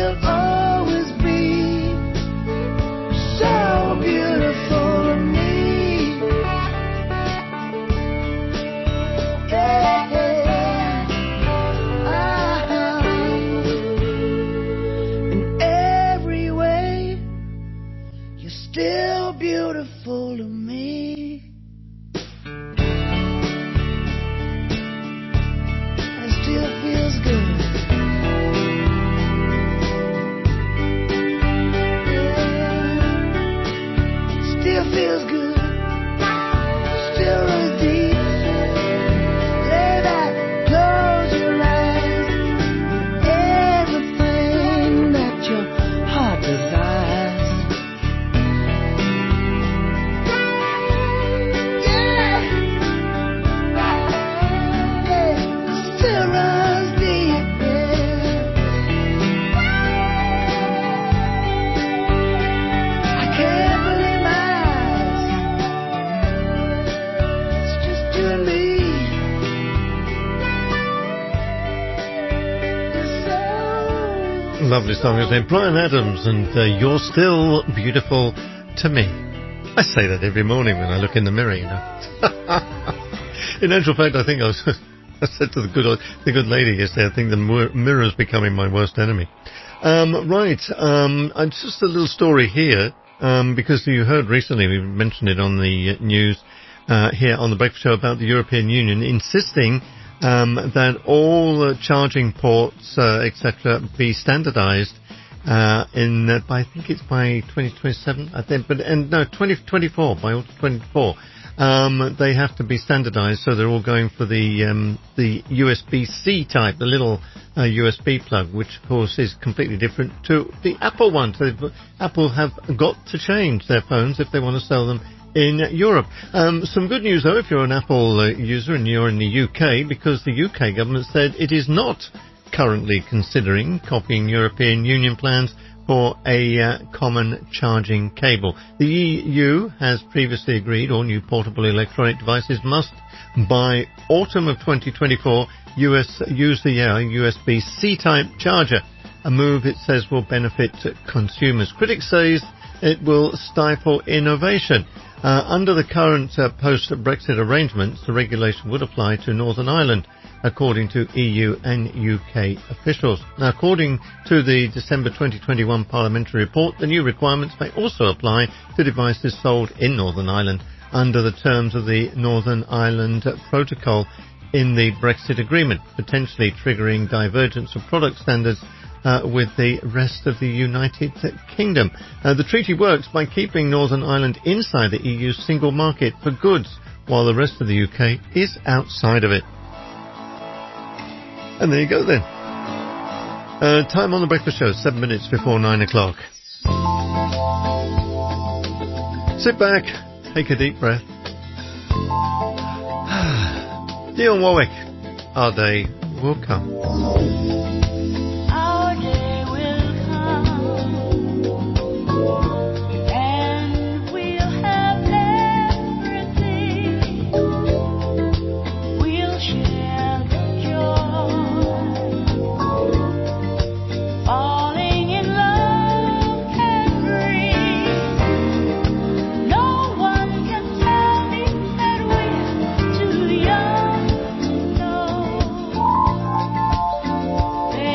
will always be so beautiful to me. Yeah, uh-huh. In every way, you're still beautiful to me. It still feels good. Still feels good, still runs deep. Lay back, close your eyes. Everything that your heart desires. Yeah, yeah, still runs deep. Yeah, I can't believe my you and me. Lovely song, isn't it? Brian Adams and uh, You're Still Beautiful to Me. I say that every morning when I look in the mirror, you know. In actual fact, I think I was... I said to the good the good lady yesterday, I think the mir- mirror's becoming my worst enemy. Um, right, um, uh, just a little story here, um, because you heard recently, we mentioned it on the uh, news uh, here on the Breakfast Show about the European Union insisting um, that all uh, charging ports, uh, et cetera, be standardised uh, in uh, by I think it's by twenty twenty-seven, I think, but and no twenty twenty-four by twenty twenty-four. Um, they have to be standardised, so they're all going for the um, the U S B C type, the little uh, U S B plug, which of course is completely different to the Apple one. So Apple have got to change their phones if they want to sell them in Europe. Um, some good news though, if you're an Apple uh, user and you're in the U K, because the U K government said it is not currently considering copying European Union plans for a uh, common charging cable. The E U has previously agreed all new portable electronic devices must, by autumn of twenty twenty-four, U S, use the uh, U S B C type charger, a move it says will benefit consumers. Critics say it will stifle innovation. Uh, under the current uh, post-Brexit arrangements, the regulation would apply to Northern Ireland, according to E U and U K officials. Now, according to the December twenty twenty-one parliamentary report, the new requirements may also apply to devices sold in Northern Ireland under the terms of the Northern Ireland Protocol in the Brexit agreement, potentially triggering divergence of product standards Uh, with the rest of the United Kingdom. Uh, the treaty works by keeping Northern Ireland inside the E U's single market for goods, while the rest of the U K is outside of it. And there you go then. Uh, time on the Breakfast Show, seven minutes before nine o'clock. Sit back, take a deep breath. Dionne Warwick, our day will come. Too young to know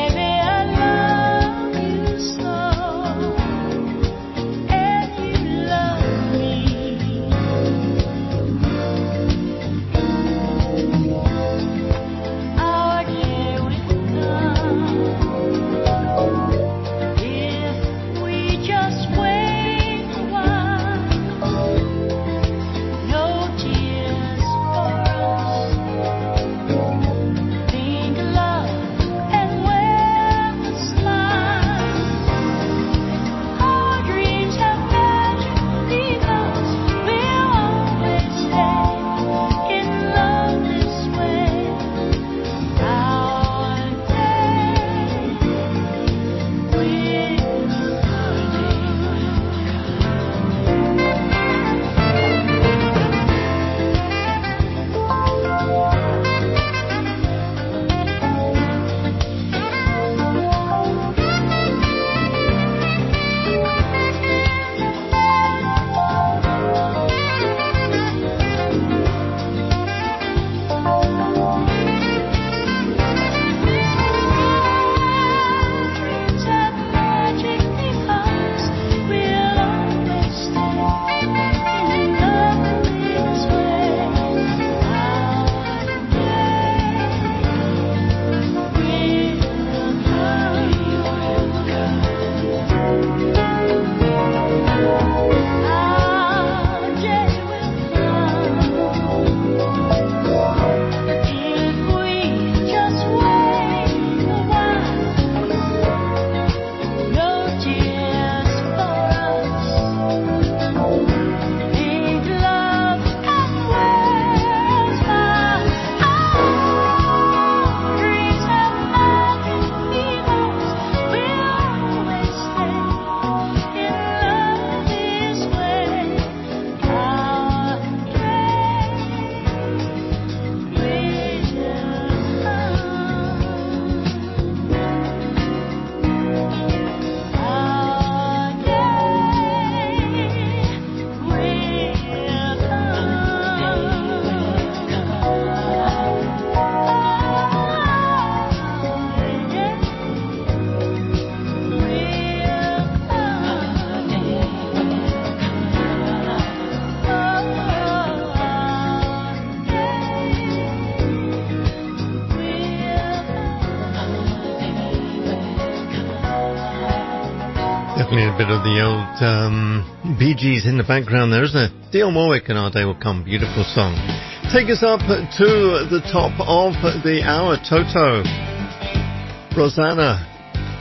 Definitely a bit of the old um, Bee Gees in the background there, isn't it? Dionne Warwick and Our Day Will Come. Beautiful song. Take us up to the top of the hour. Toto. Rosanna.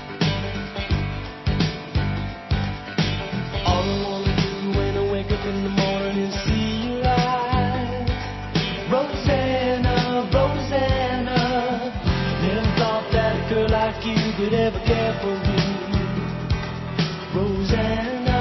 All I wanna do when I wake up in the morning is see you live. Rosanna, Rosanna. Never thought that a girl like you could ever care for me. Rosanna.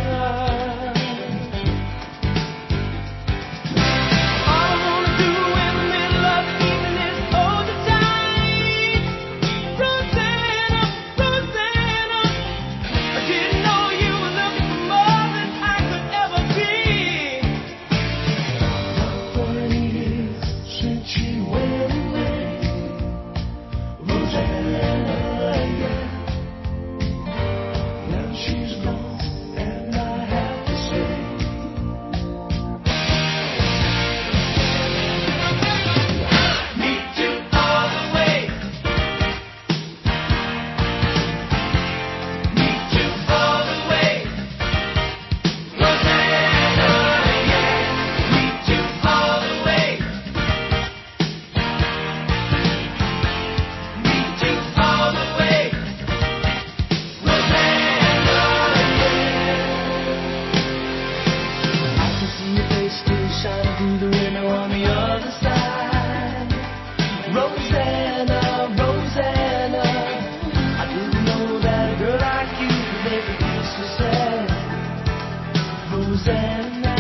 All I wanna do in the middle of the evening is hold you tight. Rosanna, Rosanna. I didn't know you were looking for more than I could ever be. Not twenty years since you went away. Rosanna, yeah. Now she's gone, and I have to say, meet you all the way. Meet you all the way. Rosanna, yeah. Meet you all the way. Meet you all the way. I can see your face still shining through the window on the other side. Rosanna, Rosanna. I didn't know that a girl like you could make me feel so sad. Rosanna.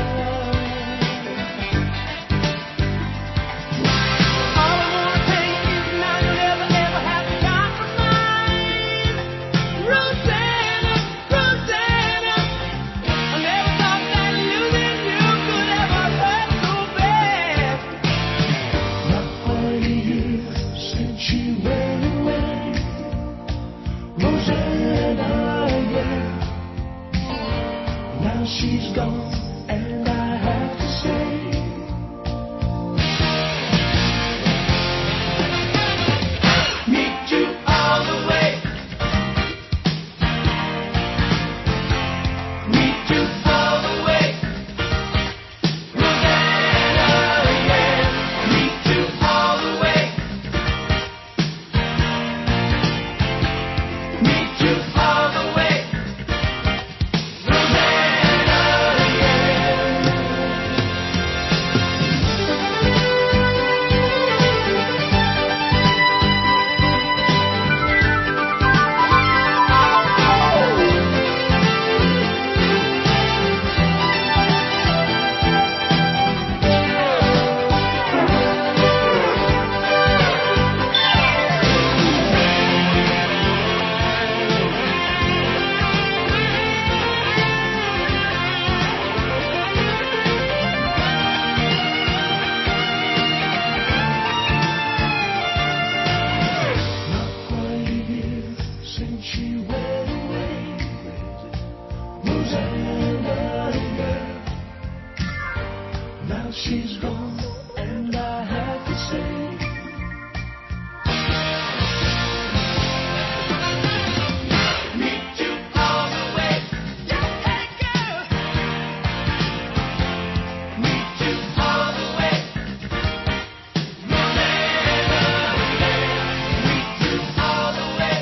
All I wanna tell you is now you'll never, ever have to compromise. Rosanna, Rosanna. I never thought that losing you could ever hurt so bad. Not twenty years since you went away. Rosanna, yeah. Now she's gone, and I have to say, meet you all the way. Meet you all the way. Rosanna, yeah. Meet you all the way. Meet you all the way. Rosanna, not twenty years since you went away. Rosanna, yeah. Now she's gone, and I have to say, meet you all the way. Hey, girl. Meet you all the way. Rosanna, yeah. Meet you all the way.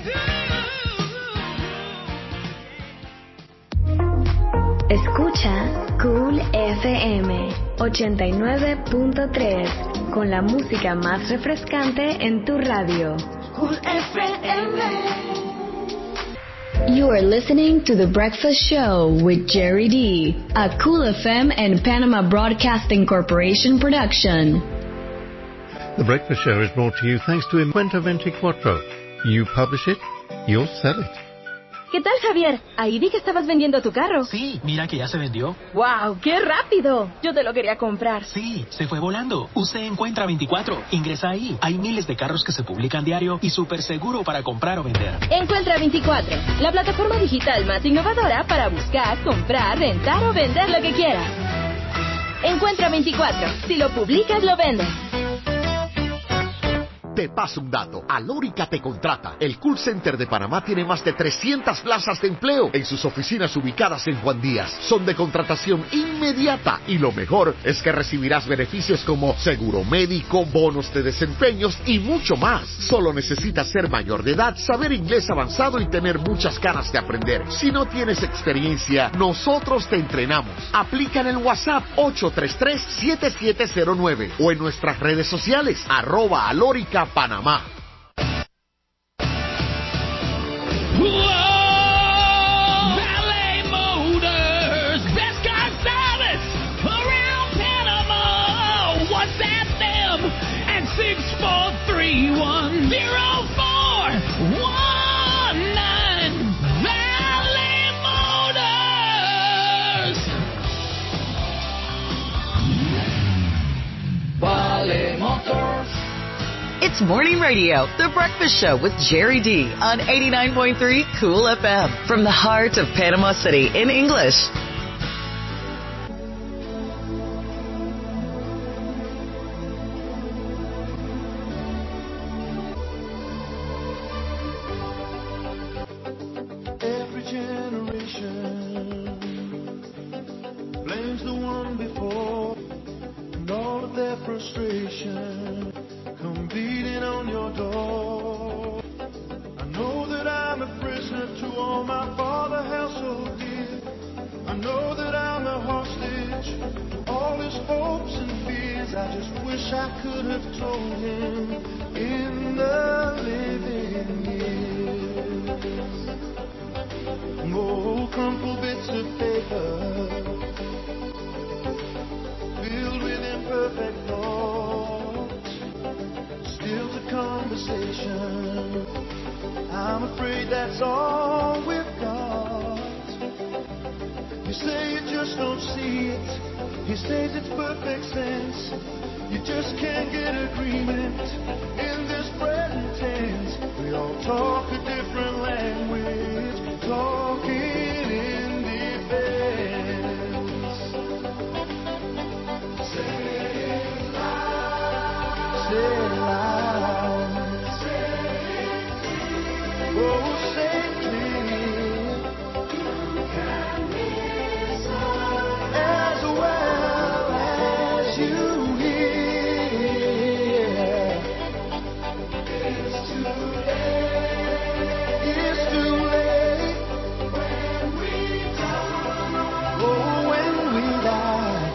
Escucha Cool F M ochenta y nueve punto tres con la música más refrescante en tu radio. Cool F M. You are listening to The Breakfast Show with Jerry D, a Cool F M and Panama Broadcasting Corporation production. The Breakfast Show is brought to you thanks to Encuentro veinticuatro. You publish it, you'll sell it. ¿Qué tal, Javier? Ahí vi que estabas vendiendo tu carro. Sí, mira que ya se vendió. ¡Wow! ¡Qué rápido! Yo te lo quería comprar. Sí, se fue volando. Usted Encuentra veinticuatro. Ingresa ahí. Hay miles de carros que se publican diario y súper seguro para comprar o vender. Encuentra veinticuatro, la plataforma digital más innovadora para buscar, comprar, rentar o vender lo que quieras. Encuentra veinticuatro. Si lo publicas, lo vendes. Te paso un dato. Alórica te contrata. El call center de Panamá tiene más de trescientas plazas de empleo en sus oficinas ubicadas en Juan Díaz. Son de contratación inmediata y lo mejor es que recibirás beneficios como seguro médico, bonos de desempeños y mucho más. Solo necesitas ser mayor de edad, saber inglés avanzado y tener muchas ganas de aprender. Si no tienes experiencia, nosotros te entrenamos. Aplica en el WhatsApp ocho tres tres, siete siete cero nueve o en nuestras redes sociales, arroba Alórica Panamá. Valet Motors, best car service around Panama. WhatsApp them at six four three, one zero four one nine. Valet Motors. Valet Motors. It's Morning Radio, The Breakfast Show with Jerry D on eighty-nine point three Cool F M from the heart of Panama City in English. Every generation blames the one before, and all of their frustration come beating on your door. I know that I'm a prisoner to all my father held so dear. I know that I'm a hostage to all his hopes and fears. I just wish I could have told him in the living years. Oh, crumpled bits of paper filled with imperfect thoughts, still to conversation. I'm afraid that's all we've got. You say you just don't see it. He says it's perfect sense. You just can't get agreement in this present tense. We all talk a different language, talking in defense. Say it loud. Say it loud. Say it clear. Oh, say it clear. You can listen as well as you hear. It's too late. It's too late when we die. Oh, when we die.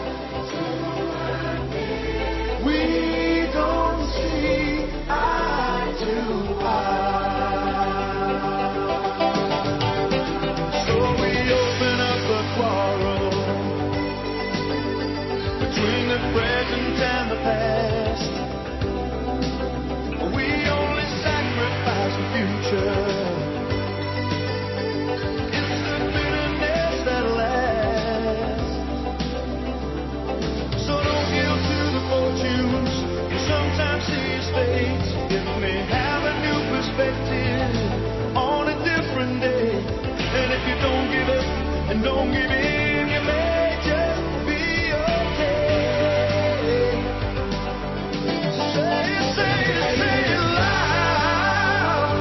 We don't see eye to eye. So we open up a quarrel between the present and the past. We only sacrifice the future. It's the bitterness that lasts. So don't yield to the fortunes you sometimes see as fate. It may have a new perspective on a different day. And if you don't give up and don't give in, you may just be okay. So say it, say it, say it loud.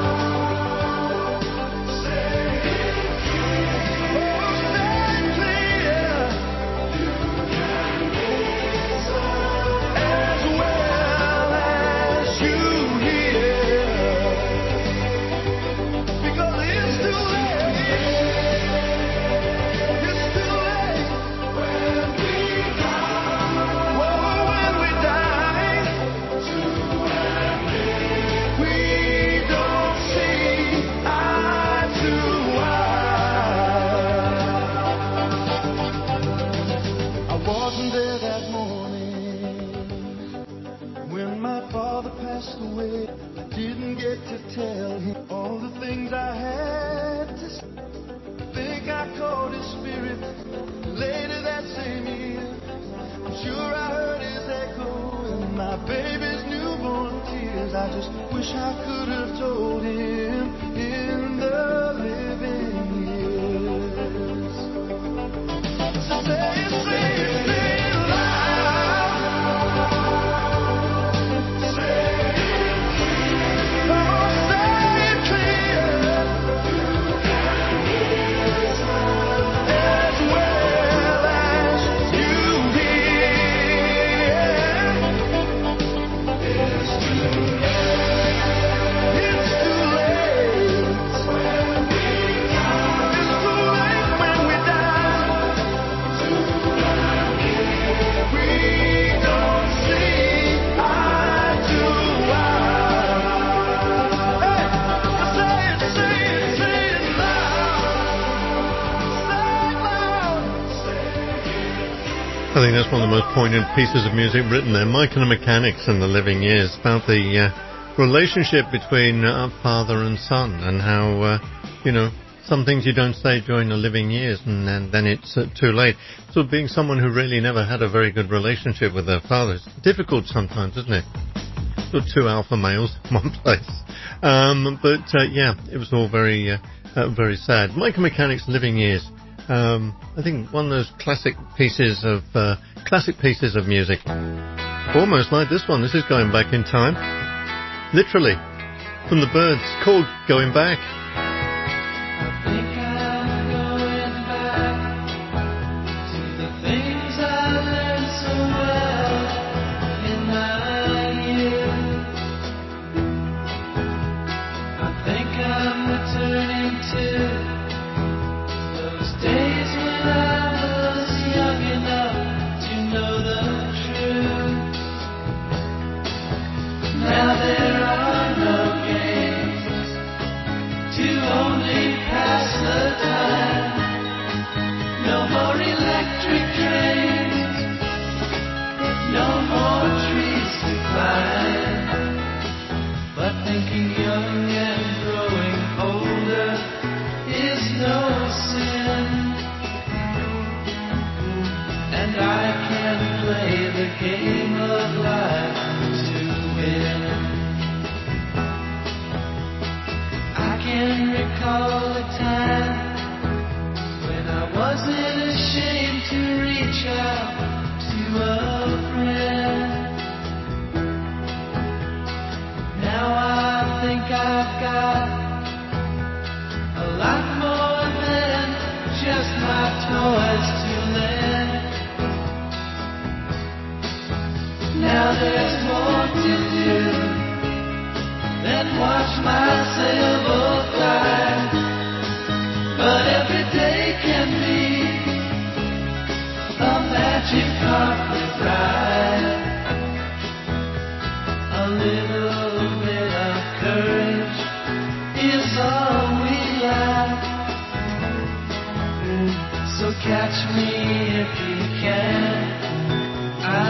Say it clear. Oh, say it clear. You can listen as well as you hear. Because it's too late. It's too late when we die. Oh, when we die. We don't see eye to eye. I wasn't there that morning when my father passed away. I didn't get to tell him all the things I had to say. I think I caught his spirit later that same year. I'm sure I heard his echo in my baby's newborn tears. I just wish I could have told him in the living years. So say it, say it, say it loud. Say it clear. that's one of the most poignant pieces of music written there. Mike and the Mechanics and the Living Years, about the uh, relationship between uh, father and son, and how, uh, you know, some things you don't say during the living years, and then, then it's uh, too late. So being someone who really never had a very good relationship with their father, it's difficult sometimes, isn't it? Sort of two alpha males in one place. Um, but, uh, yeah, it was all very, uh, uh, very sad. Mike and Mechanics' Living Years. Um, I think one of those classic pieces of, uh, classic pieces of music. Almost like this one. This is Going Back in Time. Literally. From the Byrds, called Going Back.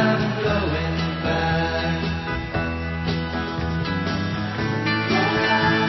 Thank you.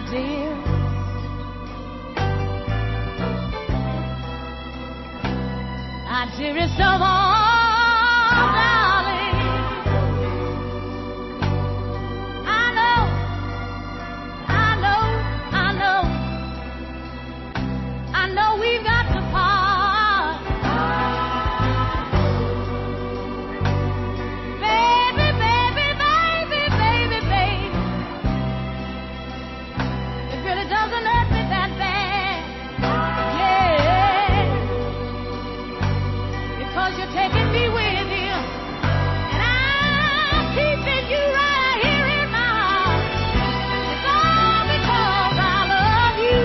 my dear. My dearest of all, darling. I know, I know, I know, I know we've got to part. Baby, baby, baby, baby, baby. It really doesn't hurt me that bad. Yeah. Because you're taking me with you. And I'm keeping you right here in my heart. It's all because I love you.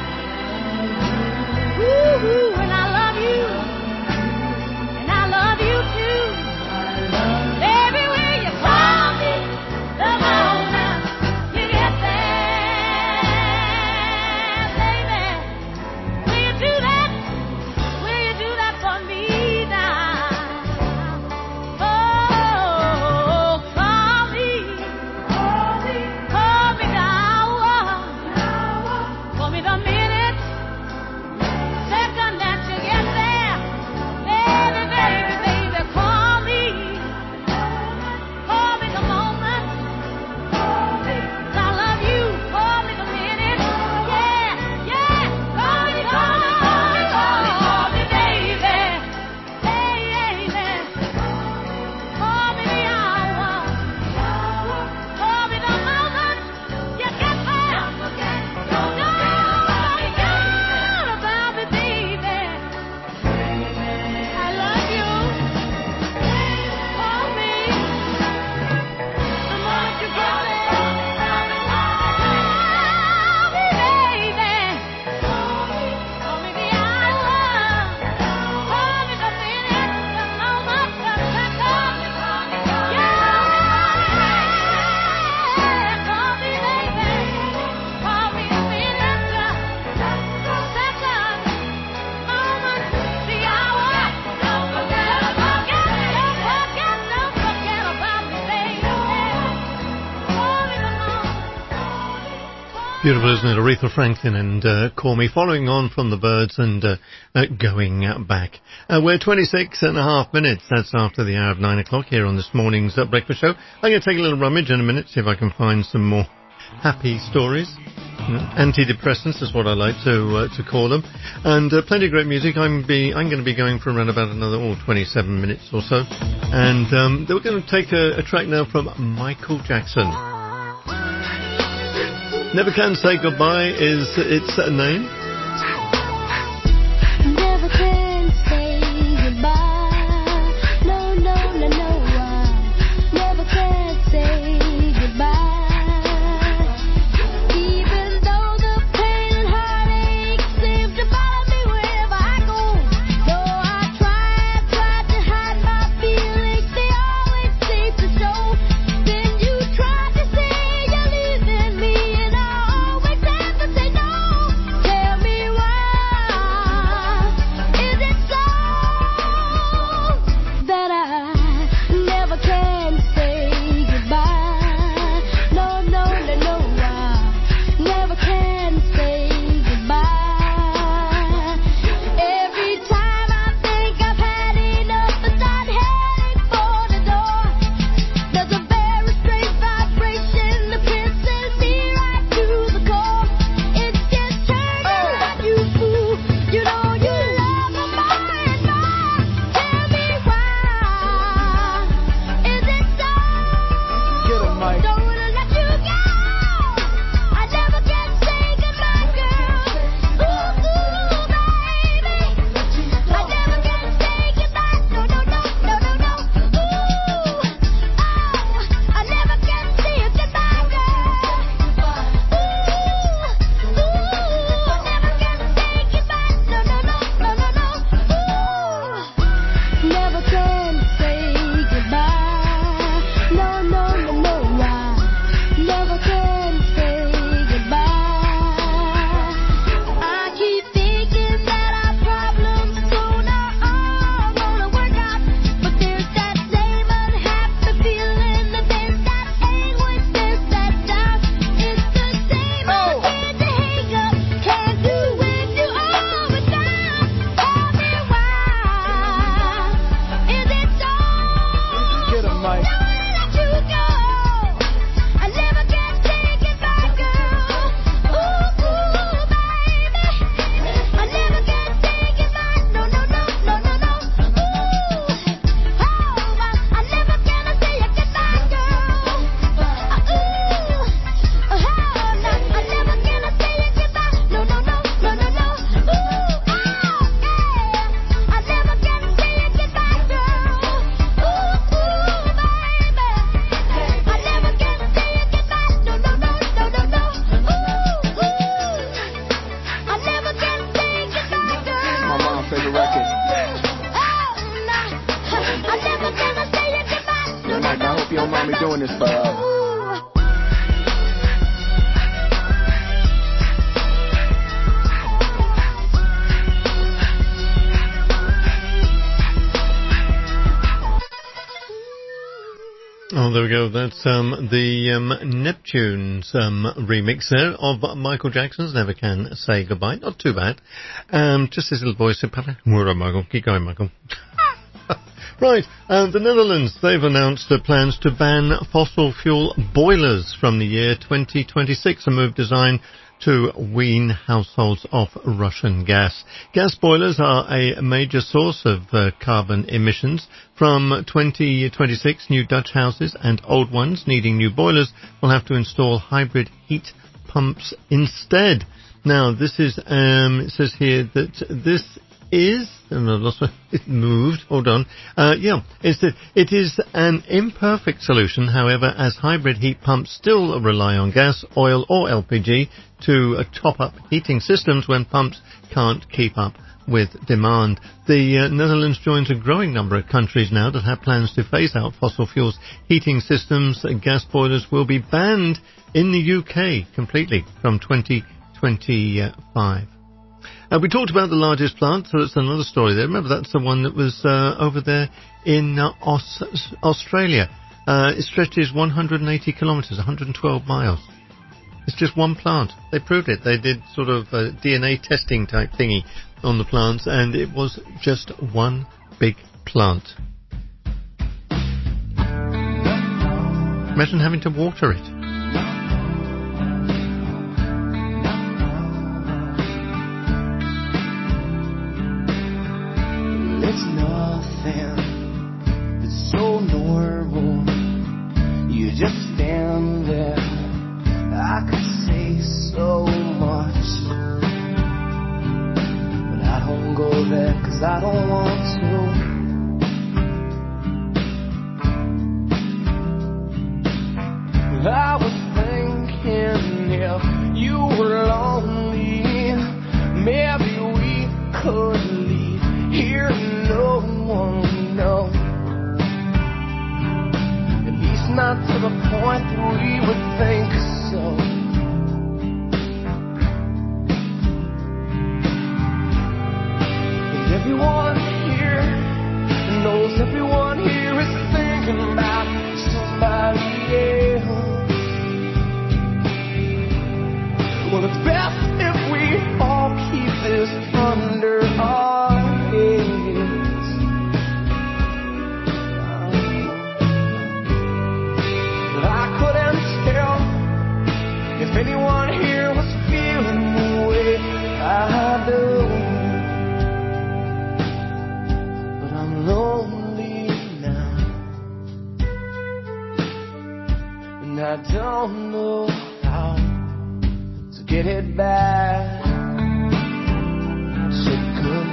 Woo-hoo, and I love you. And I love you too. Baby, will you call me the moment you get there? Baby, will you do that? Will you do that for me now? Oh, call me. Call me now. Call me the minute, second that you get there. Baby, baby, baby, call me. Call me the moment. 'Cause I love you. Call me the minute. Yeah, yeah. Call me, call me, call me, call me, call me, baby. Hey, baby. Call me the hour. Call me the moment you get there. Don't forget about me, baby. I love you. Call me the moment you get there. Call me, baby. Call me the hour. Call me the minute, the moment, the second. Yeah, call me, baby. Call me the minute, the second, moment, the hour. Don't forget about me. Don't forget, don't forget about me, baby. Call me the moment. Beautiful, isn't it? Aretha Franklin and uh, Call Me, following on from the Birds and uh, uh, going uh, back. Uh, we're twenty-six and a half minutes. That's after the hour of nine o'clock here on this morning's uh, breakfast show. I'm going to take a little rummage in a minute, see if I can find some more happy stories. Mm, Antidepressants is what I like to uh, to call them, and uh, plenty of great music. I'm be I'm going to be going for around about another oh, twenty-seven minutes or so, and um, we're going to take a, a track now from Michael Jackson. Never Can Say Goodbye is its uh, name. Never can say goodbye. No, no, no, no. I never can say goodbye. Even though the pain and heartache seems to follow me wherever I go. Though I try and try to hide my feelings, they always seem to show. Then you try to say you're leaving me, and I always have to say no. Tell there we go. That's um, the um, Neptunes um, remix there of Michael Jackson's Never Can Say Goodbye. Not too bad. Um, just this little voice. All right, Michael. Keep going, Michael. Right, uh, the Netherlands, they've announced uh, plans to ban fossil fuel boilers from the year twenty twenty-six, a move designed to wean households off Russian gas. Gas boilers are a major source of uh, carbon emissions. From twenty twenty-six, new Dutch houses and old ones needing new boilers will have to install hybrid heat pumps instead. Now, this is, um, it says here that this is, and I've lost my, it moved, hold on, uh, yeah, it's that it is an imperfect solution, however, as hybrid heat pumps still rely on gas, oil or L P G to uh, top up heating systems when pumps can't keep up with demand. The uh, Netherlands joins a growing number of countries now that have plans to phase out fossil fuels heating systems. Uh, gas boilers will be banned in the U K completely from twenty twenty-five. Uh, we talked about the largest plant, so it's another story there. Remember, that's the one that was uh, over there in uh, Aus- Australia. Uh, it stretches one hundred eighty kilometres, one hundred twelve miles. It's just one plant. They proved it. They did sort of a D N A testing type thingy on the plants, and it was just one big plant. Imagine having to water it. It's nothing, it's so normal. You just stand there. I could say so much, but I don't go there 'cause I don't want to. I was thinking if you were lonely, maybe we could leave here, no one would know. At least not to the point that we would think so. And everyone here knows everyone here is thinking about somebody else. Well, it's best if we all keep this under our heads. But I couldn't tell if anyone here was feeling the way I do. But I'm lonely now, and I don't know how to get it back. So good.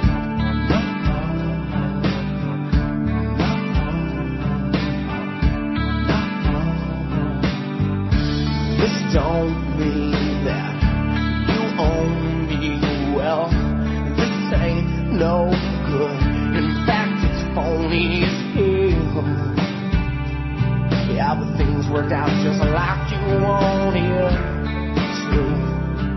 This don't mean that you own me well. This ain't no good. In fact, it's phony as hell. Yeah, but things worked out just like you wanted to.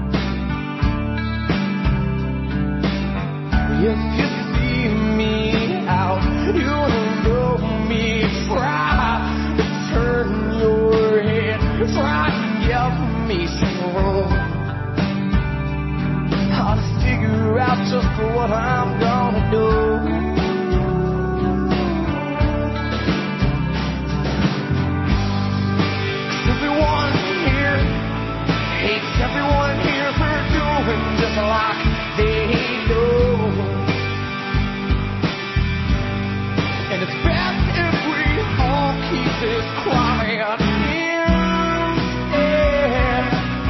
If you see me out, you'll know me. Try to turn your head, try to give me some room. I'll figure out just what I'm gonna do. Everyone here hates everyone here for doing just like they do. And it's best if we all keep this quiet instead.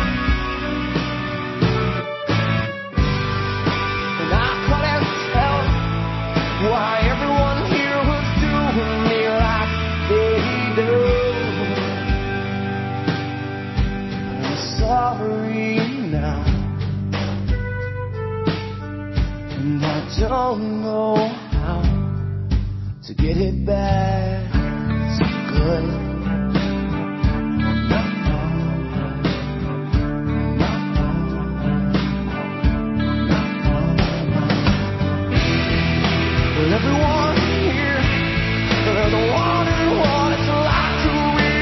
And I couldn't tell why everyone here was doing me like they do. I'm sorry now, and I don't know how to get it back. It's good. Well, everyone here, they're the one who what it's like to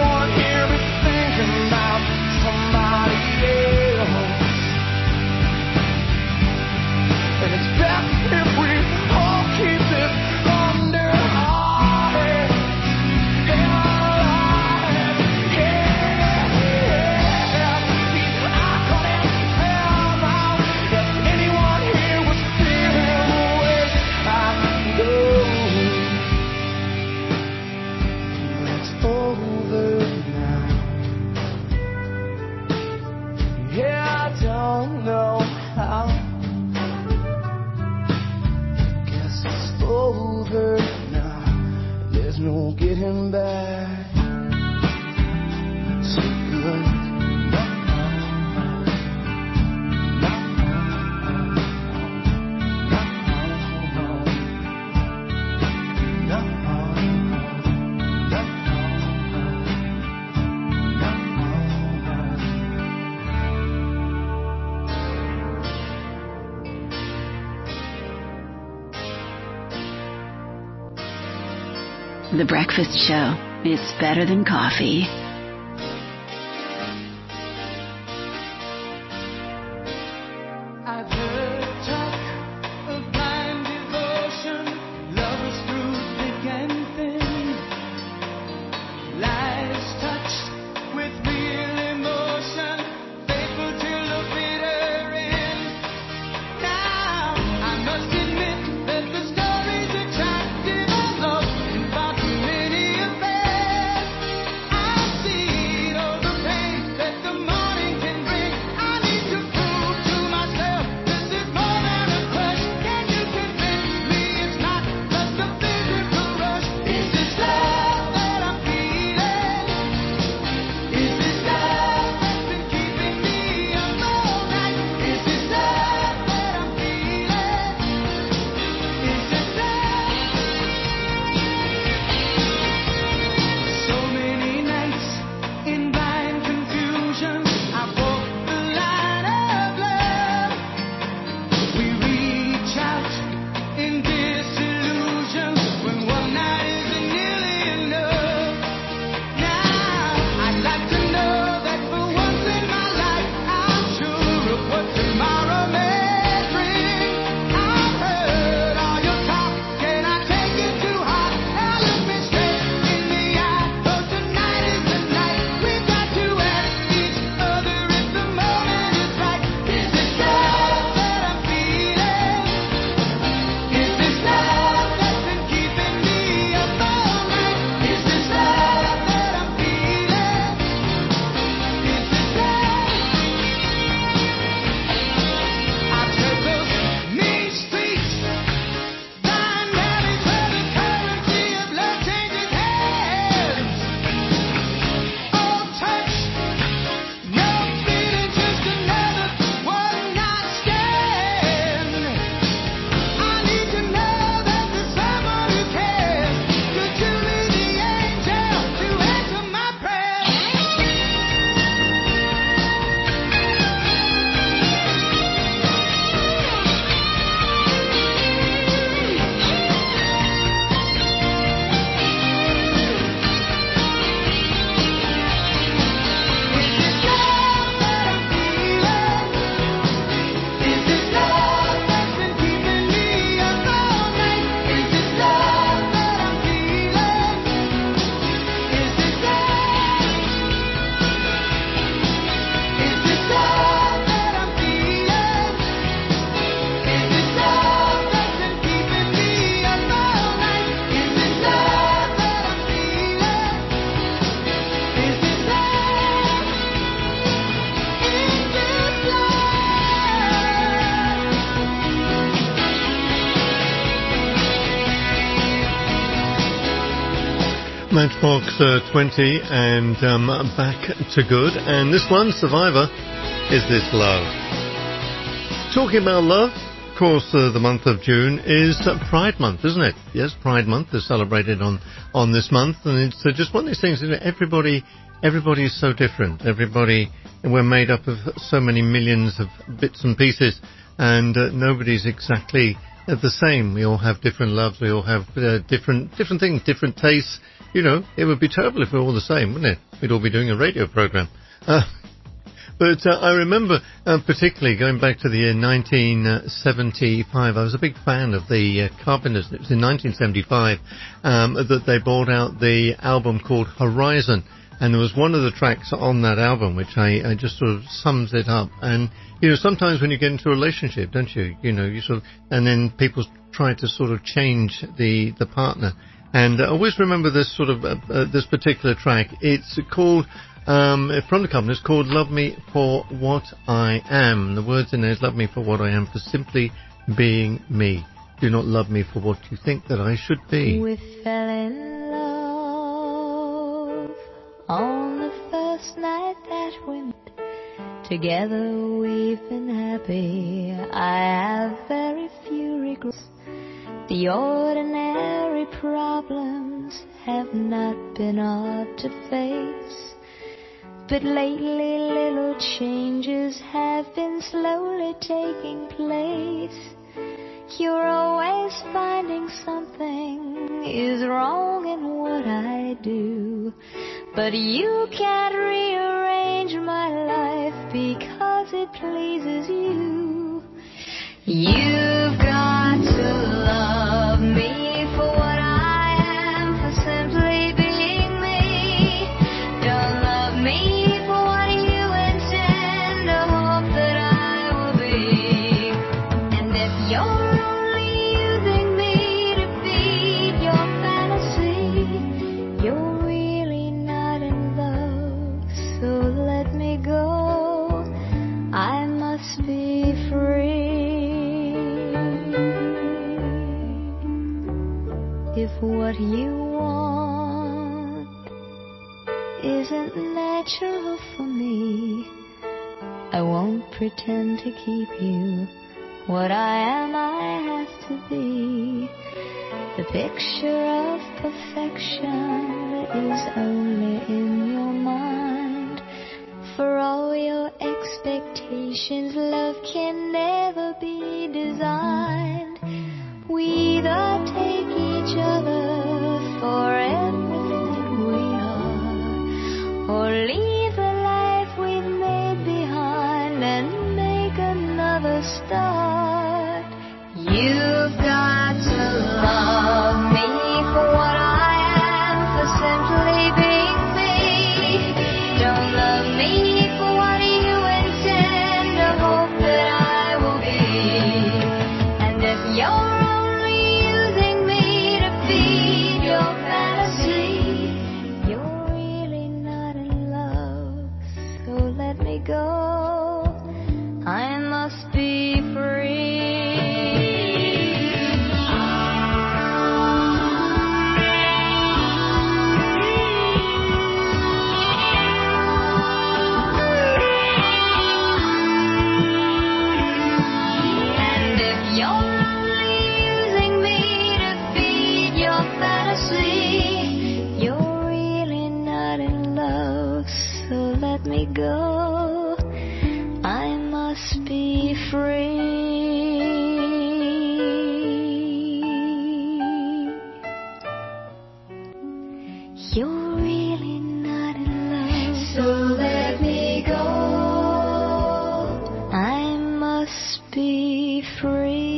anyone here is thinking about somebody else. And it's best if we all keep this under our heads. No getting back so good. The Breakfast Show. It's better than coffee. I've heard talk of blind devotion, lovers through thick and thin, lives touched with real emotion, faithful till the bitter end. Now I must admit that the story's attractive enough and far too many affairs. I've seen all the pain that the morning can bring. I need to prove to myself this is more than a crush. Can you convince me it's not just a physical rush? Is this love that I'm feeling? Is this love that's been keeping me up all night? Is this love that I'm feeling? Is this love? So many nights in blind confusion, I've walked the line of love. We reach out in disillusion when one night isn't nearly enough. Now I'd like to know that for once in my life I'm sure of what tomorrow may bring. I've heard all your talk, can I take it to heart? Now look me straight in the eye, 'cause tonight is the night. We've got to ask each other if the moment is right. Is this love that I'm feeling? Is this love that's been keeping me up all night? Is this love that I'm feeling? Is this love? I've tread those mean streets, blind alleys where the currency of love changes hands. All touch, no feeling, just another one-night stand. I need to know that there's someone who cares. Could you be the angel to answer my prayers? Is this love that I'm feeling? Is this love that's been keeping me up all night? Is this love that I'm feeling? Is this love? Is this love that I'm feeling? Is this love that's been keeping me up all night? Is this love that I'm feeling? Is this love? Is this Matchbox uh, twenty and um, Back to Good. And this one, Survivor, Is This Love? Talking about love, of course, uh, the month of June is uh, Pride Month, isn't it? Yes, Pride Month is celebrated on, on this month. And it's uh, just one of these things, you know, everybody, everybody is so different. Everybody, we're made up of so many millions of bits and pieces. And uh, nobody's exactly uh, the same. We all have different loves. We all have uh, different different things, different tastes. You know, it would be terrible if we were all the same, wouldn't it? We'd all be doing a radio program. Uh, but uh, I remember uh, particularly going back to the year nineteen seventy-five. I was a big fan of the uh, Carpenters. It was in nineteen seventy-five um, that they brought out the album called Horizon. And there was one of the tracks on that album which I, I just sort of sums it up. And, you know, sometimes when you get into a relationship, don't you? You know, you sort of, and then people try to sort of change the, the partner. And I always remember this sort of, uh, uh, this particular track. It's called, um, from the company, it's called Love Me For What I Am. The words in there is love me for what I am, for simply being me. Do not love me for what you think that I should be. We fell in love on the first night that we met. Together we've been happy. I have very few regrets. The ordinary problems have not been hard to face. But lately little changes have been slowly taking place. You're always finding something is wrong in what I do. But you can't rearrange my life because it pleases you. You've got to love me for what I am, for simply being me. Don't love me for what you intend or hope that I will be. And if you're only using me to feed your fantasy, you're really not in love, so let me go. I must be free. If what you want isn't natural for me, I won't pretend to keep you. What I am, I have to be. The picture of perfection is only in your mind. For all your expectations, love can never be designed. We either take each other for everything we are, or leave the life we've made behind and make another start. You've got to love me for what I am, for simply being me. Don't love me for what you intend or hope that I will be. And if you're only using me to feed your fantasy, you're really not in love, so let me go. I must be free. And if you're only using me to feed your fantasy, you're really not in love, so let me go. I must be free. You're really not in love, so let me go. I must be free.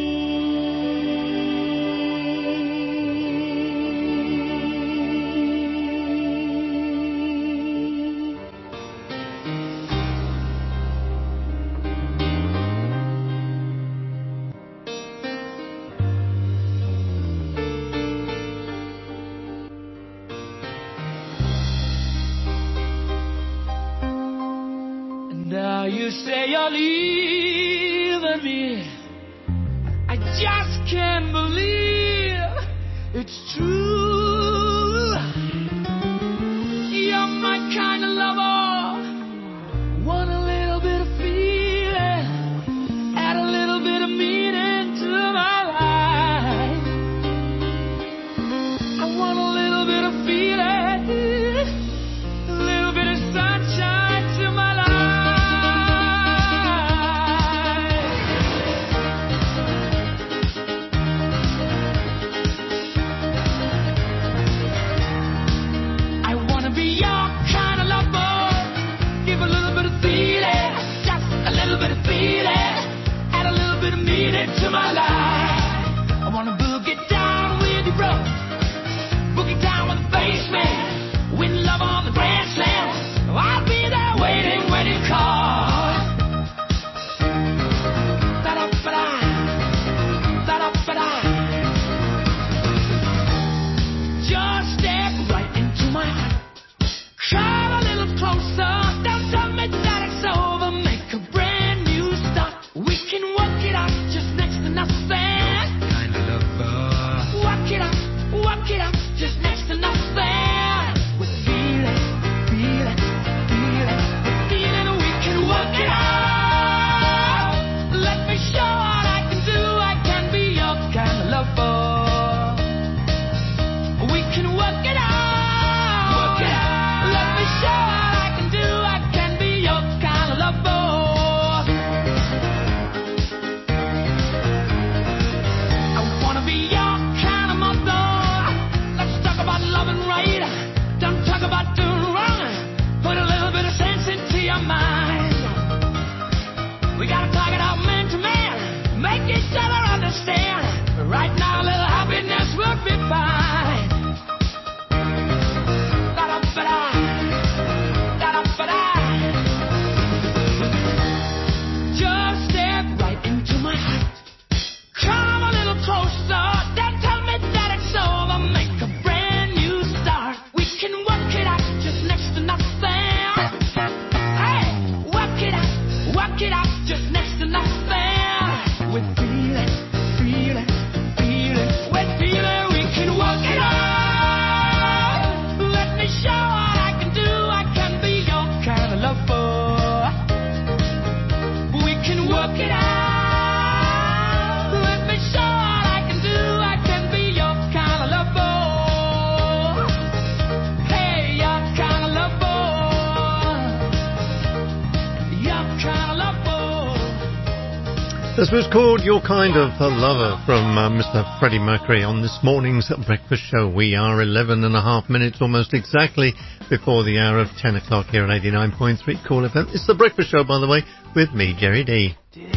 Now you say you're leaving me. I just can't believe it's true. You're my kind of lover. Want a little bit of feeling, add a little bit of meaning to my life. I want a little bit of feeling, a little bit of sunshine to my life. can work it out. Work it out. Let me show what I can do. I can be your kind of lover. I wanna be your kind of mother. Let's talk about loving right. Don't talk about doing wrong. Put a little bit of sense into your mind. We gotta talk it out man to man. Make each other understand. Right now, a little happiness would be fine. Da-da-ba-da. Da-da-ba-da. Just step right into my heart. Come a little closer. Don't tell me that it's over. Make a brand new start. We can work it out just next to nothing. Hey, work it out, work it out just next to nothing. With feeling, feeling, feeling, with feeling, we can work it out. Let me show what I can do. I can be your kind of lover. We can work it out. Let me show what I can do. I can be your kind of lover. Hey, your kind of lover. Your kind of lover. This was called Your Kind of a Lover from uh, Mister Freddie Mercury on this morning's breakfast show. We are eleven and a half minutes almost exactly before the hour of ten o'clock here at eighty-nine point three Cool F M. It's the breakfast show, by the way, with me, Jerry D.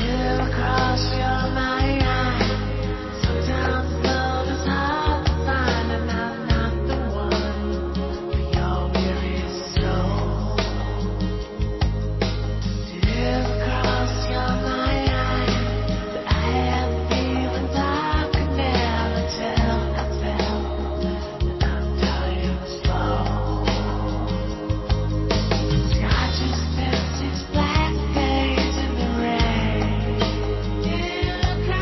Black days in the rain.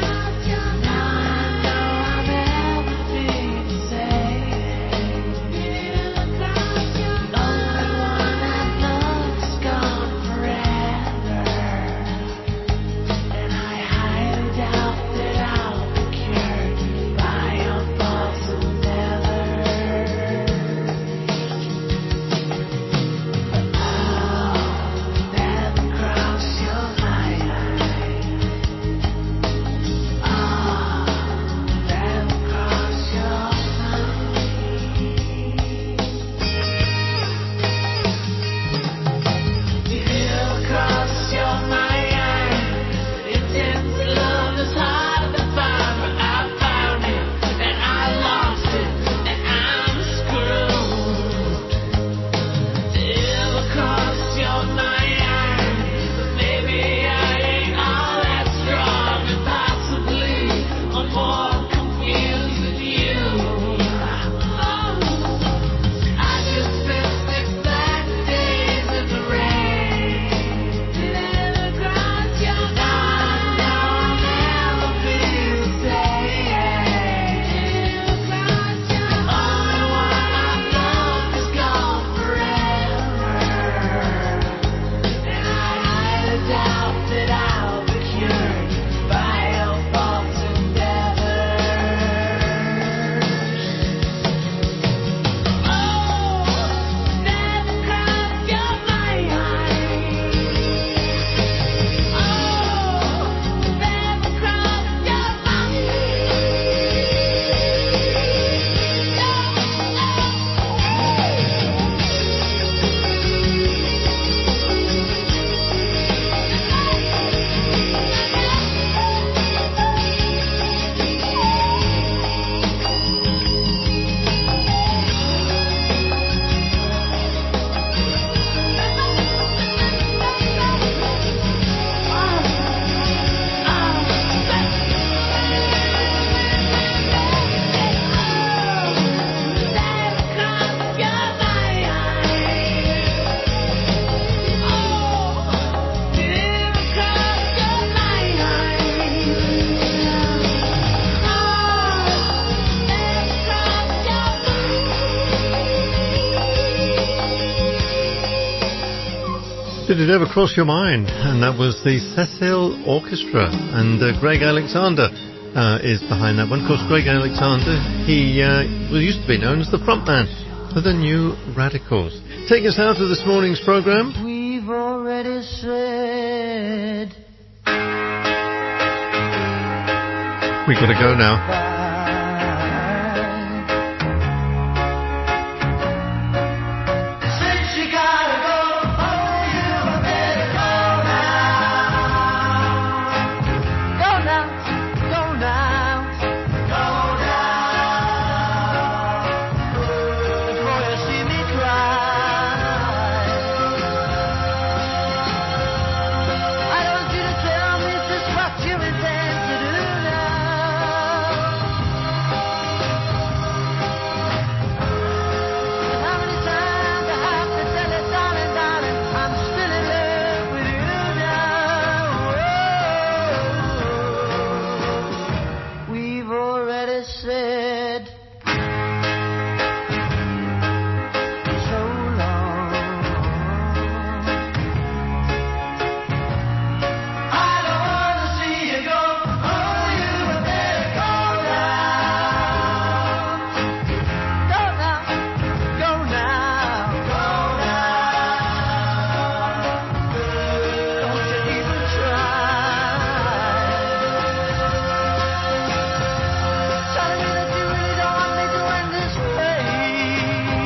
Did it ever cross your mind? And that was the Cecil Orchestra and uh, Greg Alexander uh, is behind that one. Of course, Greg Alexander, he uh, well, used to be known as the frontman for the New Radicals. Take us out of this morning's program. We've already said We gotta go now. since you gotta go, oh, you better go now. Go now, go now, go now. Before you see me cry. I don't want you to tell me just what you intend to do now. And how many times I have to tell you, darling, darling, I'm still in love with you now. We've already said so long. I don't want to see you go. Oh, you better go now. Go now, go now, go now. Don't you even try. Telling me that you really don't want me to end this way.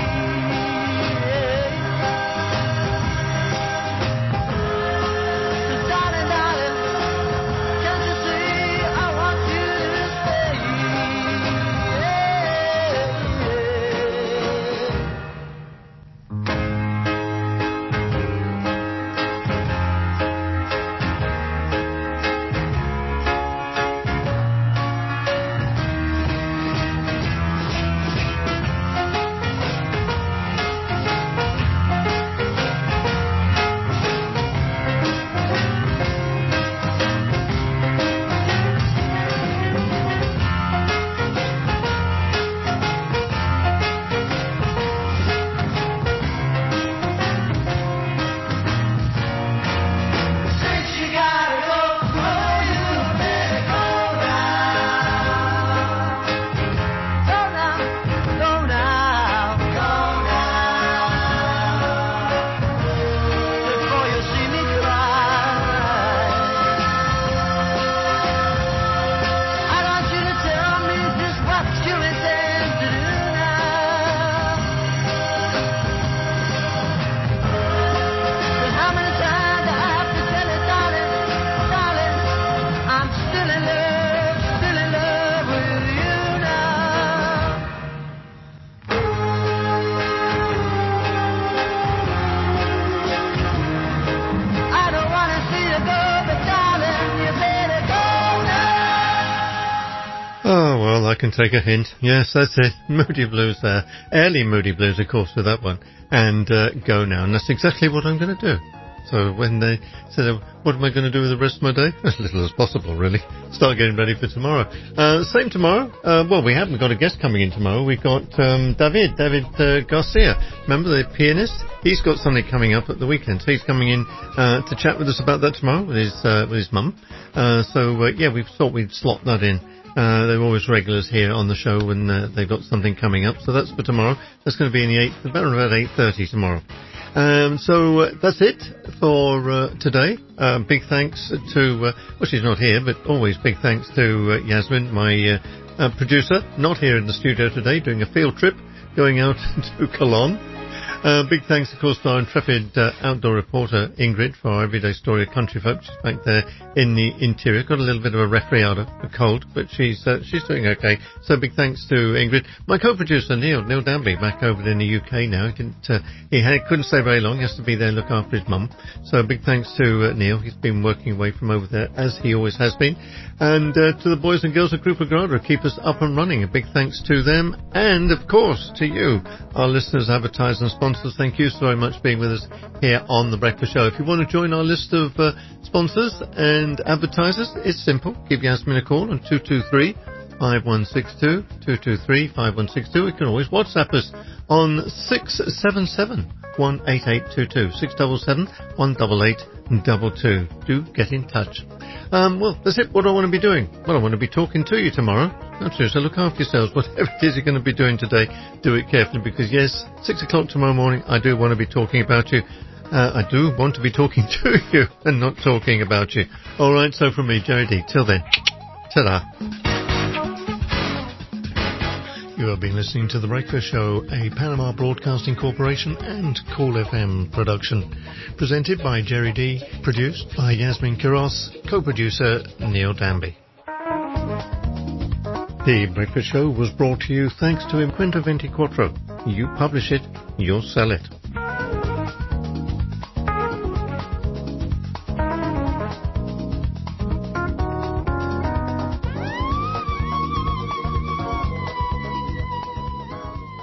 Cause darling, darling, can't you see I want you to stay? Since you gotta go, oh, you better go now. Go now, go now, go now. Before you see me cry. I want you to tell me just what you intend to do now. But how many times I have to tell you, darling, darling, I'm still in love, still in love with you now. I don't want to see you go, but darling, you better go now. Oh, well, I can take a hint. Yes, that's it. Moody Blues there. Early Moody Blues, of course, with that one. And uh, Go Now. And that's exactly what I'm going to do. So when they said, uh, what am I going to do with the rest of my day? As little as possible, really. Start getting ready for tomorrow. Uh, same tomorrow. Uh, well, we haven't got a guest coming in tomorrow. We've got um, David, David uh, Garcia. Remember the pianist? He's got something coming up at the weekend. So he's coming in uh, to chat with us about that tomorrow with his, uh, with his mum. Uh, so, uh, yeah, we thought we'd slot that in. Uh, they're always regulars here on the show when uh, they've got something coming up. So that's for tomorrow. That's going to be in the eight, about about eight thirty tomorrow. Um, so uh, that's it for uh, today. Uh, big thanks to, uh, well, she's not here, but always big thanks to uh, Yasmin, my uh, uh, producer, not here in the studio today, doing a field trip, going out to Cologne. Uh, big thanks, of course, to our intrepid uh, outdoor reporter, Ingrid, for our everyday story of country folk. She's back there in the interior. Got a little bit of a resfriado, a cold, but she's uh, she's doing okay. So big thanks to Ingrid. My co-producer, Neil, Neil Danby, back over in the U K now. He didn't, uh, he had, couldn't stay very long. He has to be there and look after his mum. So big thanks to uh, Neil. He's been working away from over there, as he always has been. And uh, to the boys and girls at Grupo Grada, keep us up and running. A big thanks to them. And, of course, to you, our listeners, advertisers and sponsors. Thank you so very much for being with us here on The Breakfast Show. If you want to join our list of uh, sponsors and advertisers, it's simple. Give Yasmin a call on two two three, five one six two, two two three, five one six two. You can always WhatsApp us on six seven seven, one eight eight two two, six seven seven, one eight eight double two. Do get in touch. Um, well, that's it. What do I want to be doing? Well, I want to be talking to you tomorrow. Absolutely. So look after yourselves. Whatever it is you're going to be doing today, do it carefully because, yes, six o'clock tomorrow morning, I do want to be talking about you. Uh, I do want to be talking to you and not talking about you. All right, so from me, Jerry D. Till then, ta-da. You have been listening to The Breakfast Show, a Panama Broadcasting Corporation and Cool F M production. Presented by Jerry D, produced by Yasmin Quiroz, co-producer Neil Danby. The Breakfast Show was brought to you thanks to Imprenta veinticuatro. You publish it, you'll sell it.